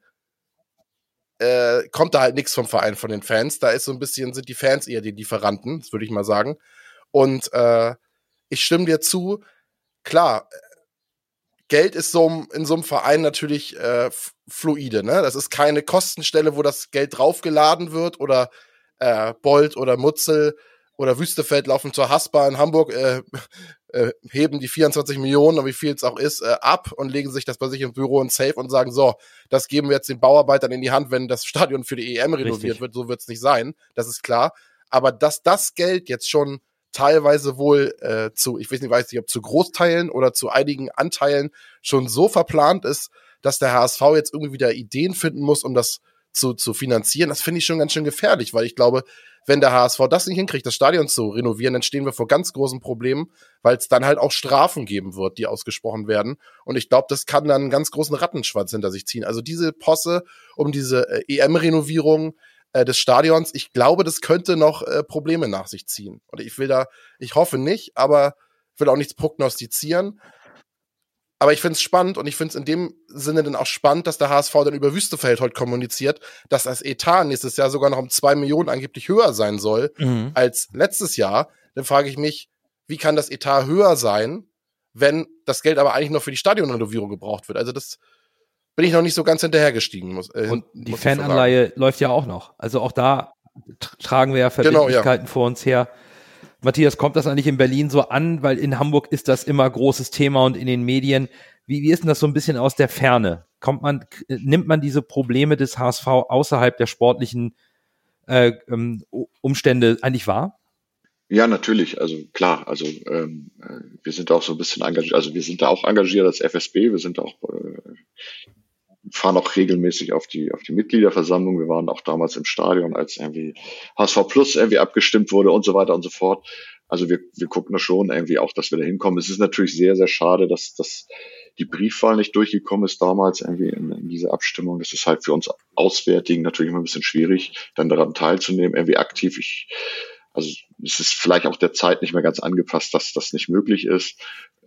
kommt da halt nichts vom Verein, von den Fans. Da ist so ein bisschen, sind die Fans eher die Lieferanten, das würde ich mal sagen. Und ich stimme dir zu, klar, Geld ist in so einem Verein natürlich fluide, ne? Das ist keine Kostenstelle, wo das Geld draufgeladen wird oder Bolt oder Mutzel oder Wüstefeld laufen zur Haspa in Hamburg, heben die 24 Millionen, oder wie viel es auch ist, ab und legen sich das bei sich im Büro in Safe und sagen, so, das geben wir jetzt den Bauarbeitern in die Hand, wenn das Stadion für die EM renoviert wird, so wird es nicht sein, das ist klar. Aber dass das Geld jetzt schon teilweise wohl ich weiß nicht, ob zu Großteilen oder zu einigen Anteilen schon so verplant ist, dass der HSV jetzt irgendwie wieder Ideen finden muss, um das zu finanzieren, das finde ich schon ganz schön gefährlich, weil ich glaube, wenn der HSV das nicht hinkriegt, das Stadion zu renovieren, dann stehen wir vor ganz großen Problemen, weil es dann halt auch Strafen geben wird, die ausgesprochen werden. Und ich glaube, das kann dann einen ganz großen Rattenschwanz hinter sich ziehen. Also diese Posse um diese EM-Renovierung des Stadions, ich glaube, das könnte noch Probleme nach sich ziehen. Und ich hoffe nicht, aber will auch nichts prognostizieren. Aber ich finde es spannend und ich finde es in dem Sinne dann auch spannend, dass der HSV dann über Wüstefeld heute kommuniziert, dass das Etat nächstes Jahr sogar noch um 2 Millionen angeblich höher sein soll als letztes Jahr. Dann frage ich mich, wie kann das Etat höher sein, wenn das Geld aber eigentlich nur für die Stadionrenovierung gebraucht wird? Also das bin ich noch nicht so ganz hinterhergestiegen. Und die Fananleihe läuft ja auch noch. Also auch da tragen wir ja Verbindlichkeiten vor uns her. Matthias, kommt das eigentlich in Berlin so an? Weil in Hamburg ist das immer großes Thema und in den Medien. Wie ist denn das so ein bisschen aus der Ferne? Nimmt man diese Probleme des HSV außerhalb der sportlichen Umstände eigentlich wahr? Ja, natürlich. Also klar, wir sind auch so ein bisschen engagiert, also wir sind da auch engagiert als FSB, wir sind auch fahren auch regelmäßig auf die Mitgliederversammlung. Wir waren auch damals im Stadion, als irgendwie HSV Plus irgendwie abgestimmt wurde und so weiter und so fort. Also wir gucken da schon irgendwie auch, dass wir da hinkommen. Es ist natürlich sehr, sehr schade, dass die Briefwahl nicht durchgekommen ist damals irgendwie in diese Abstimmung. Das ist halt für uns Auswärtigen natürlich immer ein bisschen schwierig, dann daran teilzunehmen, irgendwie aktiv. Also es ist vielleicht auch der Zeit nicht mehr ganz angepasst, dass das nicht möglich ist.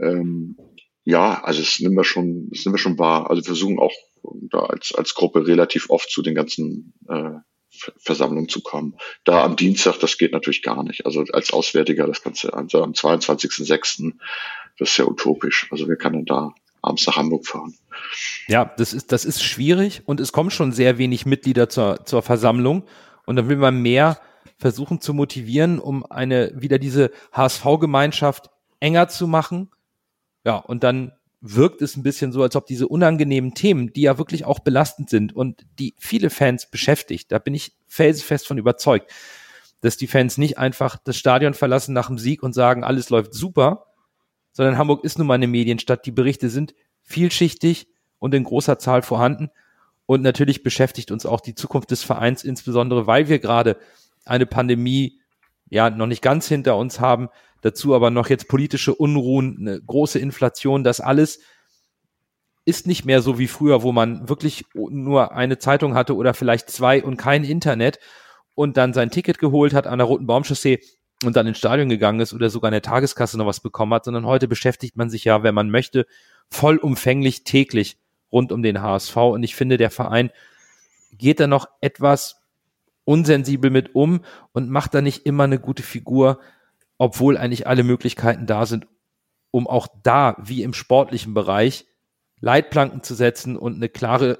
Ja, also das nehmen wir schon wahr. Also wir versuchen auch da als Gruppe relativ oft zu den ganzen Versammlungen zu kommen. Da am Dienstag, das geht natürlich gar nicht. Also als Auswärtiger das Ganze, also am 22.06., das ist ja utopisch. Also wer kann denn da abends nach Hamburg fahren? Ja, das ist schwierig und es kommen schon sehr wenig Mitglieder zur Versammlung und dann will man mehr versuchen zu motivieren, um wieder diese HSV-Gemeinschaft enger zu machen. Ja, und dann wirkt es ein bisschen so, als ob diese unangenehmen Themen, die ja wirklich auch belastend sind und die viele Fans beschäftigt, da bin ich felsenfest von überzeugt, dass die Fans nicht einfach das Stadion verlassen nach dem Sieg und sagen, alles läuft super, sondern Hamburg ist nun mal eine Medienstadt, die Berichte sind vielschichtig und in großer Zahl vorhanden und natürlich beschäftigt uns auch die Zukunft des Vereins, insbesondere weil wir gerade eine Pandemie ja noch nicht ganz hinter uns haben, dazu aber noch jetzt politische Unruhen, eine große Inflation, das alles ist nicht mehr so wie früher, wo man wirklich nur eine Zeitung hatte oder vielleicht 2 und kein Internet und dann sein Ticket geholt hat an der Roten Baumchaussee und dann ins Stadion gegangen ist oder sogar in der Tageskasse noch was bekommen hat, sondern heute beschäftigt man sich ja, wenn man möchte, vollumfänglich täglich rund um den HSV und ich finde, der Verein geht da noch etwas unsensibel mit um und macht da nicht immer eine gute Figur, obwohl eigentlich alle Möglichkeiten da sind, um auch da, wie im sportlichen Bereich, Leitplanken zu setzen und eine klare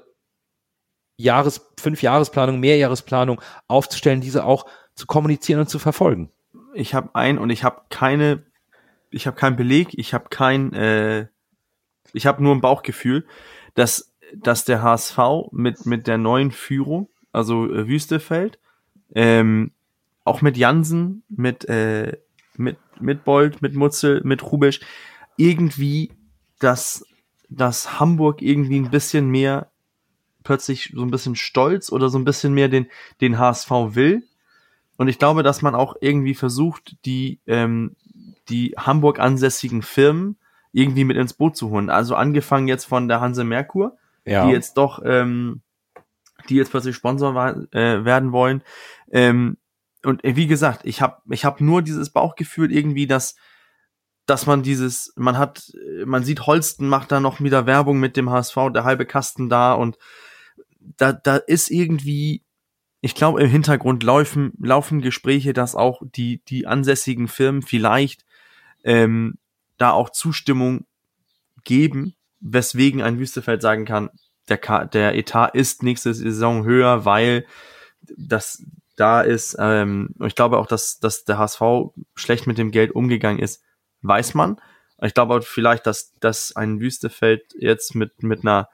5-Jahresplanung, Mehrjahresplanung aufzustellen, diese auch zu kommunizieren und zu verfolgen. Ich habe keinen Beleg, ich habe nur ein Bauchgefühl, dass der HSV mit der neuen Führung, also Wüstefeld, auch mit Jansen, mit Bolt, mit Mutzel, mit Rubisch, irgendwie, dass Hamburg irgendwie ein bisschen mehr plötzlich so ein bisschen stolz oder so ein bisschen mehr den HSV will. Und ich glaube, dass man auch irgendwie versucht, die Hamburg ansässigen Firmen irgendwie mit ins Boot zu holen. Also angefangen jetzt von der Hanse Merkur, die jetzt plötzlich Sponsor werden wollen. Und wie gesagt, ich hab nur dieses Bauchgefühl irgendwie, dass dass man man sieht, Holsten macht da noch wieder Werbung mit dem HSV, der halbe Kasten da, und da ist irgendwie, ich glaube, im Hintergrund laufen Gespräche, dass auch die ansässigen Firmen vielleicht da auch Zustimmung geben, weswegen ein Wüstefeld sagen kann, der Etat ist nächste Saison höher, weil das da ist. Ich glaube auch, dass der HSV schlecht mit dem Geld umgegangen ist, weiß man. Ich glaube auch vielleicht, dass ein Wüstefeld jetzt mit einer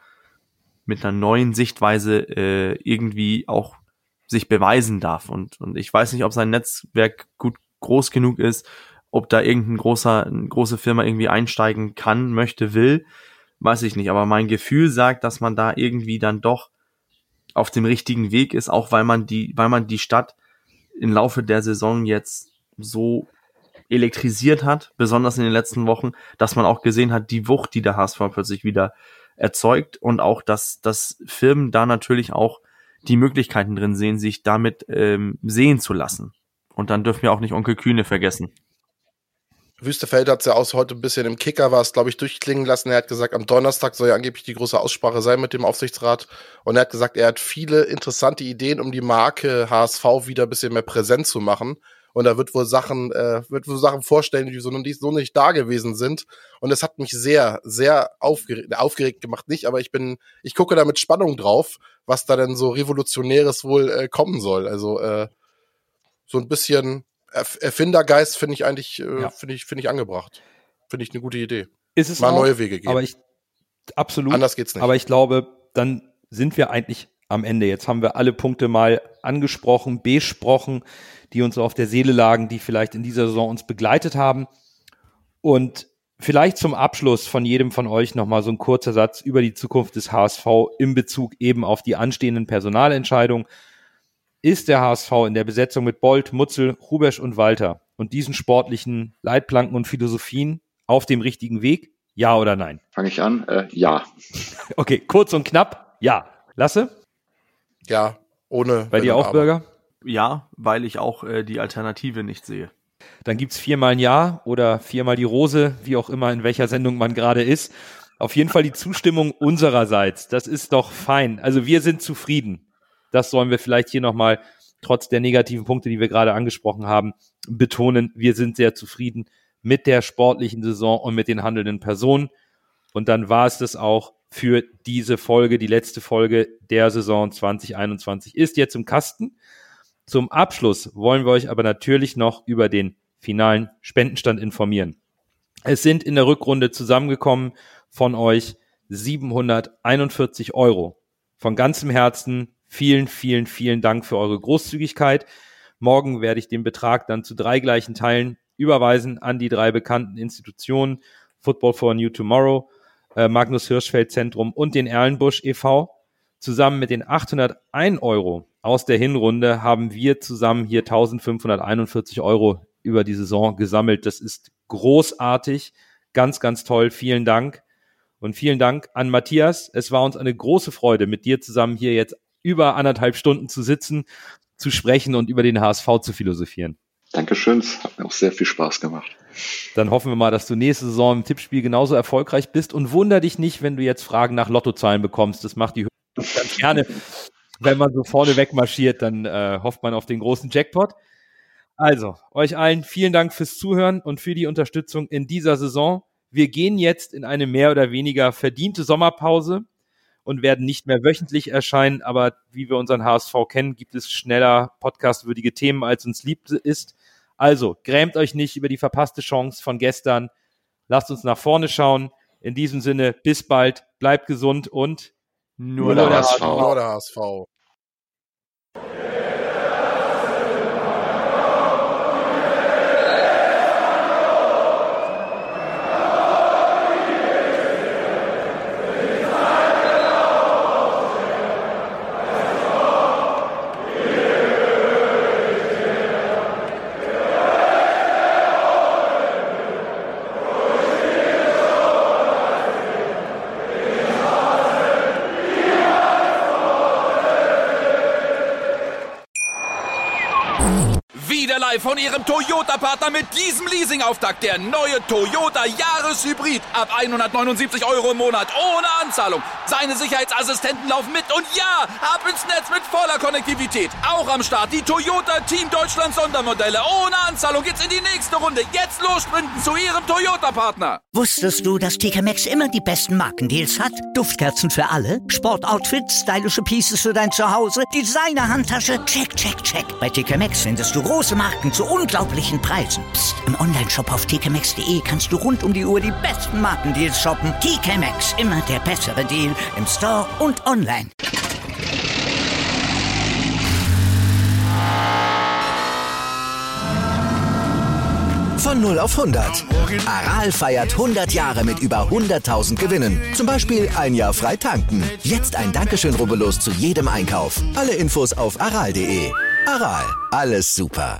neuen Sichtweise irgendwie auch sich beweisen darf. Und ich weiß nicht, ob sein Netzwerk groß genug ist, ob da irgendeine große Firma irgendwie einsteigen kann, möchte, will, weiß ich nicht. Aber mein Gefühl sagt, dass man da irgendwie dann doch auf dem richtigen Weg ist, auch weil man die Stadt im Laufe der Saison jetzt so elektrisiert hat, besonders in den letzten Wochen, dass man auch gesehen hat, die Wucht, die der HSV plötzlich wieder erzeugt, und auch, dass Firmen da natürlich auch die Möglichkeiten drin sehen, sich damit sehen zu lassen. Und dann dürfen wir auch nicht Onkel Kühne vergessen. Wüstefeld hat es ja auch heute ein bisschen im Kicker, war es, glaube ich, durchklingen lassen. Er hat gesagt, am Donnerstag soll ja angeblich die große Aussprache sein mit dem Aufsichtsrat. Und er hat gesagt, er hat viele interessante Ideen, um die Marke HSV wieder ein bisschen mehr präsent zu machen. Und da wird wohl Sachen vorstellen, die so nicht da gewesen sind. Und das hat mich sehr, sehr aufgeregt gemacht. Nicht, aber ich gucke da mit Spannung drauf, was da denn so Revolutionäres wohl kommen soll. Also so ein bisschen Erfindergeist finde ich eigentlich finde ich angebracht. Finde ich eine gute Idee. Ist es mal auch, neue Wege gehen. Aber absolut. Anders geht's nicht. Aber ich glaube, dann sind wir eigentlich am Ende. Jetzt haben wir alle Punkte mal angesprochen, besprochen, die uns auf der Seele lagen, die vielleicht in dieser Saison uns begleitet haben. Und vielleicht zum Abschluss von jedem von euch nochmal so ein kurzer Satz über die Zukunft des HSV in Bezug eben auf die anstehenden Personalentscheidungen. Ist der HSV in der Besetzung mit Bold, Mutzel, Rubesch und Walter und diesen sportlichen Leitplanken und Philosophien auf dem richtigen Weg? Ja oder nein? Fange ich an? Ja. Okay, kurz und knapp. Ja. Lasse? Ja, ohne. Bei dir auch, Bürger? Ja, weil ich auch die Alternative nicht sehe. Dann gibt's 4-mal ein Ja oder 4-mal die Rose, wie auch immer, in welcher Sendung man gerade ist. Auf jeden Fall die Zustimmung unsererseits. Das ist doch fein. Also wir sind zufrieden. Das sollen wir vielleicht hier nochmal, trotz der negativen Punkte, die wir gerade angesprochen haben, betonen. Wir sind sehr zufrieden mit der sportlichen Saison und mit den handelnden Personen. Und dann war es das auch für diese Folge. Die letzte Folge der Saison 2021 ist jetzt im Kasten. Zum Abschluss wollen wir euch aber natürlich noch über den finalen Spendenstand informieren. Es sind in der Rückrunde zusammengekommen von euch 741 €. Von ganzem Herzen vielen, vielen, vielen Dank für eure Großzügigkeit. Morgen werde ich den Betrag dann zu 3 gleichen Teilen überweisen an die 3 bekannten Institutionen, Football for a New Tomorrow, Magnus Hirschfeld Zentrum und den Erlenbusch e.V. Zusammen mit den 801 € aus der Hinrunde haben wir zusammen hier 1541 € über die Saison gesammelt. Das ist großartig, ganz, ganz toll. Vielen Dank. Und vielen Dank an Matthias. Es war uns eine große Freude, mit dir zusammen hier jetzt über 1,5 Stunden zu sitzen, zu sprechen und über den HSV zu philosophieren. Dankeschön, es hat mir auch sehr viel Spaß gemacht. Dann hoffen wir mal, dass du nächste Saison im Tippspiel genauso erfolgreich bist und wunder dich nicht, wenn du jetzt Fragen nach Lottozahlen bekommst. Das macht die Hörer ganz gerne. Wenn man so vorne wegmarschiert, dann hofft man auf den großen Jackpot. Also, euch allen vielen Dank fürs Zuhören und für die Unterstützung in dieser Saison. Wir gehen jetzt in eine mehr oder weniger verdiente Sommerpause und werden nicht mehr wöchentlich erscheinen, aber wie wir unseren HSV kennen, gibt es schneller podcastwürdige Themen, als uns lieb ist. Also, grämt euch nicht über die verpasste Chance von gestern. Lasst uns nach vorne schauen. In diesem Sinne, bis bald, bleibt gesund und nur der HSV. Nur der HSV. wieder live von Ihrem Toyota-Partner mit diesem Leasing-Auftakt. Der neue Toyota Jahreshybrid. Ab 179 € im Monat. Ohne Anzahlung. Seine Sicherheitsassistenten laufen mit. Und ja, ab ins Netz mit voller Konnektivität. Auch am Start die Toyota Team Deutschland Sondermodelle. Ohne Anzahlung geht's in die nächste Runde. Jetzt los sprinten zu Ihrem Toyota-Partner. Wusstest du, dass TK Maxx immer die besten Markendeals hat? Duftkerzen für alle, Sportoutfits, stylische Pieces für dein Zuhause, Designer-Handtasche, check, check, check. Bei TK Maxx findest du große Marken zu unglaublichen Preisen. Psst. Im Onlineshop auf tkmaxx.de kannst du rund um die Uhr die besten Markendeals shoppen. TK Maxx, immer der bessere Deal im Store und online. Von 0 auf 100. Aral feiert 100 Jahre mit über 100.000 Gewinnen. Zum Beispiel ein Jahr frei tanken. Jetzt ein Dankeschön, rubbellos zu jedem Einkauf. Alle Infos auf aral.de. Aral, alles super.